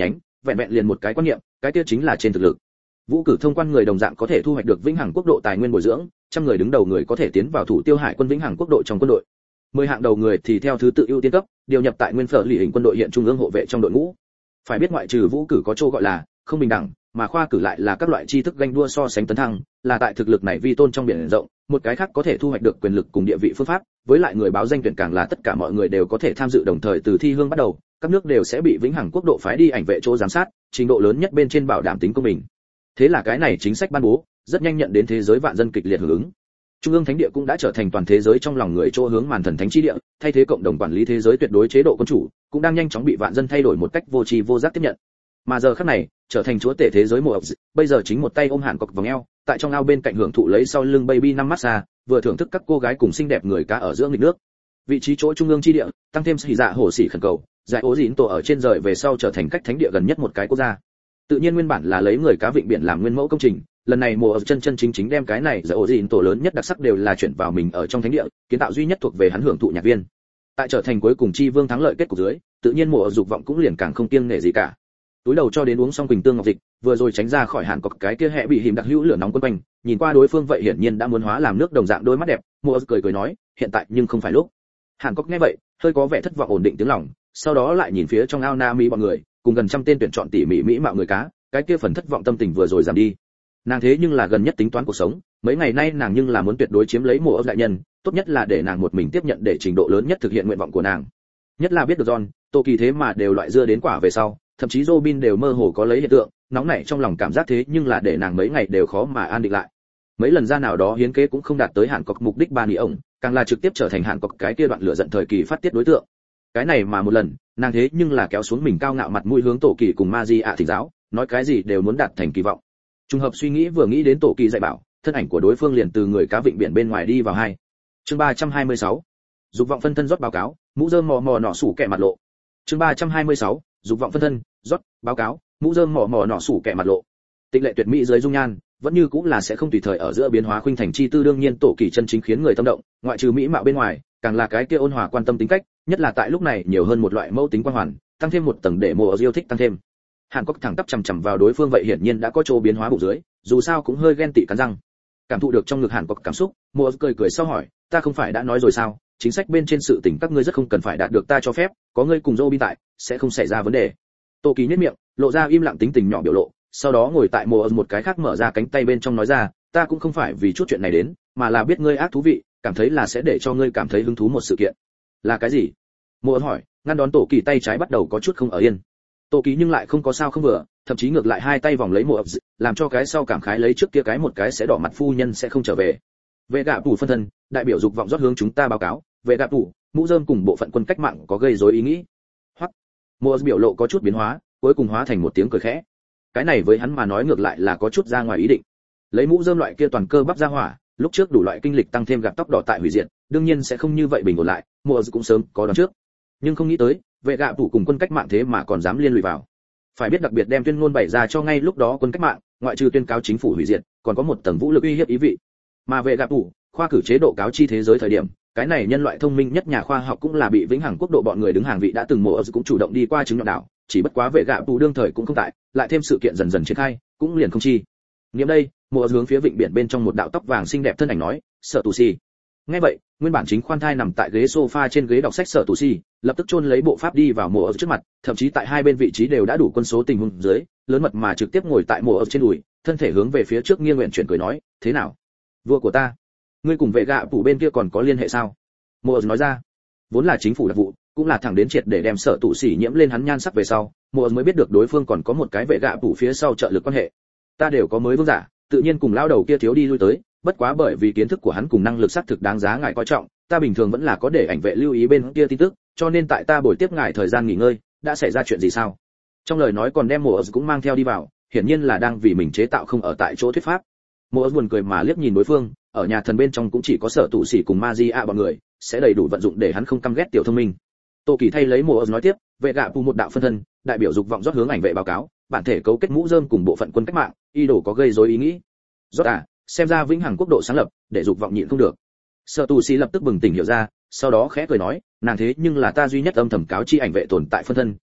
vẹn vẹn liền một cái quan niệm, cái kia chính là trên thực lực. Vũ cử thông quan người đồng dạng có thể thu hoạch được vĩnh hằng quốc độ tài nguyên bồi dưỡng, trăm người đứng đầu người có thể tiến vào thủ tiêu hải quân vĩnh hằng quốc độ trong quân đội. Mười hạng đầu người thì theo thứ tự ưu tiên cấp, điều nhập tại nguyên phở lì hình quân đội hiện trung ương hộ vệ trong đội ngũ. Phải biết ngoại trừ vũ cử có chỗ gọi là không bình đẳng, mà khoa cử lại là các loại tri thức ganh đua so sánh tấn thăng, là tại thực lực này vi tôn trong biển rộng, một cái khác có thể thu hoạch được quyền lực cùng địa vị phương pháp, với lại người báo danh tuyển càng là tất cả mọi người đều có thể tham dự đồng thời từ thi hương bắt đầu, các nước đều sẽ bị vĩnh hằng quốc độ phái đi ảnh vệ chỗ giám sát, trình độ lớn nhất bên trên bảo đảm tính công bình. Thế là cái này chính sách ban bố, rất nhanh nhận đến thế giới vạn dân kịch liệt hưởng ứng. Trung ương thánh địa cũng đã trở thành toàn thế giới trong lòng người chỗ hướng màn thần thánh chi địa, thay thế cộng đồng quản lý thế giới tuyệt đối chế độ quân chủ, cũng đang nhanh chóng bị vạn dân thay đổi một cách vô tri vô giác tiếp nhận. Mà giờ khắc này, trở thành chúa tể thế giới mùa bây giờ chính một tay ôm Hàn Cốc vòng eo, tại trong ao bên cạnh hưởng thụ lấy sau lưng baby năm massage, vừa thưởng thức các cô gái cùng xinh đẹp người cá ở giữa nghịch nước. Vị trí chỗ trung ương chi địa, tăng thêm sĩ dạ hổ sĩ khẩn cầu, giải ố dĩn tổ ở trên rời về sau trở thành cách thánh địa gần nhất một cái quốc gia. Tự nhiên nguyên bản là lấy người cá vịnh biển làm nguyên mẫu công trình, lần này mùa chân chân chính chính đem cái này giải ố dĩn tổ lớn nhất đặc sắc đều là chuyển vào mình ở trong thánh địa, kiến tạo duy nhất thuộc về hắn hưởng thụ nhạc viên. Tại trở thành cuối cùng chi vương thắng lợi kết cục dưới, tự nhiên mùa dục vọng cũng liền càng không kiêng nể gì cả. Túi đầu cho đến uống xong quỳnh tương ngọc dịch, vừa rồi tránh ra khỏi Hàn Cốc cái kia hệ bị hiểm đặc hữu lửa nóng quấn quanh, nhìn qua đối phương vậy hiển nhiên đã muốn hóa làm nước đồng dạng đôi mắt đẹp, mùa cười cười nói, hiện tại nhưng không phải lúc. Hàn Cốc nghe vậy, hơi có vẻ thất vọng ổn định tiếng lòng, sau đó lại nhìn phía trong ao na mi bọn người, cùng gần trăm tên tuyển chọn tỉ mỉ mỹ mạo người cá, cái kia phần thất vọng tâm tình vừa rồi giảm đi. Nàng thế nhưng là gần nhất tính toán cuộc sống, mấy ngày nay nàng nhưng là muốn tuyệt đối chiếm lấy mùa ấp đại nhân, tốt nhất là để nàng một mình tiếp nhận để trình độ lớn nhất thực hiện nguyện vọng của nàng. Nhất là biết được John, Tô Kỳ thế mà đều loại dưa đến quả về sau, thậm chí Robin đều mơ hồ có lấy hiện tượng, nóng nảy trong lòng cảm giác thế nhưng là để nàng mấy ngày đều khó mà an định lại. Mấy lần ra nào đó hiến kế cũng không đạt tới Hàn Cốc mục đích ban ý ổng, càng là trực tiếp trở thành Hàn Cốc cái kia đoạn lửa giận thời kỳ phát tiết đối tượng. Cái này mà một lần, nàng thế nhưng là kéo xuống mình cao ngạo mặt mũi hướng Tổ Kỳ cùng Ma Di ạ thỉnh giáo, nói cái gì đều muốn đạt thành kỳ vọng. Trùng hợp suy nghĩ vừa nghĩ đến Tổ Kỳ dạy bảo, thân ảnh của đối phương liền từ người cá vịnh biển bên ngoài đi vào hai. Chương ba trăm hai mươi sáu. Dục vọng phân thân rót báo cáo, mũ rơm mò mò nọ sủ kẻ mặt lộ. Chương ba trăm hai mươi sáu. Dục vọng phân thân rót báo cáo, mũ rơm mò mò nọ sủ kẻ mặt lộ. Tịch lệ tuyệt mỹ dưới dung nhan, vẫn như cũng là sẽ không tùy thời ở giữa biến hóa khuynh thành chi tư, đương nhiên Tổ Kỳ chân chính khiến người tâm động, ngoại trừ mỹ mạo bên ngoài, càng là cái kia ôn hòa quan tâm tính cách, nhất là tại lúc này nhiều hơn một loại mẫu tính quan hoàn, tăng thêm một tầng để mùa yêu thích tăng thêm. Hàn Cốc thẳng tắp chằm chằm vào đối phương vậy hiển nhiên đã có chỗ biến hóa bụng dưới, dù sao cũng hơi ghen tị cắn răng. Cảm thụ được trong ngực Hàn Cốc cảm xúc, mùa cười cười sau hỏi, ta không phải đã nói rồi sao, chính sách bên trên sự tình các ngươi rất không cần phải đạt được ta cho phép, có ngươi cùng Robin tại, sẽ không xảy ra vấn đề. Tô Kỳ nhếch miệng, lộ ra im lặng tính tình nhỏ biểu lộ, sau đó ngồi tại mùa một cái khác mở ra cánh tay bên trong nói ra, ta cũng không phải vì chút chuyện này đến, mà là biết ngươi ác thú vị, cảm thấy là sẽ để cho ngươi cảm thấy hứng thú một sự kiện. Là cái gì? Mùa hỏi, ngăn đón Tổ Kỳ tay trái bắt đầu có chút không ở yên. Tô Kỳ nhưng lại không có sao không vừa, thậm chí ngược lại hai tay vòng lấy mùa, làm cho cái sau cảm khái lấy trước kia cái một cái sẽ đỏ mặt phu nhân sẽ không trở về. Vệ gạ tủ phân thân, đại biểu dục vọng rót hướng chúng ta báo cáo, vệ gạ tủ, mũ rơm cùng bộ phận quân cách mạng có gây rối ý nghĩ. Hoặc, mùa biểu lộ có chút biến hóa, cuối cùng hóa thành một tiếng cười khẽ. Cái này với hắn mà nói ngược lại là có chút ra ngoài ý định. Lấy mũ rơm loại kia toàn cơ bắp ra hỏa, lúc trước đủ loại kinh lịch tăng thêm gặp tóc đỏ tại hủy diệt, đương nhiên sẽ không như vậy bình ổn lại, mùa cũng sớm có đoán trước. Nhưng không nghĩ tới, vệ gạ tủ cùng quân cách mạng thế mà còn dám liên lụy vào. Phải biết đặc biệt đem tuyên ngôn bày ra cho ngay lúc đó quân cách mạng, ngoại trừ tuyên cáo chính phủ hủy diệt, còn có một tầng vũ lực uy hiếp ý vị. Mà vệ gạ tủ, khoa cử chế độ cáo chi thế giới thời điểm, cái này nhân loại thông minh nhất nhà khoa học cũng là bị vĩnh hằng quốc độ bọn người đứng hàng vị đã từng mùa cũng chủ động đi qua chứng nhận đảo, chỉ bất quá vệ gạ tủ đương thời cũng không tại, lại thêm sự kiện dần dần triển khai, cũng liền không chi. Nghiệm đây, mùa hướng phía vịnh biển bên trong một đạo tóc vàng xinh đẹp thân ảnh nói, sợ tù si. Nghe vậy, nguyên bản chính khoan thai nằm tại ghế sofa trên ghế đọc sách sở tù si, lập tức chôn lấy bộ pháp đi vào mùa ở trước mặt, thậm chí tại hai bên vị trí đều đã đủ quân số tình huống dưới, lớn mật mà trực tiếp ngồi tại mùa ở trên đùi, thân thể hướng về phía trước nghiêng nguyện chuyển cười nói, thế nào, vua của ta, ngươi cùng vệ gạ phủ bên kia còn có liên hệ sao? Mùa nói ra, vốn là chính phủ đặc vụ, cũng là thẳng đến triệt để đem sở tù si nhiễm lên hắn nhan sắc về sau, mùa mới biết được đối phương còn có một cái vệ gạ phủ phía sau trợ lực quan hệ. Ta đều có mới vương giả, tự nhiên cùng lao đầu kia thiếu đi lui tới, bất quá bởi vì kiến thức của hắn cùng năng lực xác thực đáng giá ngài coi trọng, ta bình thường vẫn là có để ảnh vệ lưu ý bên kia tin tức, cho nên tại ta buổi tiếp ngài thời gian nghỉ ngơi, đã xảy ra chuyện gì sao? Trong lời nói còn đem Moore cũng mang theo đi vào, hiển nhiên là đang vì mình chế tạo không ở tại chỗ thuyết pháp. Moore buồn cười mà liếc nhìn đối phương, ở nhà thần bên trong cũng chỉ có sở tụ sĩ cùng Magia bọn người, sẽ đầy đủ vận dụng để hắn không căm ghét tiểu thông minh. Tô Kỳ thay lấy Moore nói tiếp, vệ gạ phù một đạo phân thân, đại biểu dục vọng rót hướng ảnh vệ báo cáo, bản thể cấu kết mũ rơm cùng bộ phận quân cách mạng, y đồ có gây rối ý nghĩ. Rót à, xem ra vĩnh hằng quốc độ sáng lập, để dục vọng nhịn không được. Sở tù sĩ lập tức bừng tỉnh hiểu ra, sau đó khẽ cười nói, nàng thế nhưng là ta duy nhất âm thầm cáo chi ảnh vệ tồn tại phân thân,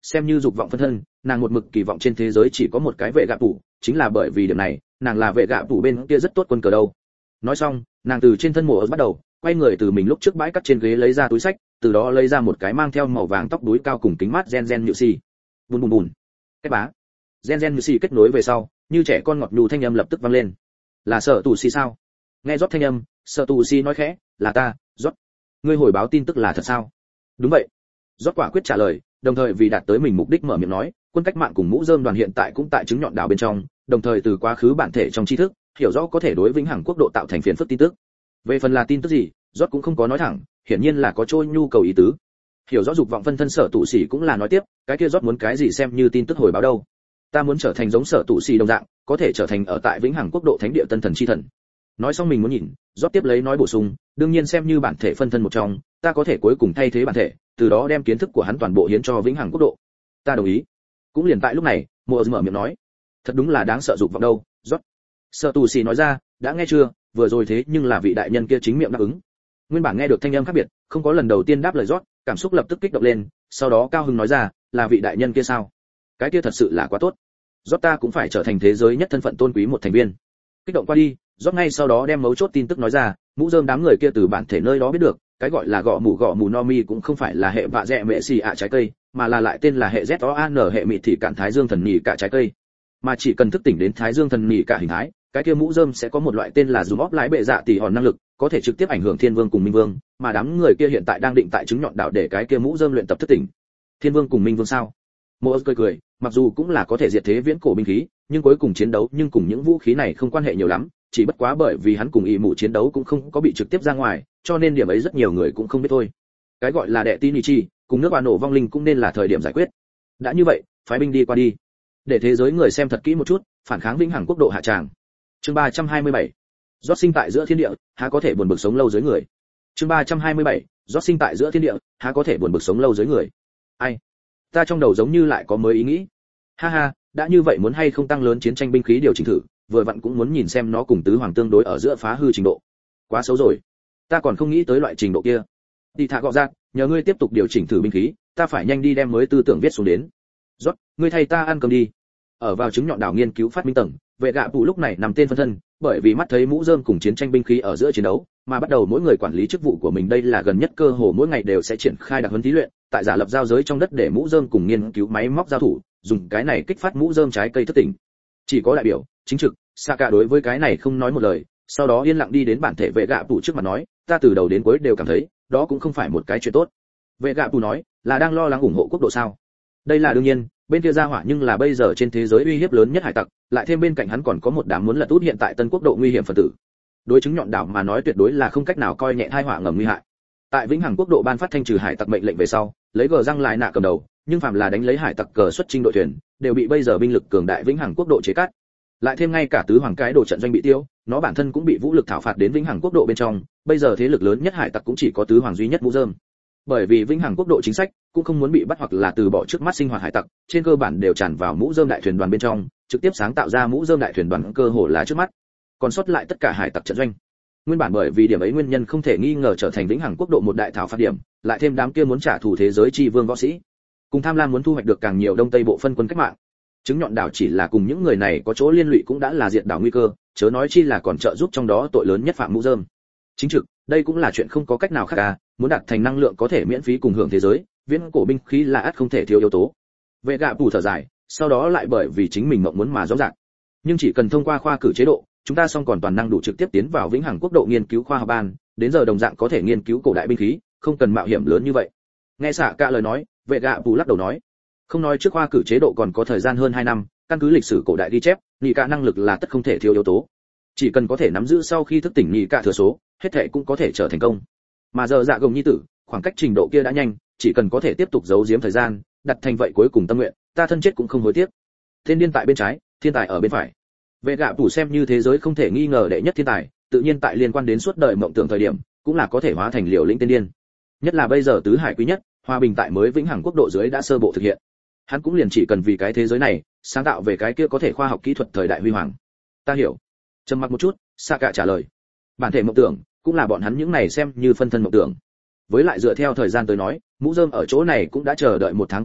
xem như dục vọng phân thân, nàng một mực kỳ vọng trên thế giới chỉ có một cái vệ gạ tủ, chính là bởi vì điểm này, nàng là vệ gạ tủ bên kia rất tốt quân cờ đâu. Nói xong, nàng từ trên thân mộ bắt đầu, quay người từ mình lúc trước bãi cắt trên ghế lấy ra túi sách, từ đó lấy ra một cái mang theo màu vàng tóc đuôi cao cùng kính mát gen gen nhự xì. Bùn bùn bùn. Cái bá. Gen gen nhự xì kết nối về sau, như trẻ con ngọt nhu thanh âm lập tức vang lên. Là Sở Tù Xì sao? Nghe rót thanh âm, Sở Tù Xì nói khẽ, là ta, rót. Ngươi hồi báo tin tức là thật sao? Đúng vậy. Rót quả quyết trả lời, đồng thời vì đạt tới mình mục đích mở miệng nói, quân cách mạng cùng mũ rơm đoàn hiện tại cũng tại chứng nhọn đảo bên trong, đồng thời từ quá khứ bản thể trong tri thức, hiểu rõ có thể đối vĩnh hằng quốc độ tạo thành phiền phức tin tức. Về phần là tin tức gì, rót cũng không có nói thẳng, hiển nhiên là có trôi nhu cầu ý tứ. Hiểu rõ dục vọng phân thân Sở Tụ Sĩ cũng là nói tiếp, cái kia rót muốn cái gì xem như tin tức hồi báo đâu. Ta muốn trở thành giống Sở Tụ Sĩ đồng dạng, có thể trở thành ở tại vĩnh hằng quốc độ thánh địa tân thần chi thần. Nói xong mình muốn nhìn, rót tiếp lấy nói bổ sung, đương nhiên xem như bản thể phân thân một trong, ta có thể cuối cùng thay thế bản thể, từ đó đem kiến thức của hắn toàn bộ hiến cho vĩnh hằng quốc độ. Ta đồng ý. Cũng liền tại lúc này, Mộ mở miệng nói, thật đúng là đáng sợ dục vọng đâu, rót. Sở Tù Sĩ nói ra, đã nghe chưa, vừa rồi thế nhưng là vị đại nhân kia chính miệng đáp ứng. Nguyên bản nghe được thanh âm khác biệt, không có lần đầu tiên đáp lời rót, cảm xúc lập tức kích động lên, sau đó cao hứng nói ra, là vị đại nhân kia sao? Cái kia thật sự là quá tốt. Rót ta cũng phải trở thành thế giới nhất thân phận tôn quý một thành viên. Kích động qua đi, rót ngay sau đó đem mấu chốt tin tức nói ra, mũ rơm đám người kia từ bản thể nơi đó biết được, cái gọi là gọ mù gọ mù no mi cũng không phải là hệ vạ dẹ mẹ xì ạ trái cây, mà là lại tên là hệ Z O A N hệ mịt thị cạn thái dương thần nhị cả trái cây. Mà chỉ cần thức tỉnh đến thái dương thần nhị cả hình thái, cái kia mũ rơm sẽ có một loại tên là zoom off lái bệ dạ tỷ hòn năng lực, có thể trực tiếp ảnh hưởng thiên vương cùng minh vương, mà đám người kia hiện tại đang định tại chứng nhọn đảo để cái kia mũ rơm luyện tập thức tỉnh. Thiên vương cùng minh vương sao? Mộ cười cười, mặc dù cũng là có thể diệt thế viễn cổ binh khí, nhưng cuối cùng chiến đấu nhưng cùng những vũ khí này không quan hệ nhiều lắm, chỉ bất quá bởi vì hắn cùng y mụ chiến đấu cũng không có bị trực tiếp ra ngoài, cho nên điểm ấy rất nhiều người cũng không biết thôi. Cái gọi là đệ tin chi, cùng nước bà nổ vong linh cũng nên là thời điểm giải quyết. Đã như vậy, phái binh đi qua đi, để thế giới người xem thật kỹ một chút, phản kháng vĩnh hằng quốc độ hạ tràng. Chương ba trăm hai mươi bảy, rót sinh tại giữa thiên địa, há có thể buồn bực sống lâu dưới người. Chương ba trăm hai mươi bảy, rót sinh tại giữa thiên địa, há có thể buồn bực sống lâu dưới người. Ai? Ta trong đầu giống như lại có mới ý nghĩ. Ha ha, đã như vậy muốn hay không tăng lớn chiến tranh binh khí điều chỉnh thử, vừa vặn cũng muốn nhìn xem nó cùng tứ hoàng tương đối ở giữa phá hư trình độ. Quá xấu rồi, ta còn không nghĩ tới loại trình độ kia. Đi thả gọ ra, nhờ ngươi tiếp tục điều chỉnh thử binh khí, ta phải nhanh đi đem mới tư tưởng viết xuống đến. Rót, ngươi thay ta ăn cơm đi. Ở vào chứng nhọn đảo nghiên cứu phát minh tầng, vệ gạ phụ lúc này nằm tên phân thân, bởi vì mắt thấy mũ rơm cùng chiến tranh binh khí ở giữa chiến đấu, mà bắt đầu mỗi người quản lý chức vụ của mình, đây là gần nhất cơ hồ mỗi ngày đều sẽ triển khai đặc huấn thí luyện, tại giả lập giao giới trong đất để mũ rơm cùng nghiên cứu máy móc giao thủ, dùng cái này kích phát mũ rơm trái cây thức tỉnh. Chỉ có đại biểu, chính trực, Saka đối với cái này không nói một lời, sau đó yên lặng đi đến bản thể vệ gạ phụ trước mặt nói, ta từ đầu đến cuối đều cảm thấy, đó cũng không phải một cái chuyện tốt. Vệ gạ phụ nói, là đang lo lắng ủng hộ quốc độ sao? Đây là đương nhiên, bên kia ra hỏa nhưng là bây giờ trên thế giới uy hiếp lớn nhất hải tặc, lại thêm bên cạnh hắn còn có một đám muốn lật út hiện tại tân quốc độ nguy hiểm phần tử. Đối chứng nhọn đảo mà nói tuyệt đối là không cách nào coi nhẹ tai họa ngầm nguy hại. Tại vĩnh hằng quốc độ ban phát thanh trừ hải tặc mệnh lệnh về sau, lấy gờ răng lại nạ cầm đầu, nhưng phạm là đánh lấy hải tặc cờ xuất chinh đội thuyền, đều bị bây giờ binh lực cường đại vĩnh hằng quốc độ chế cắt. Lại thêm ngay cả tứ hoàng cái đồ trận doanh bị tiêu, nó bản thân cũng bị vũ lực thảo phạt đến vĩnh hằng quốc độ bên trong, bây giờ thế lực lớn nhất hải tặc cũng chỉ có tứ hoàng duy nhất mũ rơm. Bởi vì vĩnh hằng quốc độ chính sách cũng không muốn bị bắt hoặc là từ bỏ trước mắt sinh hoạt hải tặc, trên cơ bản đều tràn vào mũ rơm đại thuyền đoàn bên trong, trực tiếp sáng tạo ra mũ rơm đại thuyền đoàn cơ hồ là trước mắt, còn sót lại tất cả hải tặc trận doanh. Nguyên bản bởi vì điểm ấy nguyên nhân không thể nghi ngờ trở thành vĩnh hằng quốc độ một đại thảo phạt điểm, lại thêm đám kia muốn trả thù thế giới chi vương võ sĩ, cùng tham lam muốn thu hoạch được càng nhiều đông tây bộ phân quân cách mạng. Chứng nhọn đảo chỉ là cùng những người này có chỗ liên lụy cũng đã là diệt đảo nguy cơ, chớ nói chi là còn trợ giúp trong đó tội lớn nhất phạm mũ rơm. Chính trực, đây cũng là chuyện không có cách nào khác cả, muốn đạt thành năng lượng có thể miễn phí cùng hưởng thế giới, viễn cổ binh khí là ắt không thể thiếu yếu tố. Vệ gạ phủ thở dài, sau đó lại bởi vì chính mình mộng muốn mà rõ ràng. Nhưng chỉ cần thông qua khoa cử chế độ, chúng ta song còn toàn năng đủ trực tiếp tiến vào vĩnh hằng quốc độ nghiên cứu khoa học ban, đến giờ đồng dạng có thể nghiên cứu cổ đại binh khí, không cần mạo hiểm lớn như vậy. Nghe xạ cả lời nói, vệ gạ phủ lắc đầu nói, không nói trước khoa cử chế độ còn có thời gian hơn hai năm, căn cứ lịch sử cổ đại ghi chép, nhị cả năng lực là tất không thể thiếu yếu tố. Chỉ cần có thể nắm giữ sau khi thức tỉnh nhị cả thừa số, hết thảy cũng có thể trở thành công. Mà giờ dạ gồng nhi tử, khoảng cách trình độ kia đã nhanh, chỉ cần có thể tiếp tục giấu giếm thời gian, đặt thành vậy cuối cùng tâm nguyện, ta thân chết cũng không hối tiếc. Thiên điên tại bên trái, thiên tài ở bên phải. Vệ gạ phủ xem như thế giới không thể nghi ngờ đệ nhất thiên tài, tự nhiên tại liên quan đến suốt đời mộng tưởng thời điểm, cũng là có thể hóa thành liều lĩnh tiên điên. Nhất là bây giờ tứ hải quý nhất, hòa bình tại mới vĩnh hằng quốc độ dưới đã sơ bộ thực hiện. Hắn cũng liền chỉ cần vì cái thế giới này, sáng tạo về cái kia có thể khoa học kỹ thuật thời đại huy hoàng. Ta hiểu. Trầm mặc một chút, Saka trả lời. Bản thể mộng tưởng, cũng là bọn hắn những này xem như phân thân mộng tưởng. Với lại dựa theo thời gian tới nói, mũ rơm ở chỗ này cũng đã chờ đợi một tháng có thừa,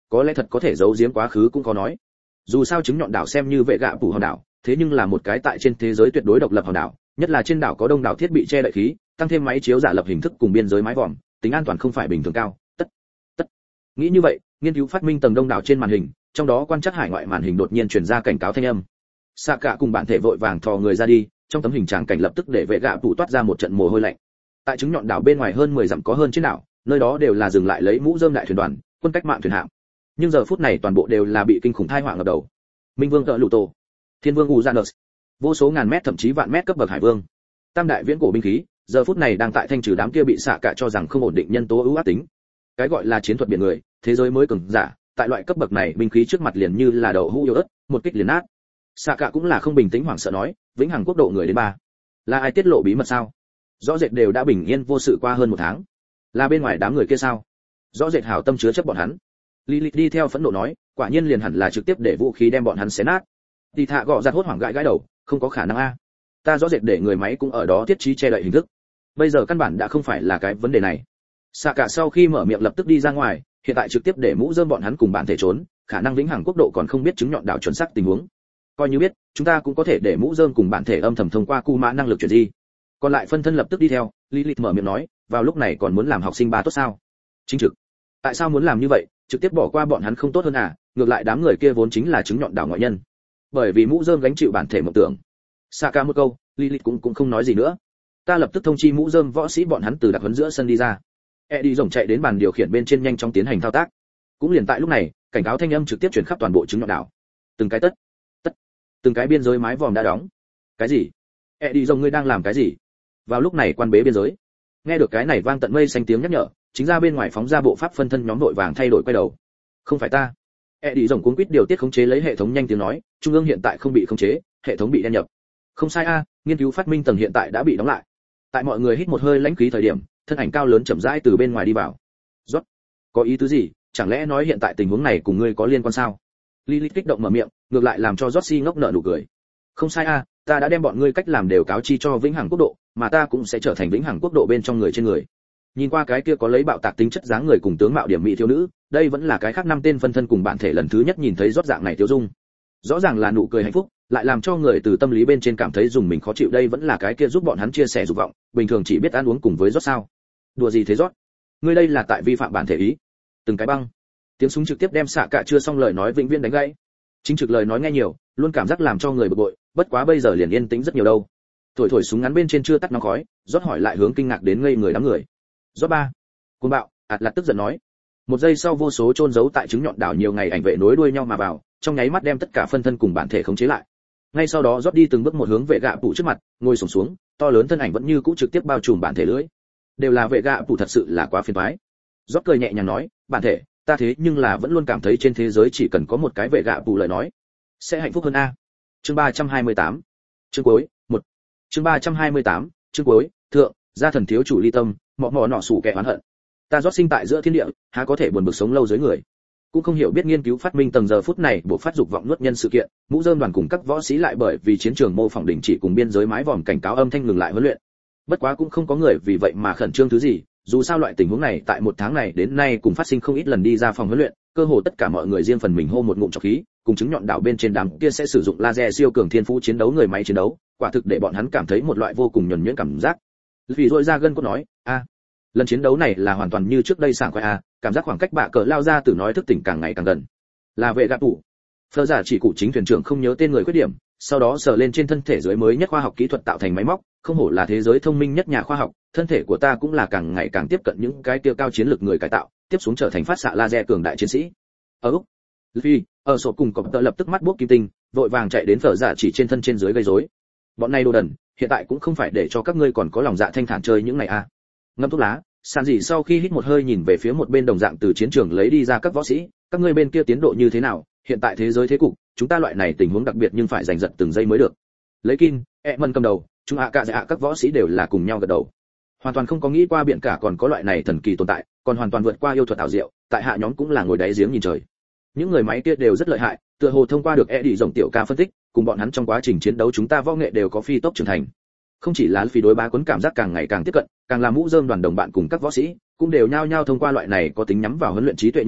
có lẽ thật có thể giấu giếm quá khứ cũng có nói. Dù sao chứng nhọn đảo xem như vệ gạ phủ hòn đảo, thế nhưng là một cái tại trên thế giới tuyệt đối độc lập hòn đảo, nhất là trên đảo có đông đảo thiết bị che đậy khí, tăng thêm máy chiếu giả lập hình thức cùng biên giới mái vòm, tính an toàn không phải bình thường cao. Tất, tất. Nghĩ như vậy, nghiên cứu phát minh tầng đông đảo trên màn hình, trong đó quan trắc hải ngoại màn hình đột nhiên truyền ra cảnh cáo thanh âm. Sạ cả cùng bạn thể vội vàng thò người ra đi, trong tấm hình tràng cảnh lập tức để vệ gạ phủ toát ra một trận mồ hôi lạnh. Tại chứng nhọn đảo bên ngoài hơn mười dặm có hơn trên đảo, nơi đó đều là dừng lại lấy mũ rơm đại thuyền đoàn, quân cách mạng thuyền hạm. Nhưng giờ phút này toàn bộ đều là bị kinh khủng tai họa ngập đầu. Minh Vương Tợ Lụ Tổ, Thiên Vương Uranus, vô số ngàn mét thậm chí vạn mét cấp bậc hải vương, tam đại viễn cổ binh khí, giờ phút này đang tại thanh trừ đám kia bị xạ cả cho rằng không ổn định nhân tố ưu ác tính. Cái gọi là chiến thuật biển người, thế giới mới cường giả, tại loại cấp bậc này binh khí trước mặt liền như là đậu hũ yếu ớt, một kích liền nát. Xạ cả cũng là không bình tĩnh hoảng sợ nói, vĩnh hằng quốc độ người đến ba, là ai tiết lộ bí mật sao? Rõ rệt đều đã bình yên vô sự qua hơn một tháng, là bên ngoài đám người kia sao? Rõ rệt hảo tâm chứa chấp bọn hắn. Lilith đi theo phẫn nộ nói, quả nhiên liền hẳn là trực tiếp để vũ khí đem bọn hắn xé nát. Đi thạ gọ giặt hốt hoảng gãi gãi đầu, không có khả năng a. Ta rõ rệt để người máy cũng ở đó thiết trí che đậy hình thức. Bây giờ căn bản đã không phải là cái vấn đề này. Xạ cả sau khi mở miệng lập tức đi ra ngoài, hiện tại trực tiếp để mũ rơm bọn hắn cùng bạn thể trốn, khả năng vĩnh hằng quốc độ còn không biết chứng nhọn đảo chuẩn xác tình huống. Coi như biết, chúng ta cũng có thể để mũ rơm cùng bạn thể âm thầm thông qua cu mã năng lực chuyển di. Còn lại phân thân lập tức đi theo, Lilith mở miệng nói, vào lúc này còn muốn làm học sinh ba tốt sao? Chính trực. Tại sao muốn làm như vậy, trực tiếp bỏ qua bọn hắn không tốt hơn à? Ngược lại đám người kia vốn chính là chứng nhọn đảo ngoại nhân. Bởi vì mũ rơm gánh chịu bản thể mộng tưởng. Saka một câu, Lilith cũng cũng không nói gì nữa. Ta lập tức thông chi mũ rơm võ sĩ bọn hắn từ đặc huấn giữa sân đi ra. Eddie rồng chạy đến bàn điều khiển bên trên nhanh chóng tiến hành thao tác. Cũng liền tại lúc này, cảnh cáo thanh âm trực tiếp truyền khắp toàn bộ chứng nhọn đảo. Từng cái tất, tất, từng cái biên giới mái vòm đã đóng. Cái gì? Eddie rồng ngươi đang làm cái gì? Vào lúc này quan bế biên giới. Nghe được cái này vang tận mây xanh tiếng nhắc nhở, chính ra bên ngoài phóng ra bộ pháp phân thân nhóm đội vàng thay đổi quay đầu. Không phải ta. Eddie rồng cuống quýt điều tiết khống chế lấy hệ thống nhanh tiếng nói, trung ương hiện tại không bị khống chế, hệ thống bị đen nhập. Không sai a, nghiên cứu phát minh tầng hiện tại đã bị đóng lại. Tại mọi người hít một hơi lãnh khí thời điểm, thân ảnh cao lớn chậm rãi từ bên ngoài đi vào. Rốt, có ý tứ gì? Chẳng lẽ nói hiện tại tình huống này cùng ngươi có liên quan sao? Lilith kích động mở miệng, ngược lại làm cho Rossi ngốc nợ nụ cười. Không sai a, ta đã đem bọn ngươi cách làm đều cáo chi cho vĩnh hằng quốc độ, mà ta cũng sẽ trở thành vĩnh hằng quốc độ bên trong người trên người. Nhìn qua cái kia có lấy bạo tạc tính chất dáng người cùng tướng mạo điểm mỹ thiếu nữ, đây vẫn là cái khác năm tên phân thân cùng bản thể lần thứ nhất nhìn thấy rót dạng này tiêu dung. Rõ ràng là nụ cười hạnh phúc, lại làm cho người từ tâm lý bên trên cảm thấy dùng mình khó chịu, đây vẫn là cái kia giúp bọn hắn chia sẻ dục vọng, bình thường chỉ biết ăn uống cùng với rót sao? Đùa gì thế rót? Ngươi đây là tại vi phạm bản thể ý. Từng cái băng. Tiếng súng trực tiếp đem xạ cả chưa xong lời nói vĩnh viễn đánh gãy. Chính trực lời nói nghe nhiều, luôn cảm giác làm cho người bực bội, bất quá bây giờ liền yên tĩnh rất nhiều đâu. Thổi thổi súng ngắn bên trên chưa tắt nóng khói, rót hỏi lại hướng kinh ngạc đến ngây người đám người. Rót ba. Cuồng bạo, ạt lạt tức giận nói. Một giây sau vô số chôn giấu tại trứng nhọn đảo nhiều ngày ảnh vệ nối đuôi nhau mà vào, trong nháy mắt đem tất cả phân thân cùng bản thể khống chế lại. Ngay sau đó rót đi từng bước một hướng vệ gạ phụ trước mặt, ngồi xổm xuống, to lớn thân ảnh vẫn như cũ trực tiếp bao trùm bản thể lưỡi. Đều là vệ gạ phụ, thật sự là quá phiền toái. Rót cười nhẹ nhàng nói, bản thể, ta thế nhưng là vẫn luôn cảm thấy trên thế giới chỉ cần có một cái vệ gạ phụ lời nói, sẽ hạnh phúc hơn a. Chương ba trăm hai mươi tám. Chương cuối, một. Chương ba trăm hai mươi tám, chương cuối, thượng, gia thần thiếu chủ ly tâm, mọ mọ nọ sủ kẻ oán hận. Ta rót sinh tại giữa thiên địa, há có thể buồn bực sống lâu dưới người. Cũng không hiểu biết nghiên cứu phát minh tầng giờ phút này bộ phát dục vọng nuốt nhân sự kiện, mũ rơm đoàn cùng các võ sĩ lại bởi vì chiến trường mô phỏng đình chỉ cùng biên giới mái vòm cảnh cáo âm thanh ngừng lại huấn luyện. Bất quá cũng không có người vì vậy mà khẩn trương thứ gì, dù sao loại tình huống này tại một tháng này đến nay cùng phát sinh không ít lần đi ra phòng huấn luyện, cơ hồ tất cả mọi người riêng phần mình hô một ngụm trọc khí, cùng chứng nhọn đảo bên trên đám kia sẽ sử dụng laser siêu cường thiên phú chiến đấu người máy chiến đấu, quả thực để bọn hắn cảm thấy một loại vô cùng nhuần nhuyễn cảm giác. Vì rồi ra gân có nói, a, lần chiến đấu này là hoàn toàn như trước đây sảng khoái a, cảm giác khoảng cách bạ cờ lao ra từ nói thức tỉnh càng ngày càng gần. Là vệ gạ tủ. Phơ giả chỉ cụ chính thuyền trưởng không nhớ tên người khuyết điểm, sau đó sờ lên trên thân thể dưới mới nhất khoa học kỹ thuật tạo thành máy móc, không hổ là thế giới thông minh nhất nhà khoa học, thân thể của ta cũng là càng ngày càng tiếp cận những cái tiêu cao chiến lược người cải tạo, tiếp xuống trở thành phát xạ laser cường đại chiến sĩ. Ở Úc, Luffy, ở sổ cùng cọp tợ lập tức mắt buốc kim tinh, vội vàng chạy đến phở giả chỉ trên thân trên dưới gây rối. Bọn này đồ đần, hiện tại cũng không phải để cho các ngươi còn có lòng dạ thanh thản chơi những này a. À. Ngâm thuốc lá, sàn dị sau khi hít một hơi nhìn về phía một bên đồng dạng từ chiến trường lấy đi ra các võ sĩ, các ngươi bên kia tiến độ như thế nào? Hiện tại thế giới thế cục, chúng ta loại này tình huống đặc biệt nhưng phải giành giật từng giây mới được. Lấy Kin, Eman cầm đầu, chúng ạ cả dạ các võ sĩ đều là cùng nhau gật đầu. Hoàn toàn không có nghĩ qua biển cả còn có loại này thần kỳ tồn tại, còn hoàn toàn vượt qua yêu thuật ảo diệu, tại hạ nhóm cũng là ngồi đáy giếng nhìn trời. Những người máy kia đều rất lợi hại, tựa hồ thông qua được Eddie rồng tiểu ca phân tích, cùng bọn hắn trong quá trình chiến đấu chúng ta võ nghệ đều có phi tốc trưởng thành. Không chỉ là phi đối bá quấn cảm giác càng ngày càng tiếp cận, càng là mũ rơm đoàn đồng bạn cùng các võ sĩ, cũng đều nhao nhao thông qua loại này có tính nhắm vào huấn luyện trí tuệ nhân tạo,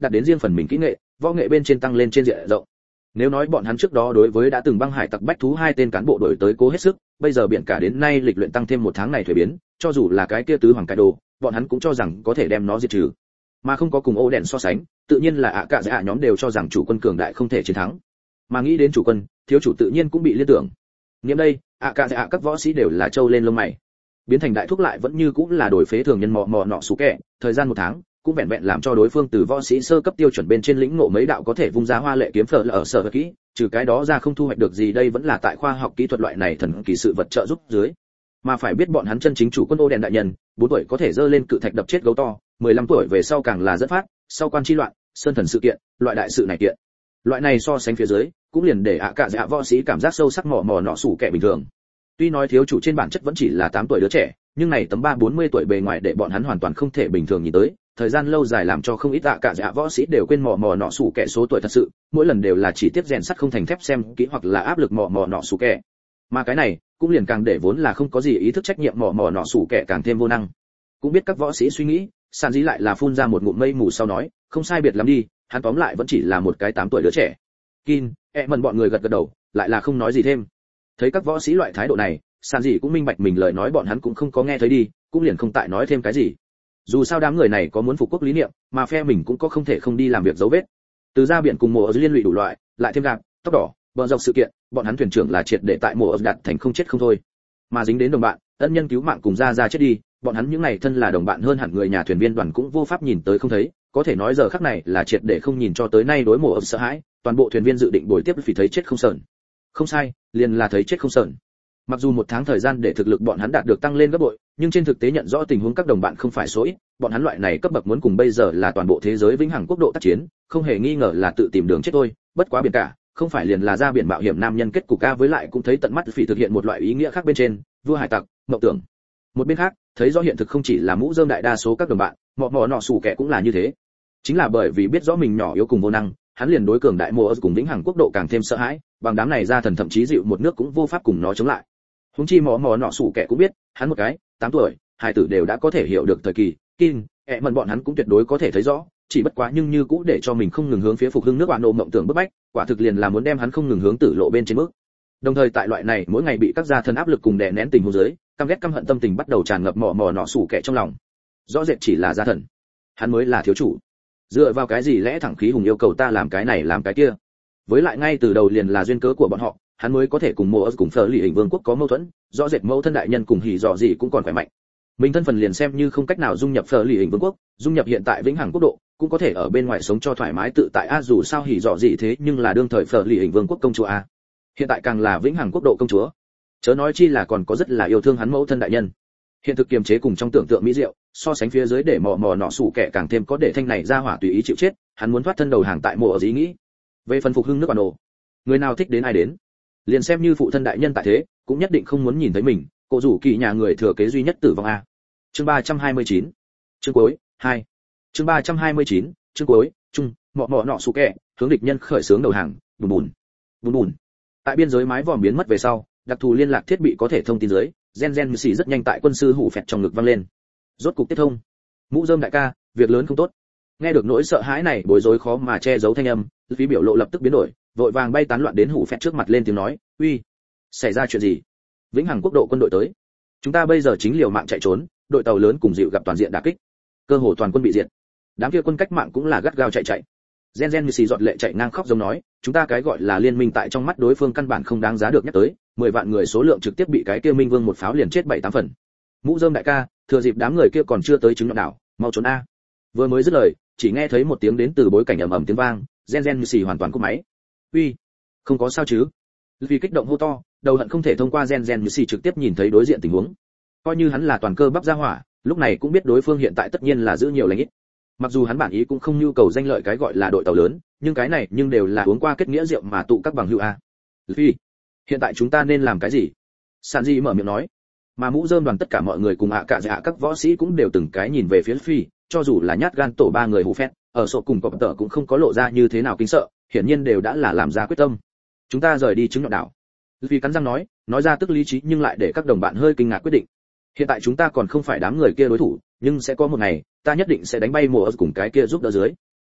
đạt đến riêng phần mình kỹ nghệ, võ nghệ bên trên tăng lên trên diện rộng. Nếu nói bọn hắn trước đó đối với đã từng băng hải tặc bách thú hai tên cán bộ đổi tới cố hết sức, bây giờ biển cả đến nay lịch luyện tăng thêm một tháng này thuế biến, cho dù là cái kia tứ hoàng cải đồ, bọn hắn cũng cho rằng có thể đem nó diệt trừ. Mà không có cùng ô đèn so sánh, tự nhiên là ạ cả dạ nhóm đều cho rằng chủ quân cường đại không thể chiến thắng. Mà nghĩ đến chủ quân, thiếu chủ tự nhiên cũng bị liên tưởng. Nghiệm đây, ạ cả dạ các võ sĩ đều là trâu lên lông mày. Biến thành đại thúc lại vẫn như cũng là đổi phế thường nhân mò mò nọ sú kẹ, thời gian một tháng, cũng vẹn vẹn làm cho đối phương từ võ sĩ sơ cấp tiêu chuẩn bên trên lĩnh ngộ mấy đạo có thể vung ra hoa lệ kiếm phở là ở sở kỹ, trừ cái đó ra không thu hoạch được gì, đây vẫn là tại khoa học kỹ thuật loại này thần kỳ sự vật trợ giúp dưới. Mà phải biết bọn hắn chân chính chủ quân ô đèn đại nhân, bốn tuổi có thể dơ lên cự thạch đập chết gấu to, mười lăm tuổi về sau càng là dẫn phát sau quan chi loạn, sơn thần sự kiện, loại đại sự này kiện. Loại này so sánh phía dưới, cũng liền để ạ cả dạ võ sĩ cảm giác sâu sắc mò mò nọ sủ kẻ bình thường. Tuy nói thiếu chủ trên bản chất vẫn chỉ là tám tuổi đứa trẻ, nhưng này tấm ba bốn mươi tuổi bề ngoài để bọn hắn hoàn toàn không thể bình thường nhìn tới, thời gian lâu dài làm cho không ít ạ cả dạ võ sĩ đều quên mò mò nọ sủ kẻ số tuổi thật sự, mỗi lần đều là chỉ tiếp rèn sắt không thành thép xem kỹ hoặc là áp lực mò mò nọ sủ kẻ. Mà cái này cũng liền càng để vốn là không có gì ý thức trách nhiệm mò mò nọ sủ kẻ càng thêm vô năng. Cũng biết các võ sĩ suy nghĩ, Sàn Dĩ lại là phun ra một ngụm mây mù sau nói, không sai biệt lắm đi, hắn tóm lại vẫn chỉ là một cái tám tuổi đứa trẻ. Kin, e mần bọn người gật gật đầu, lại là không nói gì thêm. Thấy các võ sĩ loại thái độ này, Sàn Dĩ cũng minh bạch mình lời nói bọn hắn cũng không có nghe thấy đi, cũng liền không tại nói thêm cái gì. Dù sao đám người này có muốn phục quốc lý niệm, mà phe mình cũng có không thể không đi làm việc dấu vết. Từ ra biển cùng mùa ở liên lụy đủ loại, lại thêm gạc, tóc đỏ, bờ dọc sự kiện, bọn hắn thuyền trưởng là triệt để tại mùa ở đặt thành không chết không thôi. Mà dính đến đồng bạn, ân nhân cứu mạng cùng ra ra chết đi, bọn hắn những này thân là đồng bạn hơn hẳn người nhà thuyền viên đoàn cũng vô pháp nhìn tới không thấy, có thể nói giờ khắc này là triệt để không nhìn cho tới nay đối mùa ập sợ hãi, toàn bộ thuyền viên dự định bồi tiếp vì thấy chết không sờn. Không sai, liền là thấy chết không sờn. Mặc dù một tháng thời gian để thực lực bọn hắn đạt được tăng lên gấp bội, nhưng trên thực tế nhận rõ tình huống các đồng bạn không phải số ít, bọn hắn loại này cấp bậc muốn cùng bây giờ là toàn bộ thế giới vĩnh hằng quốc độ tác chiến, không hề nghi ngờ là tự tìm đường chết thôi, bất quá biển cả, không phải liền là ra biển mạo hiểm nam nhân kết cục ca với lại cũng thấy tận mắt phỉ thực hiện một loại ý nghĩa khác bên trên, vua hải tặc, mộng tưởng. Một bên khác, thấy rõ hiện thực không chỉ là mũ rơm đại đa số các đồng bạn, mọ mọ nọ sủ kẻ cũng là như thế. Chính là bởi vì biết rõ mình nhỏ yếu cùng vô năng, hắn liền đối cường đại mùa cùng vĩnh hằng quốc độ càng thêm sợ hãi, bằng đám này ra thần thậm chí dịu một nước cũng vô pháp cùng nó chống lại. Huống chi mọ mọ nọ sủ kẻ cũng biết, hắn một cái, tám tuổi, hai tử đều đã có thể hiểu được thời kỳ, Kin, ẹ mần bọn hắn cũng tuyệt đối có thể thấy rõ, chỉ bất quá nhưng như cũ để cho mình không ngừng hướng phía phục hưng nước bạn nộ mộng tưởng bức bách, quả thực liền là muốn đem hắn không ngừng hướng tử lộ bên trên bước. Đồng thời tại loại này mỗi ngày bị các gia thần áp lực cùng đè nén tình huống dưới, căm ghét căm hận tâm tình bắt đầu tràn ngập mò mò nọ sủ kẻ trong lòng. Rõ rệt chỉ là gia thần, hắn mới là thiếu chủ. Dựa vào cái gì lẽ thẳng khí hùng yêu cầu ta làm cái này làm cái kia? Với lại ngay từ đầu liền là duyên cớ của bọn họ, hắn mới có thể cùng mùa cùng phở lì hình vương quốc có mâu thuẫn, rõ rệt mẫu thân đại nhân cùng hỉ dọ gì cũng còn khỏe mạnh. Mình thân phần liền xem như không cách nào dung nhập phở lì hình vương quốc, dung nhập hiện tại vĩnh hằng quốc độ, cũng có thể ở bên ngoài sống cho thoải mái tự tại a, dù sao hỉ dọ gì thế nhưng là đương thời phở lì hình vương quốc công chúa a. Hiện tại càng là vĩnh hằng quốc độ công chúa, chớ nói chi là còn có rất là yêu thương hắn mẫu thân đại nhân. Hiện thực kiềm chế cùng trong tưởng tượng mỹ diệu, so sánh phía dưới để mò mò nọ sủ kẻ càng thêm có để thanh này ra hỏa tùy ý chịu chết, hắn muốn thoát thân đầu hàng tại mộ ở ý nghĩ. Về phần phục hưng nước bản đồ, người nào thích đến ai đến, liền xem như phụ thân đại nhân tại thế, cũng nhất định không muốn nhìn thấy mình, cổ rủ kỳ nhà người thừa kế duy nhất tử vong a. Chương ba trăm hai mươi chín, chương cuối, hai. Chương ba trăm hai mươi chín, chương cuối, chung, mọ mọ nọ sủ kẻ, hướng địch nhân khởi xướng đầu hàng, bùn bùn, bùn bùn. Tại biên giới mái vòm biến mất về sau, đặc thù liên lạc thiết bị có thể thông tin dưới, gen gen xì rất nhanh tại quân sư hủ phẹt trong ngực vang lên. Rốt cục tiếp thông. Mũ rơm đại ca, việc lớn không tốt. Nghe được nỗi sợ hãi này bối rối khó mà che giấu thanh âm, phí biểu lộ lập tức biến đổi, vội vàng bay tán loạn đến hủ phẹt trước mặt lên tiếng nói, uy, xảy ra chuyện gì? Vĩnh hằng quốc độ quân đội tới. Chúng ta bây giờ chính liều mạng chạy trốn, đội tàu lớn cùng dịu gặp toàn diện đả kích, cơ hồ toàn quân bị diệt. Đám kia quân cách mạng cũng là gắt gao chạy chạy. Gen gen xì giọt lệ chạy ngang khóc giống nói, chúng ta cái gọi là liên minh tại trong mắt đối phương căn bản không đáng giá được nhắc tới, mười vạn người số lượng trực tiếp bị cái kia minh vương một pháo liền chết bảy tám phần. Mũ rơm đại ca, thừa dịp đám người kia còn chưa tới trứng nhọn đảo, mau trốn a. Vừa mới dứt lời, chỉ nghe thấy một tiếng đến từ bối cảnh ầm ầm tiếng vang, gen gen xì hoàn toàn cúp máy. Uy, không có sao chứ? Vì kích động hô to, đầu hận không thể thông qua gen gen xì trực tiếp nhìn thấy đối diện tình huống. Coi như hắn là toàn cơ bắp ra hỏa, lúc này cũng biết đối phương hiện tại tất nhiên là giữ nhiều lành ít. Mặc dù hắn bản ý cũng không nhu cầu danh lợi cái gọi là đội tàu lớn, nhưng cái này nhưng đều là uống qua kết nghĩa rượu mà tụ các bằng hữu a. Phi, hiện tại chúng ta nên làm cái gì? Sàn Di mở miệng nói. Mà mũ rơm đoàn tất cả mọi người cùng ạ cả dạ các võ sĩ cũng đều từng cái nhìn về phía Phi, cho dù là nhát gan tổ ba người hù phét, ở sổ cùng cọp tợ cũng không có lộ ra như thế nào kinh sợ, hiển nhiên đều đã là làm ra quyết tâm. Chúng ta rời đi trứng nhọn đảo. Phi cắn răng nói, nói ra tức lý trí nhưng lại để các đồng bạn hơi kinh ngạc quyết định. Hiện tại chúng ta còn không phải đám người kia đối thủ, nhưng sẽ có một ngày, ta nhất định sẽ đánh bay mùa cùng cái kia giúp đỡ dưới.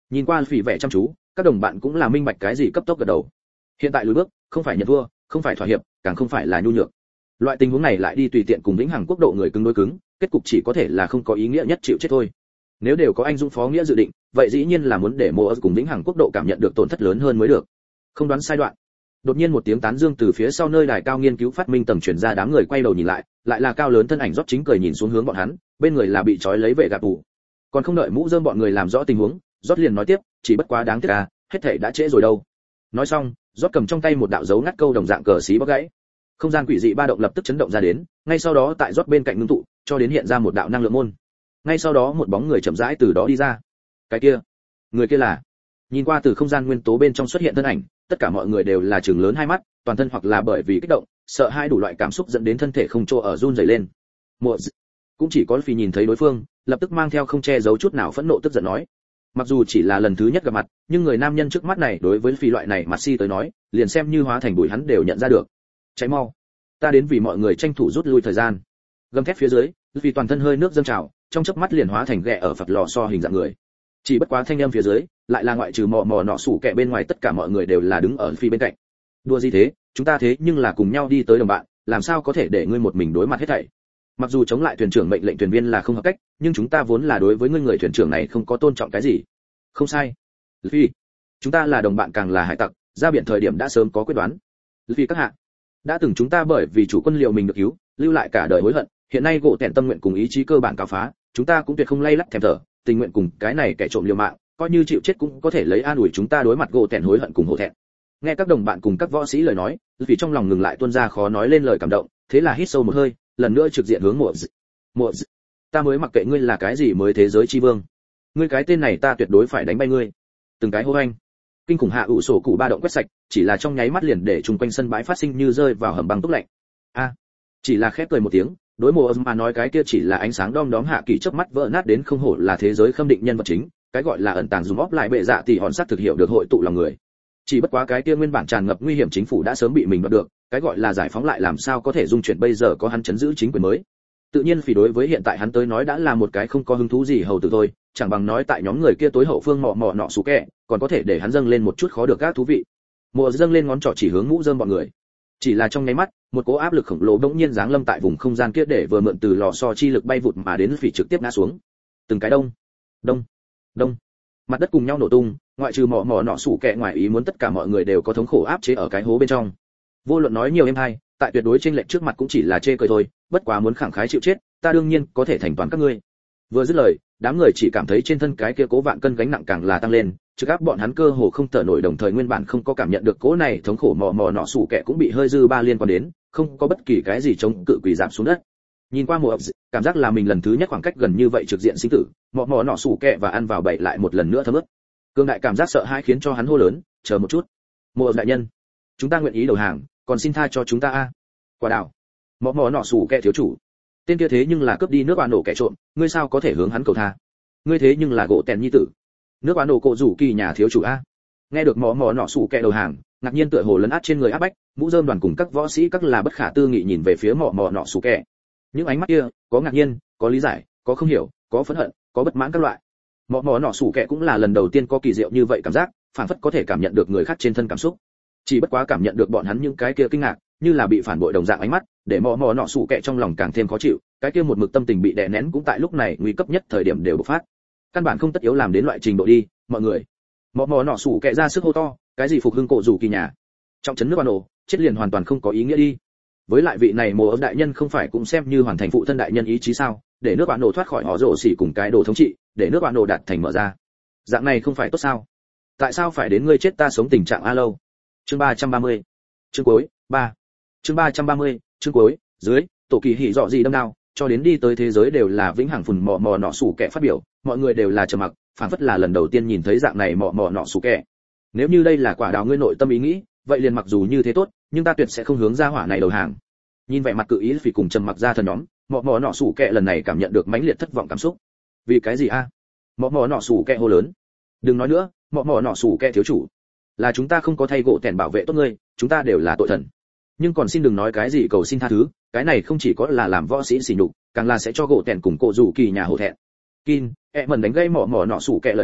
Nhìn qua phỉ vẻ chăm chú, các đồng bạn cũng là minh bạch cái gì cấp tốc gật đầu. Hiện tại lùi bước, không phải nhận thua, không phải thỏa hiệp, càng không phải là nhu nhược. Loại tình huống này lại đi tùy tiện cùng vĩnh hằng quốc độ người cứng đối cứng, kết cục chỉ có thể là không có ý nghĩa nhất chịu chết thôi. Nếu đều có anh dũng phó nghĩa dự định, vậy dĩ nhiên là muốn để Mộ cùng vĩnh hằng quốc độ cảm nhận được tổn thất lớn hơn mới được. Không đoán sai đoạn. Đột nhiên một tiếng tán dương từ phía sau nơi đài cao nghiên cứu phát minh tầng truyền ra, đám người quay đầu nhìn lại, lại là cao lớn thân ảnh rót chính cười nhìn xuống hướng bọn hắn, bên người là bị trói lấy vệ gạt tù. Còn không đợi mũ rơm bọn người làm rõ tình huống, rót liền nói tiếp, chỉ bất quá đáng tiếc à, hết thảy đã trễ rồi đâu. Nói xong, rót cầm trong tay một đạo dấu ngắt câu đồng dạng cờ xí bóc gãy. Không gian quỷ dị ba động lập tức chấn động ra đến, ngay sau đó tại rót bên cạnh ngưng tụ, cho đến hiện ra một đạo năng lượng môn. Ngay sau đó một bóng người chậm rãi từ đó đi ra. Cái kia, người kia là? Nhìn qua từ không gian nguyên tố bên trong xuất hiện thân ảnh, tất cả mọi người đều là trừng lớn hai mắt, toàn thân hoặc là bởi vì kích động, sợ hai đủ loại cảm xúc dẫn đến thân thể không chỗ ở run rẩy lên. Mộ cũng chỉ có Phi nhìn thấy đối phương, lập tức mang theo không che giấu chút nào phẫn nộ tức giận nói. Mặc dù chỉ là lần thứ nhất gặp mặt, nhưng người nam nhân trước mắt này đối với Phi loại này mặt si tới nói, liền xem như hóa thành bụi hắn đều nhận ra được. Cháy mau, ta đến vì mọi người tranh thủ rút lui thời gian. Gầm thét phía dưới, Phi toàn thân hơi nước dâng trào, trong chớp mắt liền hóa thành ghẹ ở phật lò so hình dạng người. Chỉ bất quá thanh âm phía dưới, lại là ngoại trừ mò mò nọ sủ kẹ bên ngoài tất cả mọi người đều là đứng ở Phi bên cạnh. Đùa gì thế, chúng ta thế nhưng là cùng nhau đi tới đồng bạn, làm sao có thể để ngươi một mình đối mặt hết thảy. Mặc dù chống lại thuyền trưởng mệnh lệnh thuyền viên là không hợp cách, nhưng chúng ta vốn là đối với ngươi người thuyền trưởng này không có tôn trọng cái gì. Không sai. Phi, chúng ta là đồng bạn càng là hải tặc, ra biển thời điểm đã sớm có quyết đoán. Phi các hạ, đã từng chúng ta bởi vì chủ quân liệu mình được cứu, lưu lại cả đời hối hận, hiện nay gỗ tẹn tâm nguyện cùng ý chí cơ bản cáo phá, chúng ta cũng tuyệt không lay lắc thèm thở, tình nguyện cùng cái này kẻ trộm liều mạng, coi như chịu chết cũng có thể lấy an ủi chúng ta đối mặt gỗ tẹn hối hận cùng hổ thẹn. Nghe các đồng bạn cùng các võ sĩ lời nói, vì trong lòng ngừng lại tuôn ra khó nói lên lời cảm động, thế là hít sâu một hơi, lần nữa trực diện hướng Mộ Mộ ta mới mặc kệ ngươi là cái gì mới thế giới chi vương, ngươi cái tên này ta tuyệt đối phải đánh bay ngươi. Từng cái hô anh kinh khủng hạ ủ sổ cụ ba động quét sạch, chỉ là trong nháy mắt liền để chung quanh sân bãi phát sinh như rơi vào hầm băng túc lạnh. A, chỉ là khép cười một tiếng, đối Mộ mà nói cái kia chỉ là ánh sáng đom đóm hạ kỳ chớp mắt vỡ nát đến không hổ là thế giới khâm định nhân vật chính, cái gọi là ẩn tàng dùng óp lại bệ dạ thì hòn sắc thực hiểu được hội tụ lòng người. Chỉ bất quá cái kia nguyên bản tràn ngập nguy hiểm chính phủ đã sớm bị mình đoạt được, cái gọi là giải phóng lại làm sao có thể dung chuyển bây giờ có hắn chấn giữ chính quyền mới. Tự nhiên vì đối với hiện tại hắn tới nói đã là một cái không có hứng thú gì hầu tử thôi, chẳng bằng nói tại nhóm người kia tối hậu phương mọ mọ nọ sủ kẹ, còn có thể để hắn dâng lên một chút khó được các thú vị. Mùa dâng lên ngón trỏ chỉ hướng mũ rơm bọn người. Chỉ là trong nháy mắt, một cỗ áp lực khổng lồ bỗng nhiên giáng lâm tại vùng không gian kia để vừa mượn từ lò xo chi lực bay vụt mà đến phỉ trực tiếp ngã xuống. Từng cái đông, đông, đông. Mặt đất cùng nhau nổ tung, ngoại trừ mỏ mỏ nọ sủ kẹ ngoài ý muốn tất cả mọi người đều có thống khổ áp chế ở cái hố bên trong. Vô luận nói nhiều em hay, tại tuyệt đối trên lệnh trước mặt cũng chỉ là chê cười thôi, bất quá muốn khẳng khái chịu chết, ta đương nhiên có thể thành toàn các ngươi. Vừa dứt lời, đám người chỉ cảm thấy trên thân cái kia cố vạn cân gánh nặng càng là tăng lên, trực áp bọn hắn cơ hồ không thở nổi, đồng thời nguyên bản không có cảm nhận được cố này thống khổ mỏ mỏ nọ sủ kẹ cũng bị hơi dư ba liên quan đến, không có bất kỳ cái gì chống cự quỳ giảm xuống đất. Nhìn qua mùa ập cảm giác là mình lần thứ nhất khoảng cách gần như vậy trực diện sinh tử, mỏ mỏ nọ sủ kẹ và ăn vào bậy lại một lần nữa thấm ướt. Cương đại cảm giác sợ hãi khiến cho hắn hô lớn, chờ một chút, mùa đại nhân, chúng ta nguyện ý đầu hàng, còn xin tha cho chúng ta a. Quả đảo, mỏ mỏ nọ sủ kẹ thiếu chủ, tên kia thế nhưng là cướp đi nước oan nổ kẻ trộm, ngươi sao có thể hướng hắn cầu tha? Ngươi thế nhưng là gỗ tèn nhi tử, nước oan nổ cổ rủ kỳ nhà thiếu chủ a. Nghe được mỏ mỏ nọ sủ kẹ đầu hàng, ngạc nhiên tựa hồ lấn át trên người áp bách, mũ rơm đoàn cùng các võ sĩ các là bất khả tư nghị nhìn về phía mỏ mỏ nọ sủ kẹ. Những ánh mắt kia, có ngạc nhiên, có lý giải, có không hiểu, có phẫn hận, có bất mãn các loại. Mỏ mỏ nọ sủ kẹ cũng là lần đầu tiên có kỳ diệu như vậy cảm giác, phản phất có thể cảm nhận được người khác trên thân cảm xúc. Chỉ bất quá cảm nhận được bọn hắn những cái kia kinh ngạc, như là bị phản bội đồng dạng ánh mắt, để mỏ mỏ nọ sủ kẹ trong lòng càng thêm khó chịu, cái kia một mực tâm tình bị đè nén cũng tại lúc này nguy cấp nhất thời điểm đều bộc phát. Căn bản không tất yếu làm đến loại trình độ đi, mọi người. Mỏ mỏ nọ sủ kẹ ra sức hô to, cái gì phục hưng cổ rủ kỳ nhà, trong chấn nước oan nổ, chết liền hoàn toàn không có ý nghĩa đi. Với lại vị này mùa ấm đại nhân không phải cũng xem như hoàn thành phụ thân đại nhân ý chí sao, để nước oan nổ thoát khỏi họ rổ xỉ cùng cái đồ thống trị, để nước oan nổ đạt thành mở ra. Dạng này không phải tốt sao? Tại sao phải đến ngươi chết ta sống tình trạng a lâu? Chương ba trăm ba mươi. Chương cuối, ba. Chương ba trăm ba mươi, chương cuối, dưới, tổ kỳ hỉ dọ gì đâm đao, cho đến đi tới thế giới đều là vĩnh hằng phùn mò mò nọ sủ kẻ phát biểu, mọi người đều là trầm mặc, phản phất là lần đầu tiên nhìn thấy dạng này mò mò nọ sủ kẻ. Nếu như đây là quả đào ngươi nội tâm ý nghĩ, vậy liền mặc dù như thế tốt, nhưng ta tuyệt sẽ không hướng ra hỏa này đầu hàng. Nhìn vẻ mặt cự ý phỉ cùng trầm mặc ra thần nhóm, mò mò nọ sủ kẻ lần này cảm nhận được mãnh liệt thất vọng cảm xúc. Vì cái gì a? À? Mò mò nọ sủ kẻ hô lớn. Đừng nói nữa, mò mò nọ sủ kẻ thiếu chủ, là chúng ta không có thay gỗ tèn bảo vệ tốt ngươi, chúng ta đều là tội thần. Nhưng còn xin đừng nói cái gì cầu xin tha thứ, cái này không chỉ có là làm võ sĩ sỉ nhục, càng là sẽ cho gỗ tèn cùng cổ rủ kỳ nhà hổ thẹn. Kin, e mần đánh gây mỏ mỏ nọ sủ kẹ lời nói,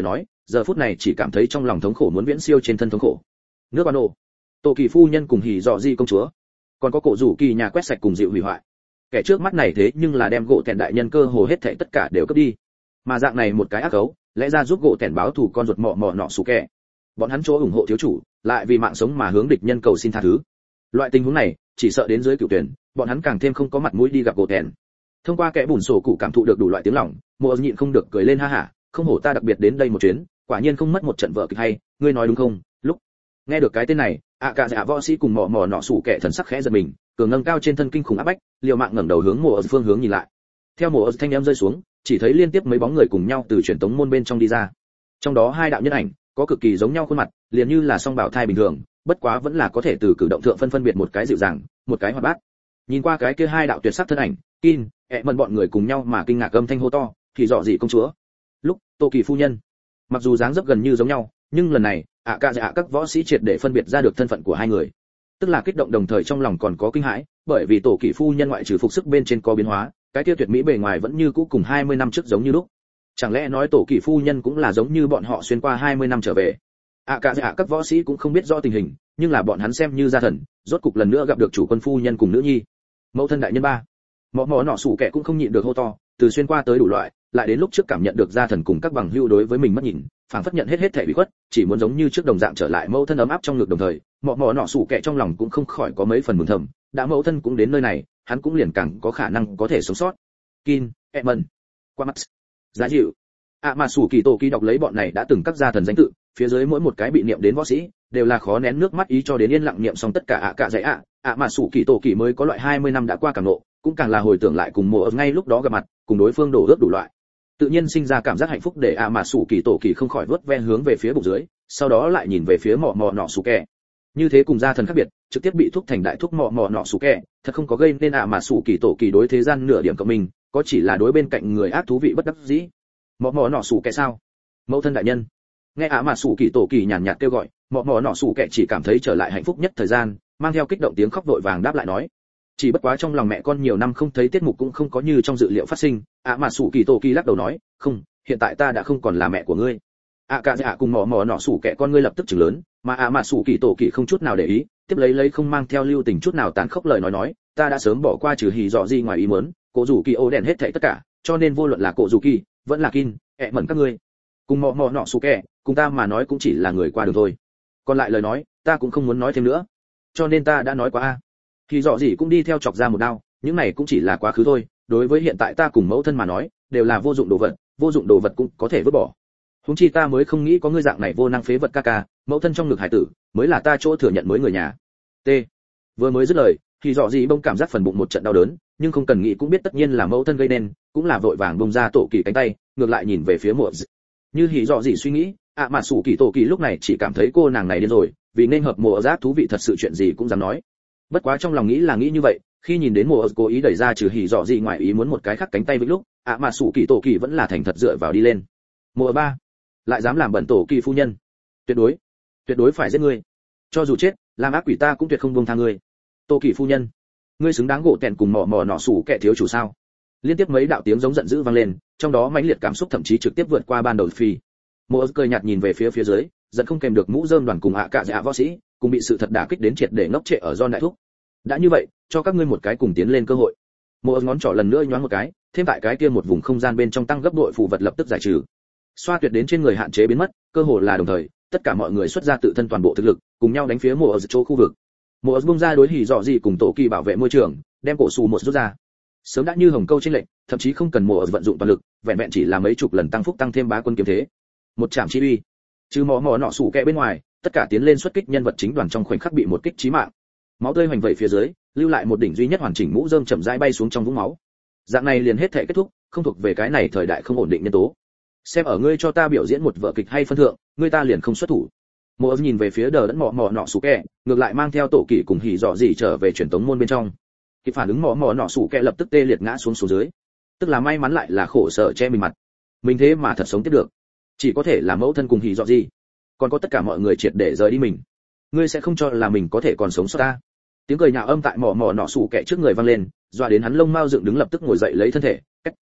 giờ phút này chỉ cảm thấy trong lòng thống khổ muốn viễn siêu trên thân thống khổ. Nước ban ổ, tổ kỳ phu nhân cùng hỉ dọ di công chúa, còn có cổ rủ kỳ nhà quét sạch cùng dịu hủy hoại. Kẻ trước mắt này thế nhưng là đem gỗ tèn đại nhân cơ hồ hết thảy tất cả đều cướp đi. Mà dạng này một cái ác cấu, lẽ ra giúp gỗ tèn báo thù con ruột mọ mọ nọ sủ kẻ. Bọn hắn chỗ ủng hộ thiếu chủ, lại vì mạng sống mà hướng địch nhân cầu xin tha thứ. Loại tình huống này, chỉ sợ đến dưới cựu tuyển, bọn hắn càng thêm không có mặt mũi đi gặp gỗ tèn. Thông qua kẽ bùn sổ cụ cảm thụ được đủ loại tiếng lòng, Mộ nhịn không được cười lên ha hả, không hổ ta đặc biệt đến đây một chuyến, quả nhiên không mất một trận vợ kịch hay, ngươi nói đúng không? Lúc nghe được cái tên này, ạ cả dạ võ sĩ cùng mò mò nọ sủ kẻ thần sắc khẽ giật mình, cường ngẩng cao trên thân kinh khủng áp bách, liều mạng ngẩng đầu hướng Mộ phương hướng nhìn lại. Theo Mộ thanh âm rơi xuống, chỉ thấy liên tiếp mấy bóng người cùng nhau từ truyền tống môn bên trong đi ra. Trong đó hai đạo nhân ảnh, có cực kỳ giống nhau khuôn mặt, liền như là song bảo thai bình thường, bất quá vẫn là có thể từ cử động thượng phân phân biệt một cái dịu dàng, một cái hoạt bát. Nhìn qua cái kia hai đạo tuyệt sắc thân ảnh, Kin, ẹ mần bọn người cùng nhau mà kinh ngạc âm thanh hô to, thì dọ gì công chúa. Lúc, Tô Kỳ phu nhân. Mặc dù dáng dấp gần như giống nhau, nhưng lần này, ạ cả dạ các võ sĩ triệt để phân biệt ra được thân phận của hai người. Tức là kích động đồng thời trong lòng còn có kinh hãi, bởi vì Tổ Kỳ phu nhân ngoại trừ phục sức bên trên có biến hóa, cái kia tuyệt mỹ bề ngoài vẫn như cũ cùng hai mươi năm trước giống như lúc. Chẳng lẽ nói Tổ Kỳ phu nhân cũng là giống như bọn họ xuyên qua hai mươi năm trở về? ạ cả dạ các võ sĩ cũng không biết rõ tình hình, nhưng là bọn hắn xem như gia thần, rốt cục lần nữa gặp được chủ quân phu nhân cùng nữ nhi. Mẫu thân đại nhân ba. Mọ mọ nọ sủ kẻ cũng không nhịn được hô to, từ xuyên qua tới đủ loại, lại đến lúc trước cảm nhận được gia thần cùng các bằng hữu đối với mình mất nhìn, phảng phất nhận hết hết thể bị khuất, chỉ muốn giống như trước đồng dạng trở lại mẫu thân ấm áp trong ngực đồng thời, mọ mọ nọ sủ kẻ trong lòng cũng không khỏi có mấy phần mừng thầm, đã mẫu thân cũng đến nơi này, hắn cũng liền càng có khả năng có thể sống sót. Kin, Emon, qua mắt, giá dịu. À mà sủ kỳ tổ kỳ đọc lấy bọn này đã từng các gia thần danh tự, phía dưới mỗi một cái bị niệm đến võ sĩ, đều là khó nén nước mắt ý cho đến yên lặng niệm xong tất cả ạ cả dạy ạ, ạ mà sủ kỳ tổ kỳ mới có loại hai mươi năm đã qua càng nộ, cũng càng là hồi tưởng lại cùng Mộ ngay lúc đó gặp mặt, cùng đối phương đổ ước đủ loại. Tự nhiên sinh ra cảm giác hạnh phúc để ạ mà sủ kỳ tổ kỳ không khỏi vớt ven hướng về phía bụng dưới, sau đó lại nhìn về phía mọ mọ nọ sủ kẻ. Như thế cùng gia thần khác biệt, trực tiếp bị thúc thành đại thúc mọ mọ nọ sủ kẻ, thật không có gây nên ạ mà sủ kỳ tổ kỳ đối thế gian nửa điểm cộng mình, có chỉ là đối bên cạnh người ác thú vị bất đắc dĩ. Mọ mọ nọ sủ kẻ sao? Mẫu thân đại nhân. Nghe ạ mà sủ kỳ tổ kỳ nhàn nhạt kêu gọi, mọ mọ nọ sủ kẻ chỉ cảm thấy trở lại hạnh phúc nhất thời gian, mang theo kích động tiếng khóc vội vàng đáp lại nói. Chỉ bất quá trong lòng mẹ con nhiều năm không thấy tiết mục cũng không có như trong dự liệu phát sinh, ạ mà sủ kỳ tổ kỳ lắc đầu nói, không, hiện tại ta đã không còn là mẹ của ngươi. ạ cả dạ cùng mò mò nọ sủ kẻ con ngươi lập tức chừng lớn, mà ạ mà sủ kỳ tổ kỳ không chút nào để ý, tiếp lấy lấy không mang theo lưu tình chút nào tàn khốc lời nói nói, ta đã sớm bỏ qua trừ hỉ dọ gì ngoài ý muốn, cổ rủ kỳ ô đèn hết thảy tất cả, cho nên vô luận là cổ rủ kỳ, vẫn là Kin, ẹ mẩn các ngươi, cùng mò mò nọ sủ kẻ, cùng ta mà nói cũng chỉ là người qua đường thôi. Còn lại lời nói, ta cũng không muốn nói thêm nữa, cho nên ta đã nói quá a. Thì dọ gì cũng đi theo chọc ra một đao, những này cũng chỉ là quá khứ thôi, đối với hiện tại ta cùng mẫu thân mà nói, đều là vô dụng đồ vật, vô dụng đồ vật cũng có thể vứt bỏ. Huống chi ta mới không nghĩ có ngươi dạng này vô năng phế vật ca ca, mẫu thân trong ngực hải tử, mới là ta chỗ thừa nhận mới người nhà. T. Vừa mới dứt lời, thì dọ gì bông cảm giác phần bụng một trận đau đớn, nhưng không cần nghĩ cũng biết tất nhiên là mẫu thân gây nên, cũng là vội vàng bông ra tổ kỳ cánh tay, ngược lại nhìn về phía Mộ. Như hỉ dọ gì suy nghĩ, ạ mà sủ kỳ tổ kỳ lúc này chỉ cảm thấy cô nàng này điên rồi, vì nên hợp Mộ giác thú vị thật sự chuyện gì cũng dám nói. Bất quá trong lòng nghĩ là nghĩ như vậy, khi nhìn đến Mộ cố ý đẩy ra trừ hỉ dọ gì ngoài ý muốn một cái khác cánh tay vĩnh lúc, ạ mà sủ kỳ tổ kỳ vẫn là thành thật dựa vào đi lên. Mộ ba, lại dám làm bẩn tổ kỳ phu nhân, tuyệt đối, tuyệt đối phải giết ngươi, cho dù chết, làm ác quỷ ta cũng tuyệt không buông tha ngươi. Tổ kỳ phu nhân, ngươi xứng đáng gỗ tèn cùng mò mò nọ sủ kẻ thiếu chủ sao? Liên tiếp mấy đạo tiếng giống giận dữ vang lên, trong đó mãnh liệt cảm xúc thậm chí trực tiếp vượt qua ban đầu phi. Mộ cười nhạt nhìn về phía phía dưới, giận không kèm được mũ rơm đoàn cùng ạ cả dạ võ sĩ, cùng bị sự thật đả kích đến triệt để ngốc trệ ở do đại thúc. Đã như vậy, cho các ngươi một cái cùng tiến lên cơ hội. Mộ ngón trỏ lần nữa nhoáng một cái, thêm tại cái kia một vùng không gian bên trong tăng gấp đội phù vật lập tức giải trừ. Xoa tuyệt đến trên người hạn chế biến mất, cơ hội là đồng thời, tất cả mọi người xuất ra tự thân toàn bộ thực lực, cùng nhau đánh phía Mộ ở chỗ khu vực. Mộ ở bung ra đối hỉ dọ gì cùng tổ kỳ bảo vệ môi trường, đem cổ sù một rút ra. Sớm đã như hồng câu trên lệnh, thậm chí không cần Mộ ở vận dụng toàn lực, vẹn vẹn chỉ là mấy chục lần tăng phúc tăng thêm bá quân kiếm thế. Một trảm chi uy. Trừ mỏ mỏ nọ sủ kẹ bên ngoài, tất cả tiến lên xuất kích nhân vật chính đoàn trong khoảnh khắc bị một kích chí mạng. Máu tươi hoành vẩy phía dưới, lưu lại một đỉnh duy nhất hoàn chỉnh mũ rơm chậm rãi bay xuống trong vũng máu. Dạng này liền hết thể kết thúc, không thuộc về cái này thời đại không ổn định nhân tố. Xem ở ngươi cho ta biểu diễn một vở kịch hay phân thượng, ngươi ta liền không xuất thủ. Mộ nhìn về phía đờ đẫn mỏ mỏ nọ sủ kẹ, ngược lại mang theo tổ kỷ cùng hỉ dọ gì trở về truyền tống môn bên trong. Kịp phản ứng mỏ mỏ nọ sủ kẹ lập tức tê liệt ngã xuống xuống dưới. Tức là may mắn lại là khổ sở che mình mặt. Mình thế mà thật sống tiếp được. Chỉ có thể là mẫu thân cùng hỉ dọ gì. Còn có tất cả mọi người triệt để rời đi mình. Ngươi sẽ không cho là mình có thể còn sống sót ta. Tiếng cười nhạo âm tại mỏ mỏ nọ sủ kẹ trước người vang lên, dọa đến hắn lông mao dựng đứng lập tức ngồi dậy lấy thân thể.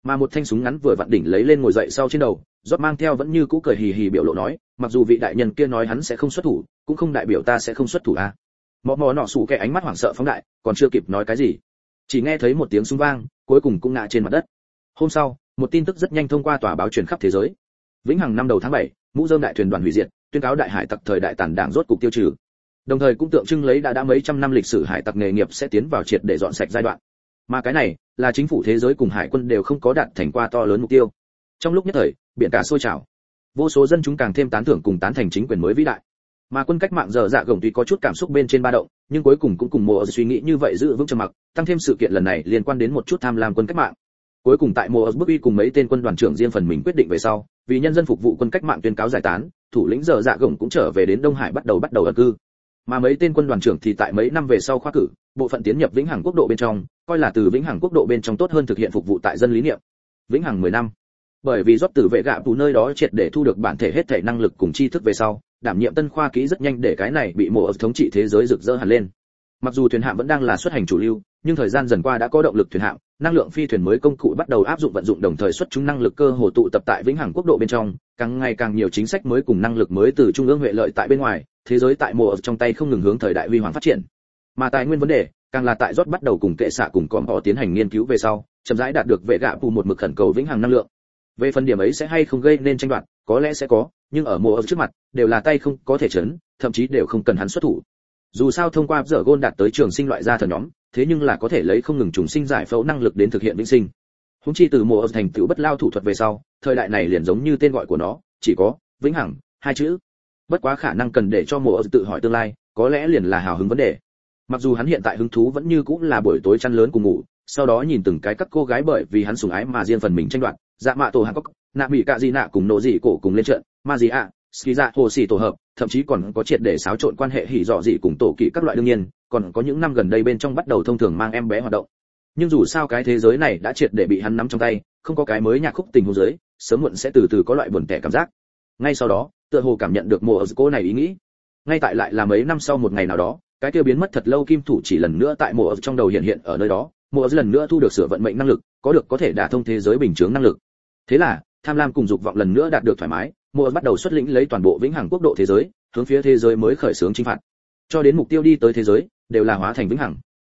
Mà một thanh súng ngắn vừa vặn đỉnh lấy lên ngồi dậy sau trên đầu, Rốt mang theo vẫn như cũ cười hì hì biểu lộ nói, mặc dù vị đại nhân kia nói hắn sẽ không xuất thủ, cũng không đại biểu ta sẽ không xuất thủ a. À. Mọ mọ nọ sủ kẻ ánh mắt hoảng sợ phóng đại, còn chưa kịp nói cái gì, chỉ nghe thấy một tiếng súng vang, cuối cùng cũng ngã trên mặt đất. Hôm sau, một tin tức rất nhanh thông qua tòa báo truyền khắp thế giới. Vĩnh Hằng năm đầu tháng bảy, mũ rơm đại thuyền đoàn hủy diệt, tuyên cáo đại hải tặc thời đại tàn đảng rốt cục tiêu trừ. Đồng thời cũng tượng trưng lấy đã đã mấy trăm năm lịch sử hải tặc nghề nghiệp sẽ tiến vào triệt để dọn sạch giai đoạn. Mà cái này là chính phủ thế giới cùng hải quân đều không có đạt thành qua to lớn mục tiêu. Trong lúc nhất thời, biển cả sôi trào. Vô số dân chúng càng thêm tán thưởng cùng tán thành chính quyền mới vĩ đại. Mà quân cách mạng giờ dạ gồng tuy có chút cảm xúc bên trên ba động, nhưng cuối cùng cũng cùng mùa suy nghĩ như vậy giữ vững trầm mặc, tăng thêm sự kiện lần này liên quan đến một chút tham lam quân cách mạng. Cuối cùng tại mùa bức uy cùng mấy tên quân đoàn trưởng riêng phần mình quyết định về sau, vì nhân dân phục vụ quân cách mạng tuyên cáo giải tán, thủ lĩnh giờ dạ gồng cũng trở về đến Đông Hải bắt đầu bắt đầu ẩn cư. Mà mấy tên quân đoàn trưởng thì tại mấy năm về sau khoa cử, bộ phận tiến nhập Vĩnh Hằng quốc độ bên trong, coi là từ Vĩnh Hằng quốc độ bên trong tốt hơn thực hiện phục vụ tại dân lý niệm. Vĩnh Hằng mười năm. Bởi vì rót từ vệ gạ tù nơi đó triệt để thu được bản thể hết thể năng lực cùng tri thức về sau, đảm nhiệm tân khoa kỹ rất nhanh để cái này bị mùa thống trị thế giới rực rỡ hẳn lên. Mặc dù thuyền hạm vẫn đang là xuất hành chủ lưu, nhưng thời gian dần qua đã có động lực thuyền hạm, năng lượng phi thuyền mới công cụ bắt đầu áp dụng vận dụng, đồng thời xuất chúng năng lực cơ hồ tụ tập tại Vĩnh Hằng quốc độ bên trong, càng ngày càng nhiều chính sách mới cùng năng lực mới từ trung ương huệ lợi tại bên ngoài, thế giới tại mùa trong tay không ngừng hướng thời đại huy hoàng phát triển. Mà tài nguyên vấn đề, càng là tại rót bắt đầu cùng kệ xạ cùng con họ tiến hành nghiên cứu về sau, chậm rãi đạt được vệ gạ phù một mực khẩn cầu Vĩnh Hằng năng lượng. Về phần điểm ấy sẽ hay không gây nên tranh đoạt, có lẽ sẽ có, nhưng ở mùa trước mặt, đều là tay không có thể chấn, thậm chí đều không cần hắn xuất thủ. Dù sao thông qua giờ gôn đạt tới trường sinh loại gia thần nhóm, thế nhưng là có thể lấy không ngừng trùng sinh giải phẫu năng lực đến thực hiện vĩnh sinh. Húng chi từ mùa thành tựu bất lao thủ thuật về sau, thời đại này liền giống như tên gọi của nó, chỉ có vĩnh hằng hai chữ. Bất quá khả năng cần để cho mùa tự hỏi tương lai, có lẽ liền là hào hứng vấn đề. Mặc dù hắn hiện tại hứng thú vẫn như cũng là buổi tối chăn lớn cùng ngủ, sau đó nhìn từng cái các cô gái bởi vì hắn sủng ái mà riêng phần mình tranh đoạt, dạ mạ tổ hàn cốc, nạ bị cạ gì nạ cùng nổ gì cổ cùng lên trận, ma gì ạ, ski dạ hồ xì tổ hợp, thậm chí còn có triệt để xáo trộn quan hệ hỉ dọ gì cùng tổ kỵ các loại. Đương nhiên, còn có những năm gần đây bên trong bắt đầu thông thường mang em bé hoạt động. Nhưng dù sao cái thế giới này đã triệt để bị hắn nắm trong tay, không có cái mới nhạc khúc tình huống dưới, sớm muộn sẽ từ từ có loại buồn tẻ cảm giác. Ngay sau đó, tựa hồ cảm nhận được mùa ở cô này ý nghĩ. Ngay tại lại là mấy năm sau một ngày nào đó, cái kia biến mất thật lâu kim thủ chỉ lần nữa tại mùa ở trong đầu hiện hiện ở nơi đó, mùa ở lần nữa thu được sửa vận mệnh năng lực, có được có thể đả thông thế giới bình chướng năng lực. Thế là, tham lam cùng dục vọng lần nữa đạt được thoải mái, mùa bắt đầu xuất lĩnh lấy toàn bộ vĩnh hằng quốc độ thế giới, hướng phía thế giới mới khởi xướng chinh phạt. Cho đến mục tiêu đi tới thế giới, đều là hóa thành vĩnh hằng.